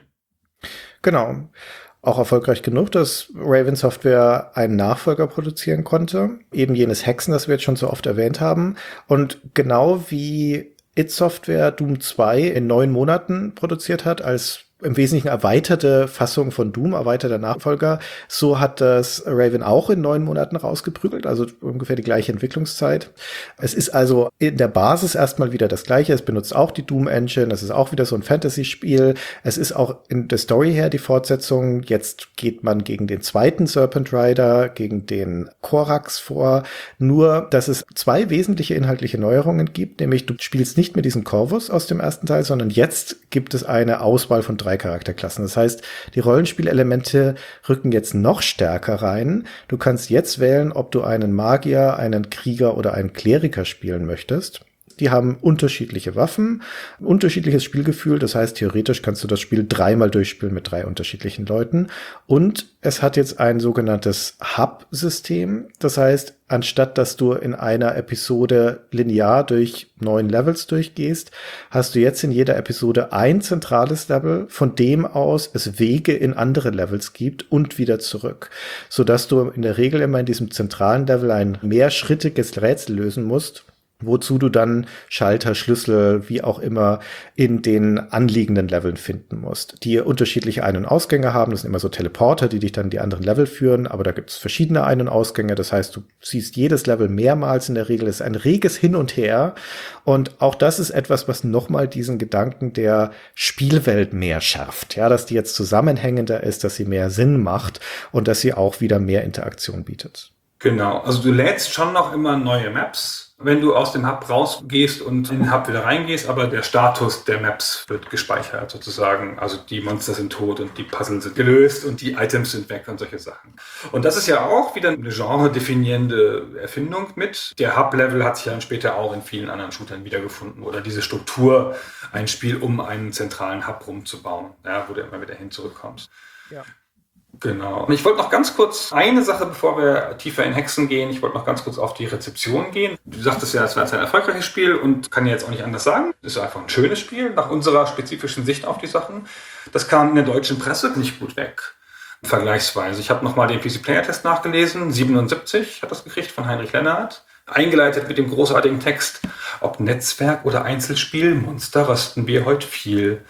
Genau. Auch erfolgreich genug, dass Raven Software einen Nachfolger produzieren konnte. Eben jenes Hexen, das wir jetzt schon so oft erwähnt haben. Und genau wie id Software Doom 2 in 9 Monaten produziert hat, als im Wesentlichen erweiterte Fassung von Doom, erweiterter Nachfolger. So hat das Raven auch in 9 Monaten rausgeprügelt, also ungefähr die gleiche Entwicklungszeit. Es ist also in der Basis erstmal wieder das Gleiche. Es benutzt auch die Doom Engine. Es ist auch wieder so ein Fantasy-Spiel. Es ist auch in der Story her die Fortsetzung. Jetzt geht man gegen den zweiten Serpent Rider, gegen den Korax vor. Nur, dass es 2 wesentliche inhaltliche Neuerungen gibt, nämlich du spielst nicht mehr diesen Corvus aus dem ersten Teil, sondern jetzt gibt es eine Auswahl von 3 Charakterklassen. Das heißt, die Rollenspielelemente rücken jetzt noch stärker rein. Du kannst jetzt wählen, ob du einen Magier, einen Krieger oder einen Kleriker spielen möchtest. Die haben unterschiedliche Waffen, unterschiedliches Spielgefühl. Das heißt, theoretisch kannst du das Spiel 3-mal durchspielen mit 3 unterschiedlichen Leuten. Und es hat jetzt ein sogenanntes Hub-System. Das heißt, anstatt dass du in einer Episode linear durch 9 Levels durchgehst, hast du jetzt in jeder Episode ein zentrales Level, von dem aus es Wege in andere Levels gibt und wieder zurück. Sodass du in der Regel immer in diesem zentralen Level ein mehrschrittiges Rätsel lösen musst, wozu du dann Schalter, Schlüssel, wie auch immer, in den anliegenden Leveln finden musst, die unterschiedliche Ein- und Ausgänge haben. Das sind immer so Teleporter, die dich dann in die anderen Level führen, aber da gibt es verschiedene Ein- und Ausgänge. Das heißt, du siehst jedes Level mehrmals in der Regel. Es ist ein reges Hin und Her. Und auch das ist etwas, was nochmal diesen Gedanken der Spielwelt mehr schärft. Ja, dass die jetzt zusammenhängender ist, dass sie mehr Sinn macht und dass sie auch wieder mehr Interaktion bietet. Genau. Also du lädst schon noch immer neue Maps, wenn du aus dem Hub rausgehst und in den Hub wieder reingehst, aber der Status der Maps wird gespeichert sozusagen. Also die Monster sind tot und die Puzzle sind gelöst und die Items sind weg und solche Sachen. Und das ist ja auch wieder eine genre-definierende Erfindung mit. Der Hub-Level hat sich ja dann später auch in vielen anderen Shootern wiedergefunden oder diese Struktur, ein Spiel um einen zentralen Hub rumzubauen, ja, wo du immer wieder hin zurückkommst. Ja. Genau. Und ich wollte noch ganz kurz eine Sache, bevor wir tiefer in Hexen gehen, ich wollte noch ganz kurz auf die Rezeption gehen. Du sagtest ja, es war jetzt ein erfolgreiches Spiel und kann ja jetzt auch nicht anders sagen. Es ist einfach ein schönes Spiel, nach unserer spezifischen Sicht auf die Sachen. Das kam in der deutschen Presse nicht gut weg, vergleichsweise. Ich habe nochmal den PC-Player-Test nachgelesen, 77 hat das gekriegt von Heinrich Lennart. Eingeleitet mit dem großartigen Text, ob Netzwerk oder Einzelspiel, Monster rösten wir heute viel.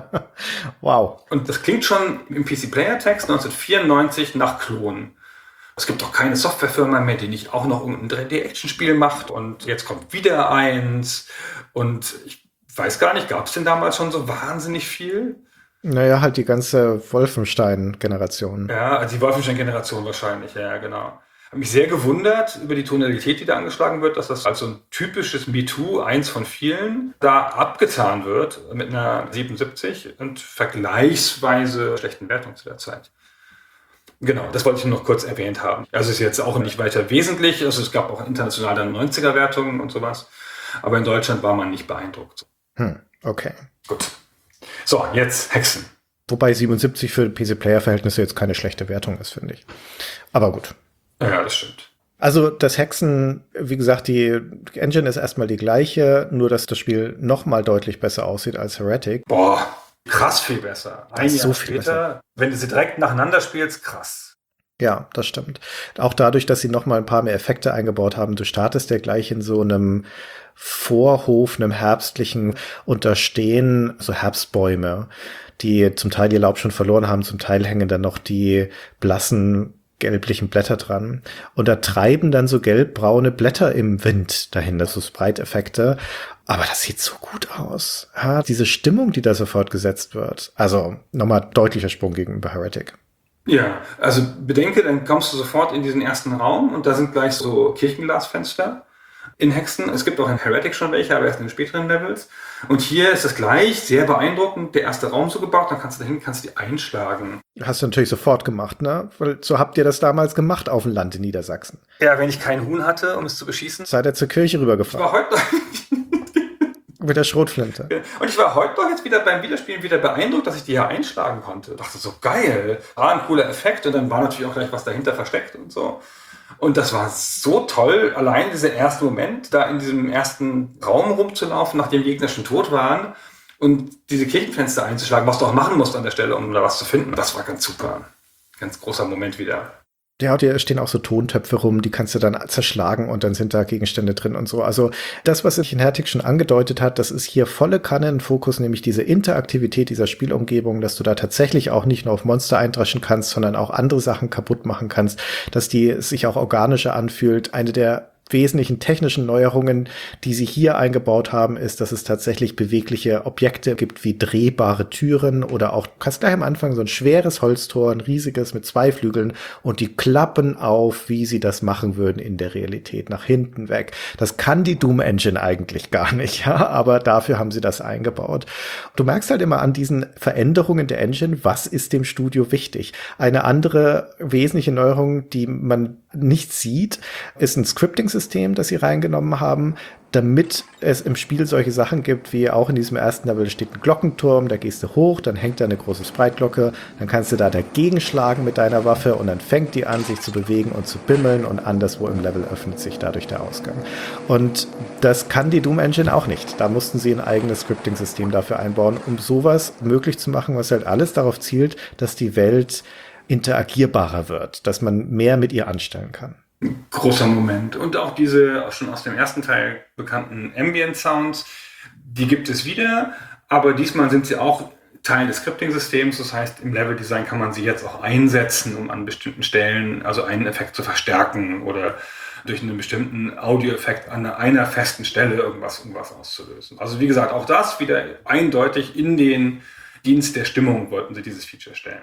Wow. Und das klingt schon im PC-Player-Text 1994 nach Klon. Es gibt doch keine Softwarefirma mehr, die nicht auch noch irgendein 3D-Action-Spiel macht. Und jetzt kommt wieder eins. Und ich weiß gar nicht, gab es denn damals schon so wahnsinnig viel? Naja, halt die ganze Wolfenstein-Generation. Ja, also die Wolfenstein-Generation wahrscheinlich, ja, genau. Habe mich sehr gewundert über die Tonalität, die da angeschlagen wird, dass das als so ein typisches MeToo, eins von vielen, da abgetan wird mit einer 77 und vergleichsweise schlechten Wertung zu der Zeit. Genau, das wollte ich nur noch kurz erwähnt haben. Also ist jetzt auch nicht weiter wesentlich. Also es gab auch international dann 90er-Wertungen und sowas. Aber in Deutschland war man nicht beeindruckt. Okay. Gut. So, jetzt Hexen. Wobei 77 für PC-Player-Verhältnisse jetzt keine schlechte Wertung ist, finde ich. Aber gut. Ja, das stimmt. Also das Hexen, wie gesagt, die Engine ist erstmal die gleiche, nur dass das Spiel noch mal deutlich besser aussieht als Heretic. Boah, krass viel besser. Ein Das ist Jahr so viel später, wenn du sie direkt nacheinander spielst, krass. Ja, das stimmt. Auch dadurch, dass sie noch mal ein paar mehr Effekte eingebaut haben. Du startest ja gleich in so einem Vorhof, einem herbstlichen, und da stehen so Herbstbäume, die zum Teil ihr Laub schon verloren haben, zum Teil hängen dann noch die blassen gelblichen Blätter dran. Und da treiben dann so gelbbraune Blätter im Wind dahin, das so Sprite-Effekte. Aber das sieht so gut aus. Ja, diese Stimmung, die da sofort gesetzt wird. Also nochmal deutlicher Sprung gegenüber Heretic. Ja, also bedenke, dann kommst du sofort in diesen ersten Raum und da sind gleich so Kirchenglasfenster in Hexen. Es gibt auch in Heretic schon welche, aber erst in den späteren Levels. Und hier ist es gleich sehr beeindruckend, der erste Raum so gebaut, dann kannst du dahin, kannst du die einschlagen. Hast du natürlich sofort gemacht, ne? Weil so habt ihr das damals gemacht auf dem Land in Niedersachsen. Ja, wenn ich keinen Huhn hatte, um es zu beschießen. Seid ihr zur Kirche Ich rübergefahren? war heute Mit der Schrotflinte. Und ich war heute noch jetzt wieder beim Wiederspielen wieder beeindruckt, dass ich die hier einschlagen konnte. Dachte so, geil. War ein cooler Effekt und dann war natürlich auch gleich was dahinter versteckt und so. Und das war so toll, allein dieser erste Moment, da in diesem ersten Raum rumzulaufen, nachdem die Gegner schon tot waren und diese Kirchenfenster einzuschlagen, was du auch machen musst an der Stelle, um da was zu finden. Das war ganz super. Ganz großer Moment wieder. Ja, und hier stehen auch so Tontöpfe rum, die kannst du dann zerschlagen und dann sind da Gegenstände drin und so. Also das, was sich in Heretic schon angedeutet hat, das ist hier volle Kanne ein Fokus, nämlich diese Interaktivität dieser Spielumgebung, dass du da tatsächlich auch nicht nur auf Monster eindreschen kannst, sondern auch andere Sachen kaputt machen kannst, dass die sich auch organischer anfühlt. Eine der wesentlichen technischen Neuerungen, die sie hier eingebaut haben, ist, dass es tatsächlich bewegliche Objekte gibt, wie drehbare Türen oder auch, du kannst gleich am Anfang so ein schweres Holztor, ein riesiges mit 2 Flügeln und die klappen auf, wie sie das machen würden in der Realität, nach hinten weg. Das kann die Doom Engine eigentlich gar nicht, ja, aber dafür haben sie das eingebaut. Du merkst halt immer an diesen Veränderungen der Engine, was ist dem Studio wichtig. Eine andere wesentliche Neuerung, die man nicht sieht, ist ein Scripting-System, das sie reingenommen haben, damit es im Spiel solche Sachen gibt, wie auch in diesem ersten Level steht ein Glockenturm, da gehst du hoch, dann hängt da eine große Sprite-Glocke, dann kannst du da dagegen schlagen mit deiner Waffe und dann fängt die an, sich zu bewegen und zu bimmeln und anderswo im Level öffnet sich dadurch der Ausgang. Und das kann die Doom Engine auch nicht. Da mussten sie ein eigenes Scripting-System dafür einbauen, um sowas möglich zu machen, was halt alles darauf zielt, dass die Welt interagierbarer wird, dass man mehr mit ihr anstellen kann. Großer Moment. Und auch diese auch schon aus dem ersten Teil bekannten Ambient Sounds, die gibt es wieder, aber diesmal sind sie auch Teil des Scripting-Systems. Das heißt, im Level-Design kann man sie jetzt auch einsetzen, um an bestimmten Stellen also einen Effekt zu verstärken oder durch einen bestimmten Audioeffekt an einer festen Stelle irgendwas auszulösen. Also wie gesagt, auch das wieder eindeutig in den Dienst der Stimmung wollten sie dieses Feature stellen.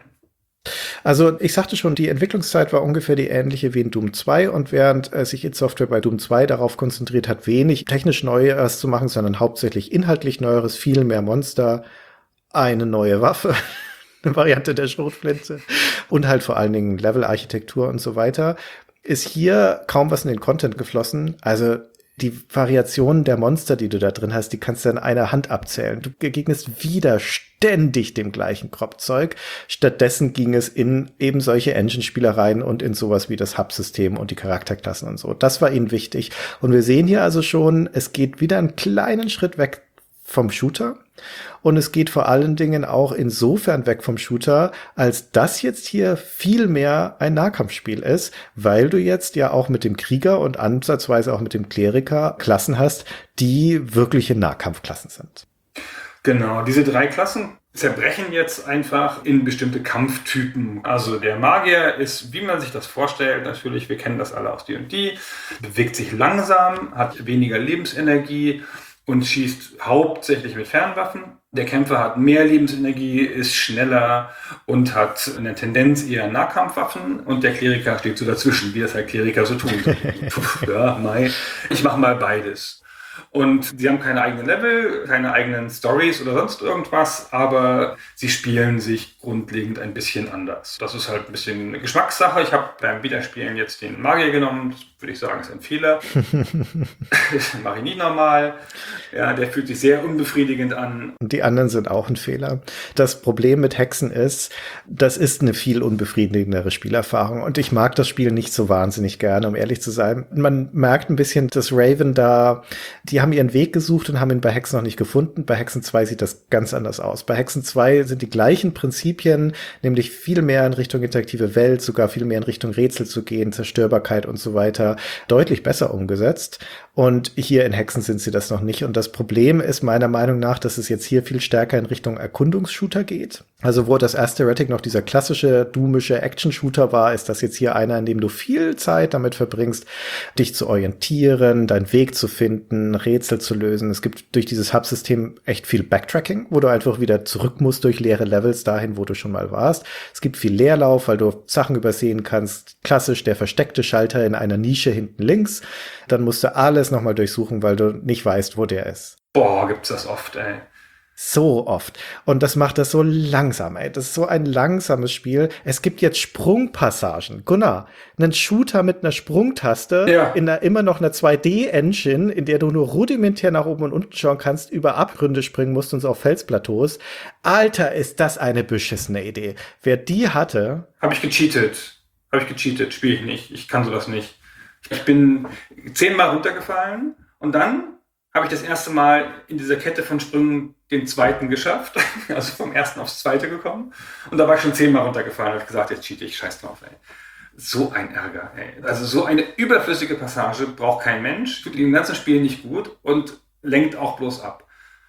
Also ich sagte schon, die Entwicklungszeit war ungefähr die ähnliche wie in Doom 2 und während sich id Software bei Doom 2 darauf konzentriert hat, wenig technisch Neues zu machen, sondern hauptsächlich inhaltlich Neueres, viel mehr Monster, eine neue Waffe, eine Variante der Schrotflinte und halt vor allen Dingen Levelarchitektur und so weiter, ist hier kaum was in den Content geflossen. Also die Variationen der Monster, die du da drin hast, die kannst du in einer Hand abzählen. Du begegnest wieder ständig dem gleichen Kropfzeug. Stattdessen ging es in eben solche Engine-Spielereien und in sowas wie das Hub-System und die Charakterklassen und so. Das war ihnen wichtig. Und wir sehen hier also schon, es geht wieder einen kleinen Schritt weg vom Shooter. Und es geht vor allen Dingen auch insofern weg vom Shooter, als das jetzt hier viel mehr ein Nahkampfspiel ist, weil du jetzt ja auch mit dem Krieger und ansatzweise auch mit dem Kleriker Klassen hast, die wirkliche Nahkampfklassen sind. Genau, diese 3 Klassen zerbrechen jetzt einfach in bestimmte Kampftypen. Also der Magier ist, wie man sich das vorstellt, natürlich, wir kennen das alle aus D&D, bewegt sich langsam, hat weniger Lebensenergie und schießt hauptsächlich mit Fernwaffen. Der Kämpfer hat mehr Lebensenergie, ist schneller und hat eine Tendenz eher Nahkampfwaffen. Und der Kleriker steht so dazwischen, wie das halt Kleriker so tun. Ja, ich mache mal beides. Und sie haben keine eigenen Level, keine eigenen Stories oder sonst irgendwas, aber sie spielen sich grundlegend ein bisschen anders. Das ist halt ein bisschen eine Geschmackssache. Ich habe beim Wiederspielen jetzt den Magier genommen. Das würde ich sagen, ist ein Fehler. Das mache ich nicht normal. Ja, der fühlt sich sehr unbefriedigend an. Und die anderen sind auch ein Fehler. Das Problem mit Hexen ist, das ist eine viel unbefriedigendere Spielerfahrung. Und ich mag das Spiel nicht so wahnsinnig gerne, um ehrlich zu sein. Man merkt ein bisschen, dass Raven da, die haben ihren Weg gesucht und haben ihn bei Hexen noch nicht gefunden. Bei Hexen 2 sieht das ganz anders aus. Bei Hexen 2 sind die gleichen Prinzipien, nämlich viel mehr in Richtung interaktive Welt, sogar viel mehr in Richtung Rätsel zu gehen, Zerstörbarkeit und so weiter, deutlich besser umgesetzt. Und hier in Hexen sind sie das noch nicht. Und das Problem ist meiner Meinung nach, dass es jetzt hier viel stärker in Richtung Erkundungsshooter geht. Also wo das erste Heretic noch dieser klassische, doomische Action-Shooter war, ist das jetzt hier einer, in dem du viel Zeit damit verbringst, dich zu orientieren, deinen Weg zu finden, Rätsel zu lösen. Es gibt durch dieses Hub-System echt viel Backtracking, wo du einfach wieder zurück musst durch leere Levels dahin, wo du schon mal warst. Es gibt viel Leerlauf, weil du Sachen übersehen kannst. Klassisch der versteckte Schalter in einer Nische hinten links. Dann musst du alles nochmal durchsuchen, weil du nicht weißt, wo der ist. Boah, gibt's das oft, ey. So oft. Und das macht das so langsam, ey. Das ist so ein langsames Spiel. Es gibt jetzt Sprungpassagen. Gunnar, einen Shooter mit einer Sprungtaste in einer immer noch einer 2D-Engine, in der du nur rudimentär nach oben und unten schauen kannst, über Abgründe springen musst und so auf Felsplateaus. Alter, ist das eine beschissene Idee. Wer die hatte... Habe ich gecheatet, spiele ich nicht. Ich kann sowas nicht. Ich bin 10-mal runtergefallen und dann habe ich das erste Mal in dieser Kette von Sprüngen den zweiten geschafft. Also vom ersten aufs zweite gekommen. Und da war ich schon 10-mal runtergefallen und habe gesagt, jetzt cheate ich, scheiß drauf, ey. So ein Ärger, ey. Also so eine überflüssige Passage braucht kein Mensch. Tut dem ganzen Spiel nicht gut und lenkt auch bloß ab.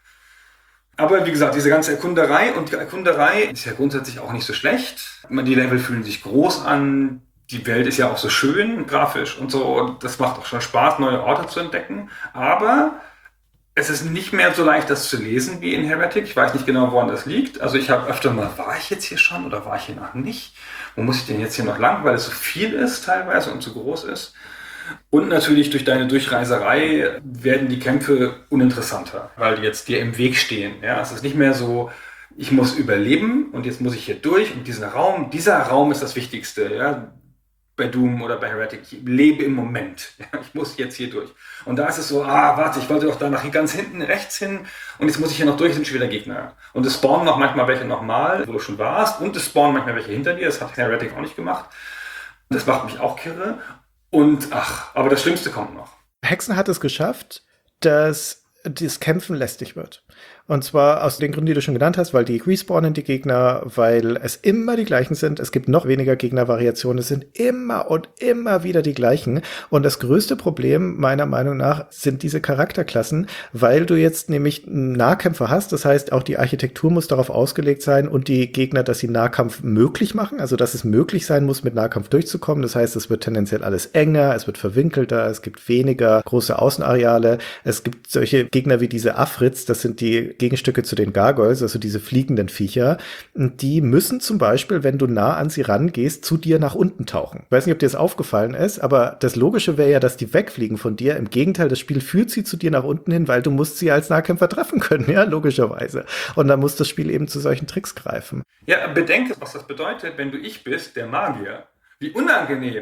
Aber wie gesagt, diese ganze Erkunderei und die Erkunderei ist ja grundsätzlich auch nicht so schlecht. Die Level fühlen sich groß an. Die Welt ist ja auch so schön, grafisch und so. Und das macht auch schon Spaß, neue Orte zu entdecken. Aber es ist nicht mehr so leicht, das zu lesen wie in Heretic. Ich weiß nicht genau, woran das liegt. Also ich habe öfter mal, war ich jetzt hier schon oder war ich hier noch nicht? Wo muss ich denn jetzt hier noch lang? Weil es so viel ist teilweise und so groß ist. Und natürlich durch deine Durchreiserei werden die Kämpfe uninteressanter, weil die jetzt dir im Weg stehen. Ja, es ist nicht mehr so, ich muss überleben und jetzt muss ich hier durch und dieser Raum ist das Wichtigste. Ja, bei Doom oder bei Heretic, ich lebe im Moment. Ja, ich muss jetzt hier durch. Und da ist es so, warte, ich wollte doch da nach ganz hinten rechts hin und jetzt muss ich hier noch durch, sind schon wieder Gegner. Und es spawnen noch manchmal welche nochmal, wo du schon warst, und es spawnen manchmal welche hinter dir, das hat Heretic auch nicht gemacht. Das macht mich auch kirre. Und aber das Schlimmste kommt noch. Hexen hat es geschafft, dass das Kämpfen lästig wird. Und zwar aus den Gründen, die du schon genannt hast, weil die respawnen die Gegner, weil es immer die gleichen sind. Es gibt noch weniger Gegnervariationen. Es sind immer und immer wieder die gleichen. Und das größte Problem, meiner Meinung nach, sind diese Charakterklassen, weil du jetzt nämlich einen Nahkämpfer hast. Das heißt, auch die Architektur muss darauf ausgelegt sein und die Gegner, dass sie Nahkampf möglich machen. Also, dass es möglich sein muss, mit Nahkampf durchzukommen. Das heißt, es wird tendenziell alles enger, es wird verwinkelter, es gibt weniger große Außenareale. Es gibt solche Gegner wie diese Afrits, das sind die Gegenstücke zu den Gargoyles, also diese fliegenden Viecher. Und die müssen zum Beispiel, wenn du nah an sie rangehst, zu dir nach unten tauchen. Ich weiß nicht, ob dir das aufgefallen ist, aber das Logische wäre ja, dass die wegfliegen von dir. Im Gegenteil, das Spiel führt sie zu dir nach unten hin, weil du musst sie als Nahkämpfer treffen können, ja, logischerweise. Und dann muss das Spiel eben zu solchen Tricks greifen. Ja, bedenke, was das bedeutet, wenn du ich bist, der Magier. Wie unangenehm,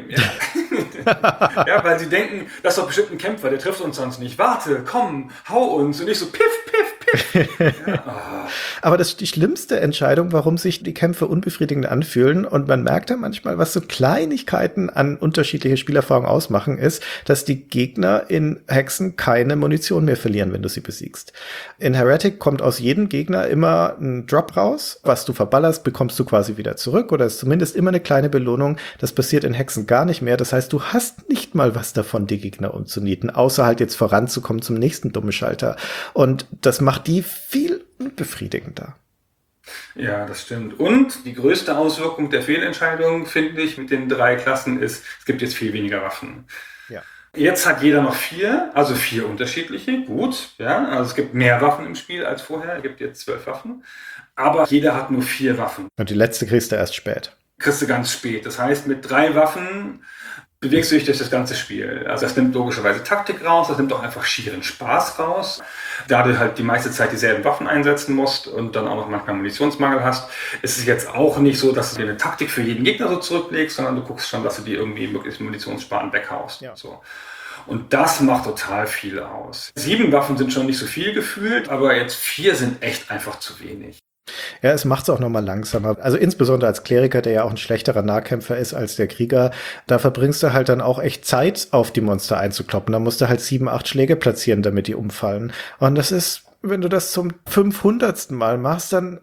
ja. Ja, weil sie denken, das ist doch bestimmt ein Kämpfer, der trifft uns sonst nicht. Warte, komm, hau uns. Und ich so, piff, piff, piff. Ja, Aber das ist die schlimmste Entscheidung, warum sich die Kämpfe unbefriedigend anfühlen. Und man merkt ja manchmal, was so Kleinigkeiten an unterschiedliche Spielerfahrungen ausmachen, ist, dass die Gegner in Hexen keine Munition mehr verlieren, wenn du sie besiegst. In Heretic kommt aus jedem Gegner immer ein Drop raus. Was du verballerst, bekommst du quasi wieder zurück. Oder ist zumindest immer eine kleine Belohnung. Das passiert in Hexen gar nicht mehr. Das heißt, du hast nicht mal was davon, die Gegner umzunieten, außer halt jetzt voranzukommen zum nächsten dummen Schalter. Und das macht die viel unbefriedigender. Ja, das stimmt. Und die größte Auswirkung der Fehlentscheidung, finde ich, mit den 3 Klassen ist, es gibt jetzt viel weniger Waffen. Ja. Jetzt hat jeder noch 4, also 4 unterschiedliche, gut, ja, also es gibt mehr Waffen im Spiel als vorher, es gibt jetzt 12 Waffen, aber jeder hat nur 4 Waffen. Und die letzte kriegst du erst spät. Kriegst du ganz spät. Das heißt, mit 3 Waffen bewegst du dich durch das ganze Spiel. Also das nimmt logischerweise Taktik raus, das nimmt auch einfach schieren Spaß raus. Da du halt die meiste Zeit dieselben Waffen einsetzen musst und dann auch noch manchmal Munitionsmangel hast, ist es jetzt auch nicht so, dass du dir eine Taktik für jeden Gegner so zurücklegst, sondern du guckst schon, dass du die irgendwie möglichst munitionssparen weghaust. Ja. So. Und das macht total viel aus. 7 Waffen sind schon nicht so viel gefühlt, aber jetzt 4 sind echt einfach zu wenig. Ja, es macht es auch nochmal langsamer. Also insbesondere als Kleriker, der ja auch ein schlechterer Nahkämpfer ist als der Krieger, da verbringst du halt dann auch echt Zeit, auf die Monster einzukloppen. Da musst du halt 7, 8 Schläge platzieren, damit die umfallen. Und das ist, wenn du das zum 500. Mal machst, dann...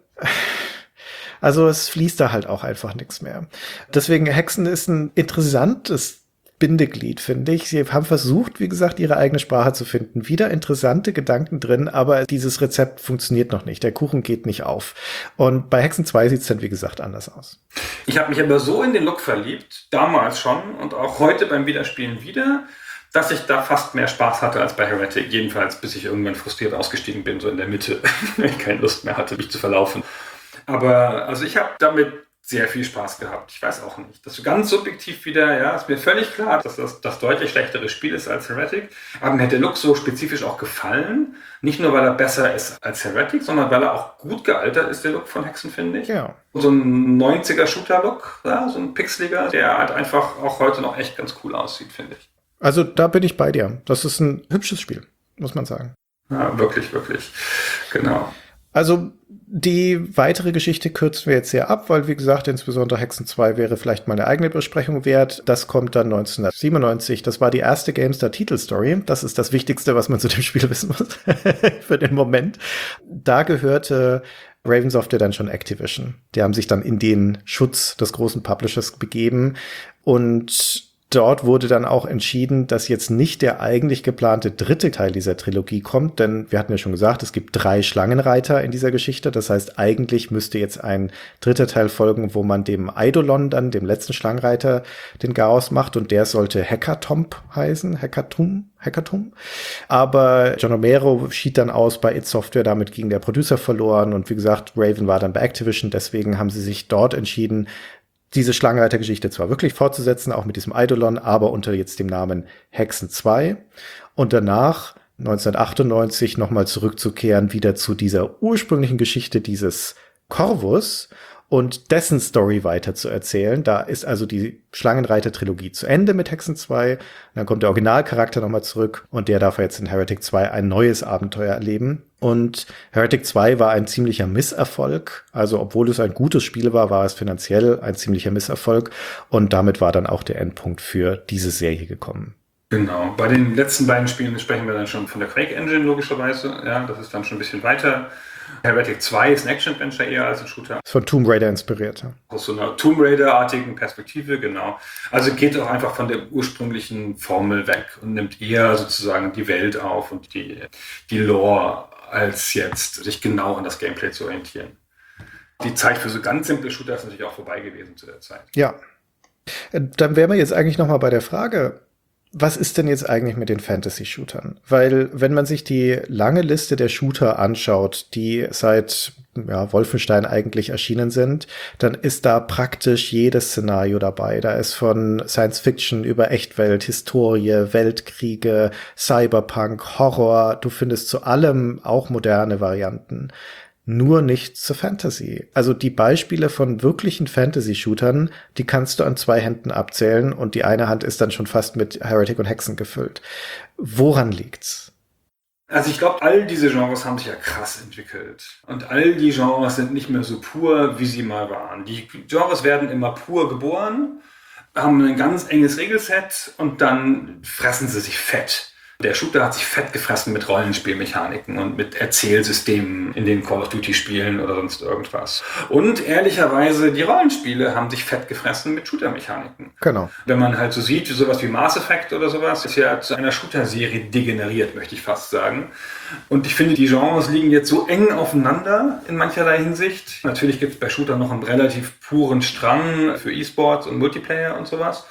Also es fließt da halt auch einfach nichts mehr. Deswegen, Hexen ist ein interessantes Bindeglied, finde ich. Sie haben versucht, wie gesagt, ihre eigene Sprache zu finden. Wieder interessante Gedanken drin, aber dieses Rezept funktioniert noch nicht. Der Kuchen geht nicht auf. Und bei Hexen 2 sieht es dann, wie gesagt, anders aus. Ich habe mich aber so in den Look verliebt, damals schon und auch heute beim Wiederspielen wieder, dass ich da fast mehr Spaß hatte als bei Heretic. Jedenfalls, bis ich irgendwann frustriert ausgestiegen bin, so in der Mitte, wenn ich keine Lust mehr hatte, mich zu verlaufen. Aber also ich habe damit sehr viel Spaß gehabt. Ich weiß auch nicht. Das ist ganz subjektiv wieder, ja, ist mir völlig klar, dass das deutlich schlechtere Spiel ist als Heretic. Aber mir hat der Look so spezifisch auch gefallen. Nicht nur, weil er besser ist als Heretic, sondern weil er auch gut gealtert ist, der Look von Hexen, finde ich. Ja. So ein 90er-Shooter-Look, ja, so ein pixeliger, der halt einfach auch heute noch echt ganz cool aussieht, finde ich. Also da bin ich bei dir. Das ist ein hübsches Spiel, muss man sagen. Ja, wirklich, wirklich. Genau. Also die weitere Geschichte kürzen wir jetzt sehr ab, weil, wie gesagt, insbesondere Hexen 2 wäre vielleicht mal eine eigene Besprechung wert. Das kommt dann 1997. Das war die erste GameStar-Titelstory. Das ist das Wichtigste, was man zu dem Spiel wissen muss für den Moment. Da gehörte Raven Software dann schon Activision. Die haben sich dann in den Schutz des großen Publishers begeben und dort wurde dann auch entschieden, dass jetzt nicht der eigentlich geplante 3. Teil dieser Trilogie kommt, denn wir hatten ja schon gesagt, es gibt 3 Schlangenreiter in dieser Geschichte. Das heißt, eigentlich müsste jetzt ein 3. Teil folgen, wo man dem Eidolon dann, dem letzten Schlangenreiter, den Garaus macht und der sollte Hekatomb heißen, Hekatum. Aber John Romero schied dann aus bei id Software, damit ging der Producer verloren und wie gesagt, Raven war dann bei Activision, deswegen haben sie sich dort entschieden, diese Schlangenreiter-Geschichte zwar wirklich fortzusetzen, auch mit diesem Eidolon, aber unter jetzt dem Namen Hexen 2 und danach 1998 nochmal zurückzukehren wieder zu dieser ursprünglichen Geschichte dieses Corvus und dessen Story weiter zu erzählen. Da ist also die Schlangenreiter-Trilogie zu Ende mit Hexen 2. Dann kommt der Originalcharakter nochmal zurück und der darf jetzt in Heretic 2 ein neues Abenteuer erleben. Und Heretic 2 war ein ziemlicher Misserfolg. Also obwohl es ein gutes Spiel war, war es finanziell ein ziemlicher Misserfolg. Und damit war dann auch der Endpunkt für diese Serie gekommen. Genau. Bei den letzten beiden Spielen sprechen wir dann schon von der Quake Engine, logischerweise. Ja, das ist dann schon ein bisschen weiter. Heretic 2 ist ein Action-Adventure eher als ein Shooter. Ist von Tomb Raider inspiriert. Ja. Aus so einer Tomb Raider-artigen Perspektive, genau. Also geht auch einfach von der ursprünglichen Formel weg und nimmt eher sozusagen die Welt auf und die Lore, als jetzt sich genau an das Gameplay zu orientieren. Die Zeit für so ganz simple Shooter ist natürlich auch vorbei gewesen zu der Zeit. Ja. Dann wären wir jetzt eigentlich noch mal bei der Frage, was ist denn jetzt eigentlich mit den Fantasy-Shootern? Weil, wenn man sich die lange Liste der Shooter anschaut, die seit Wolfenstein eigentlich erschienen sind, dann ist da praktisch jedes Szenario dabei. Da ist von Science-Fiction über Echtwelt, Historie, Weltkriege, Cyberpunk, Horror. Du findest zu allem auch moderne Varianten. Nur nicht zur Fantasy. Also die Beispiele von wirklichen Fantasy-Shootern, die kannst du an 2 Händen abzählen und die eine Hand ist dann schon fast mit Heretic und Hexen gefüllt. Woran liegt's? Also ich glaube, all diese Genres haben sich ja krass entwickelt. Und all die Genres sind nicht mehr so pur, wie sie mal waren. Die Genres werden immer pur geboren, haben ein ganz enges Regelset und dann fressen sie sich fett. Der Shooter hat sich fett gefressen mit Rollenspielmechaniken und mit Erzählsystemen in den Call of Duty Spielen oder sonst irgendwas. Und ehrlicherweise, die Rollenspiele haben sich fett gefressen mit Shooter-Mechaniken. Genau. Wenn man halt so sieht, sowas wie Mass Effect oder sowas, ist ja zu einer Shooter-Serie degeneriert, möchte ich fast sagen. Und ich finde, die Genres liegen jetzt so eng aufeinander in mancherlei Hinsicht. Natürlich gibt es bei Shooter noch einen relativ puren Strang für E-Sports und Multiplayer und sowas.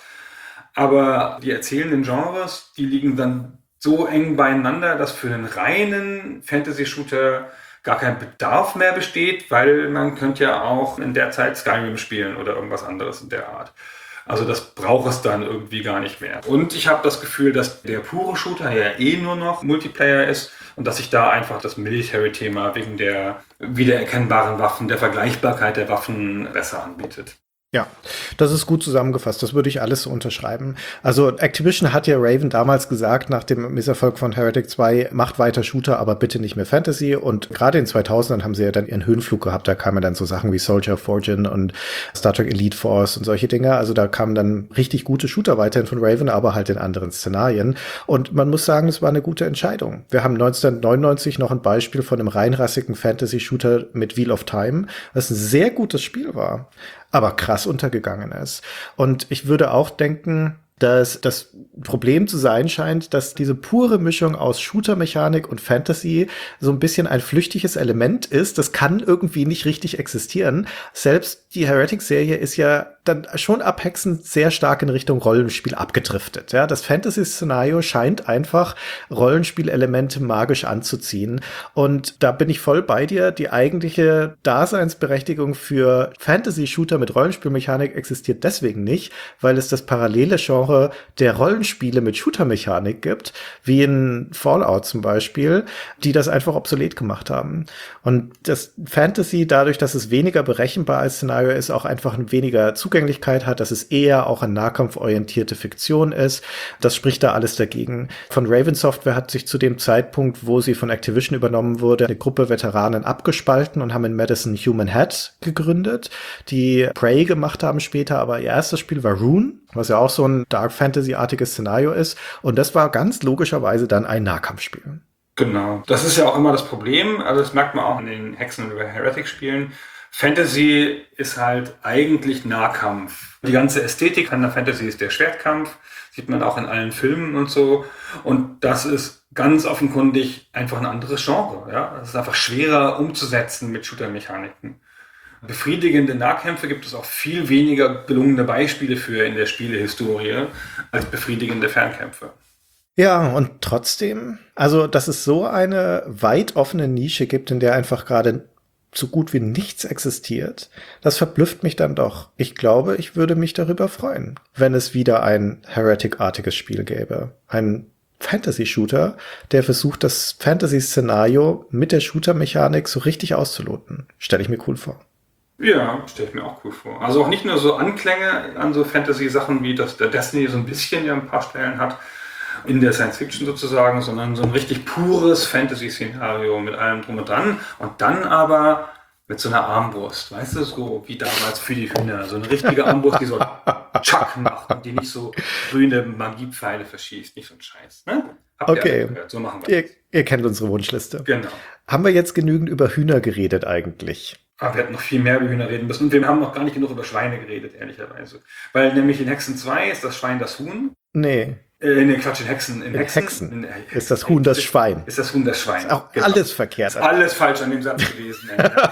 Aber die erzählenden Genres, die liegen dann so eng beieinander, dass für einen reinen Fantasy-Shooter gar kein Bedarf mehr besteht, weil man könnte ja auch in der Zeit Skyrim spielen oder irgendwas anderes in der Art. Also das braucht es dann irgendwie gar nicht mehr. Und ich habe das Gefühl, dass der pure Shooter ja nur noch Multiplayer ist und dass sich da einfach das Military-Thema wegen der wiedererkennbaren Waffen, der Vergleichbarkeit der Waffen besser anbietet. Ja, das ist gut zusammengefasst. Das würde ich alles so unterschreiben. Also Activision hat ja Raven damals gesagt, nach dem Misserfolg von Heretic 2, macht weiter Shooter, aber bitte nicht mehr Fantasy. Und gerade in 2000ern haben sie ja dann ihren Höhenflug gehabt. Da kamen dann so Sachen wie Soldier of Fortune und Star Trek Elite Force und solche Dinge. Also da kamen dann richtig gute Shooter weiterhin von Raven, aber halt in anderen Szenarien. Und man muss sagen, es war eine gute Entscheidung. Wir haben 1999 noch ein Beispiel von einem reinrassigen Fantasy-Shooter mit Wheel of Time, was ein sehr gutes Spiel war, aber krass untergegangen ist. Und ich würde auch denken, dass das Problem zu sein scheint, dass diese pure Mischung aus Shooter-Mechanik und Fantasy so ein bisschen ein flüchtiges Element ist. Das kann irgendwie nicht richtig existieren. Selbst die Heretic-Serie ist ja dann schon ab Hexen sehr stark in Richtung Rollenspiel abgedriftet. Ja, das Fantasy-Szenario scheint einfach Rollenspielelemente magisch anzuziehen. Und da bin ich voll bei dir. Die eigentliche Daseinsberechtigung für Fantasy-Shooter mit Rollenspielmechanik existiert deswegen nicht, weil es das parallele Genre der Rollenspiele mit Shooter-Mechanik gibt, wie in Fallout zum Beispiel, die das einfach obsolet gemacht haben. Und das Fantasy, dadurch, dass es weniger berechenbar als Szenario ist, auch einfach weniger Zugänglichkeit hat, dass es eher auch eine nahkampforientierte Fiktion ist, das spricht da alles dagegen. Von Raven Software hat sich zu dem Zeitpunkt, wo sie von Activision übernommen wurde, eine Gruppe Veteranen abgespalten und haben in Madison Human Head gegründet, die Prey gemacht haben später, aber ihr erstes Spiel war Rune, was ja auch so ein Dark Fantasy-artiges Szenario ist. Und das war ganz logischerweise dann ein Nahkampfspiel. Genau. Das ist ja auch immer das Problem. Also das merkt man auch in den Hexen- und Heretic-Spielen. Fantasy ist halt eigentlich Nahkampf. Die ganze Ästhetik an der Fantasy ist der Schwertkampf. Sieht man auch in allen Filmen und so. Und das ist ganz offenkundig einfach ein anderes Genre. Ja? Das ist einfach schwerer umzusetzen mit Shooter-Mechaniken. Befriedigende Nahkämpfe gibt es auch viel weniger gelungene Beispiele für in der Spielehistorie als befriedigende Fernkämpfe. Ja, und trotzdem, also dass es so eine weit offene Nische gibt, in der einfach gerade so gut wie nichts existiert, das verblüfft mich dann doch. Ich glaube, ich würde mich darüber freuen, wenn es wieder ein Heretic-artiges Spiel gäbe. Ein Fantasy-Shooter, der versucht, das Fantasy-Szenario mit der Shooter-Mechanik so richtig auszuloten. Stelle ich mir cool vor. Ja, stelle ich mir auch cool vor. Also auch nicht nur so Anklänge an so Fantasy-Sachen, wie das der Destiny so ein bisschen ja ein paar Stellen hat, in der Science-Fiction sozusagen, sondern so ein richtig pures Fantasy-Szenario mit allem drum und dran. Und dann aber mit so einer Armbrust, weißt du, so wie damals für die Hühner. So eine richtige Armbrust, die so Tschack macht und die nicht so grüne Magiepfeile verschießt. Nicht so ein Scheiß, ne? Habt ihr alle gehört? So machen wir das. Ihr kennt unsere Wunschliste. Genau. Haben wir jetzt genügend über Hühner geredet eigentlich? Aber wir hätten noch viel mehr über Hühner reden müssen. Und wir haben noch gar nicht genug über Schweine geredet, ehrlicherweise. Weil nämlich in Hexen 2 ist das Schwein das Huhn. Nee. In den Quatsch, in Hexen. In Hexen ist das Huhn das Schwein. Ist das Huhn das Schwein. Ist auch genau. alles verkehrt. Ist alles falsch an dem Satz gewesen.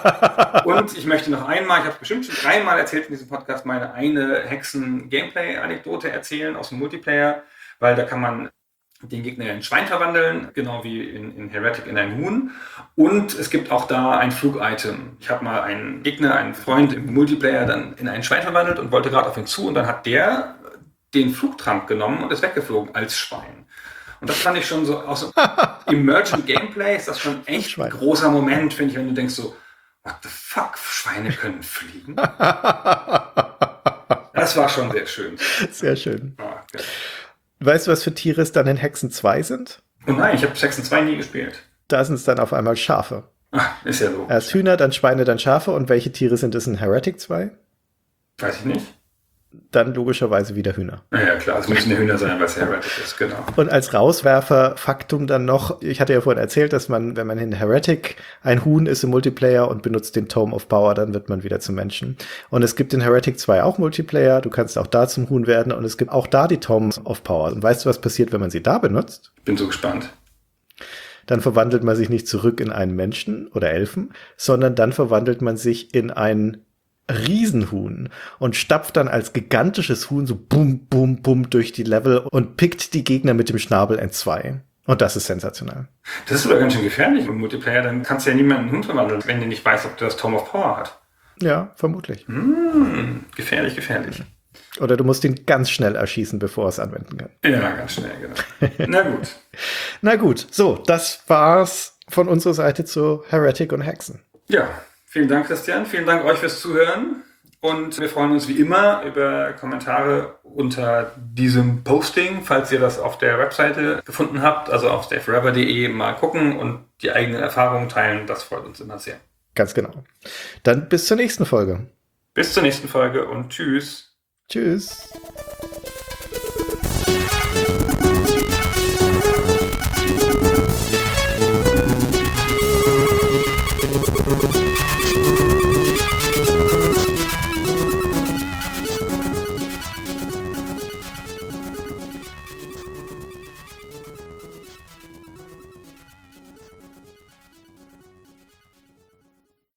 Und ich möchte noch einmal, ich habe bestimmt schon 3-mal erzählt in diesem Podcast, meine eine Hexen-Gameplay-Anekdote erzählen aus dem Multiplayer, weil da kann man den Gegner in ein Schwein verwandeln, genau wie in Heretic in ein Huhn. Und es gibt auch da ein Flug-Item. Ich habe mal einen Gegner, einen Freund im Multiplayer dann in ein Schwein verwandelt und wollte gerade auf ihn zu und dann hat der den Flugtrank genommen und ist weggeflogen als Schwein. Und das fand ich schon so, aus Emergent Gameplay ist das schon echt ein großer Moment, finde ich, wenn du denkst so, what the fuck, Schweine können fliegen? Das war schon sehr schön. Sehr schön. Okay. Weißt du, was für Tiere es dann in Hexen 2 sind? Oh nein, ich habe Hexen 2 nie gespielt. Da sind es dann auf einmal Schafe. Ach, ist ja so. Erst Hühner, dann Schweine, dann Schafe. Und welche Tiere sind es in Heretic 2? Weiß ich nicht. dann logischerweise wieder Hühner. Naja, klar, es müssen ja Hühner sein, weil es Heretic ist, genau. Und als Rauswerfer-Faktum dann noch, ich hatte ja vorhin erzählt, dass man, wenn man in Heretic ein Huhn ist im Multiplayer und benutzt den Tome of Power, dann wird man wieder zum Menschen. Und es gibt in Heretic 2 auch Multiplayer, du kannst auch da zum Huhn werden und es gibt auch da die Tome of Power. Und weißt du, was passiert, wenn man sie da benutzt? Ich bin so gespannt. Dann verwandelt man sich nicht zurück in einen Menschen oder Elfen, sondern dann verwandelt man sich in ein Riesenhuhn und stapft dann als gigantisches Huhn so bum, bum, bum durch die Level und pickt die Gegner mit dem Schnabel entzwei. Und das ist sensationell. Das ist aber ganz schön gefährlich im Multiplayer. Dann kannst du ja niemanden in einen Hund verwandeln, wenn du nicht weißt, ob der das Tome of Power hat. Ja, vermutlich. Gefährlich, gefährlich. Oder du musst ihn ganz schnell erschießen, bevor er es anwenden kann. Ja, ganz schnell, genau. Na gut. Na gut, so, das war's von unserer Seite zu Heretic und Hexen. Ja, vielen Dank, Christian. Vielen Dank euch fürs Zuhören. Und wir freuen uns wie immer über Kommentare unter diesem Posting, falls ihr das auf der Webseite gefunden habt, also auf stayforever.de mal gucken und die eigenen Erfahrungen teilen. Das freut uns immer sehr. Ganz genau. Dann bis zur nächsten Folge. Bis zur nächsten Folge und tschüss. Tschüss.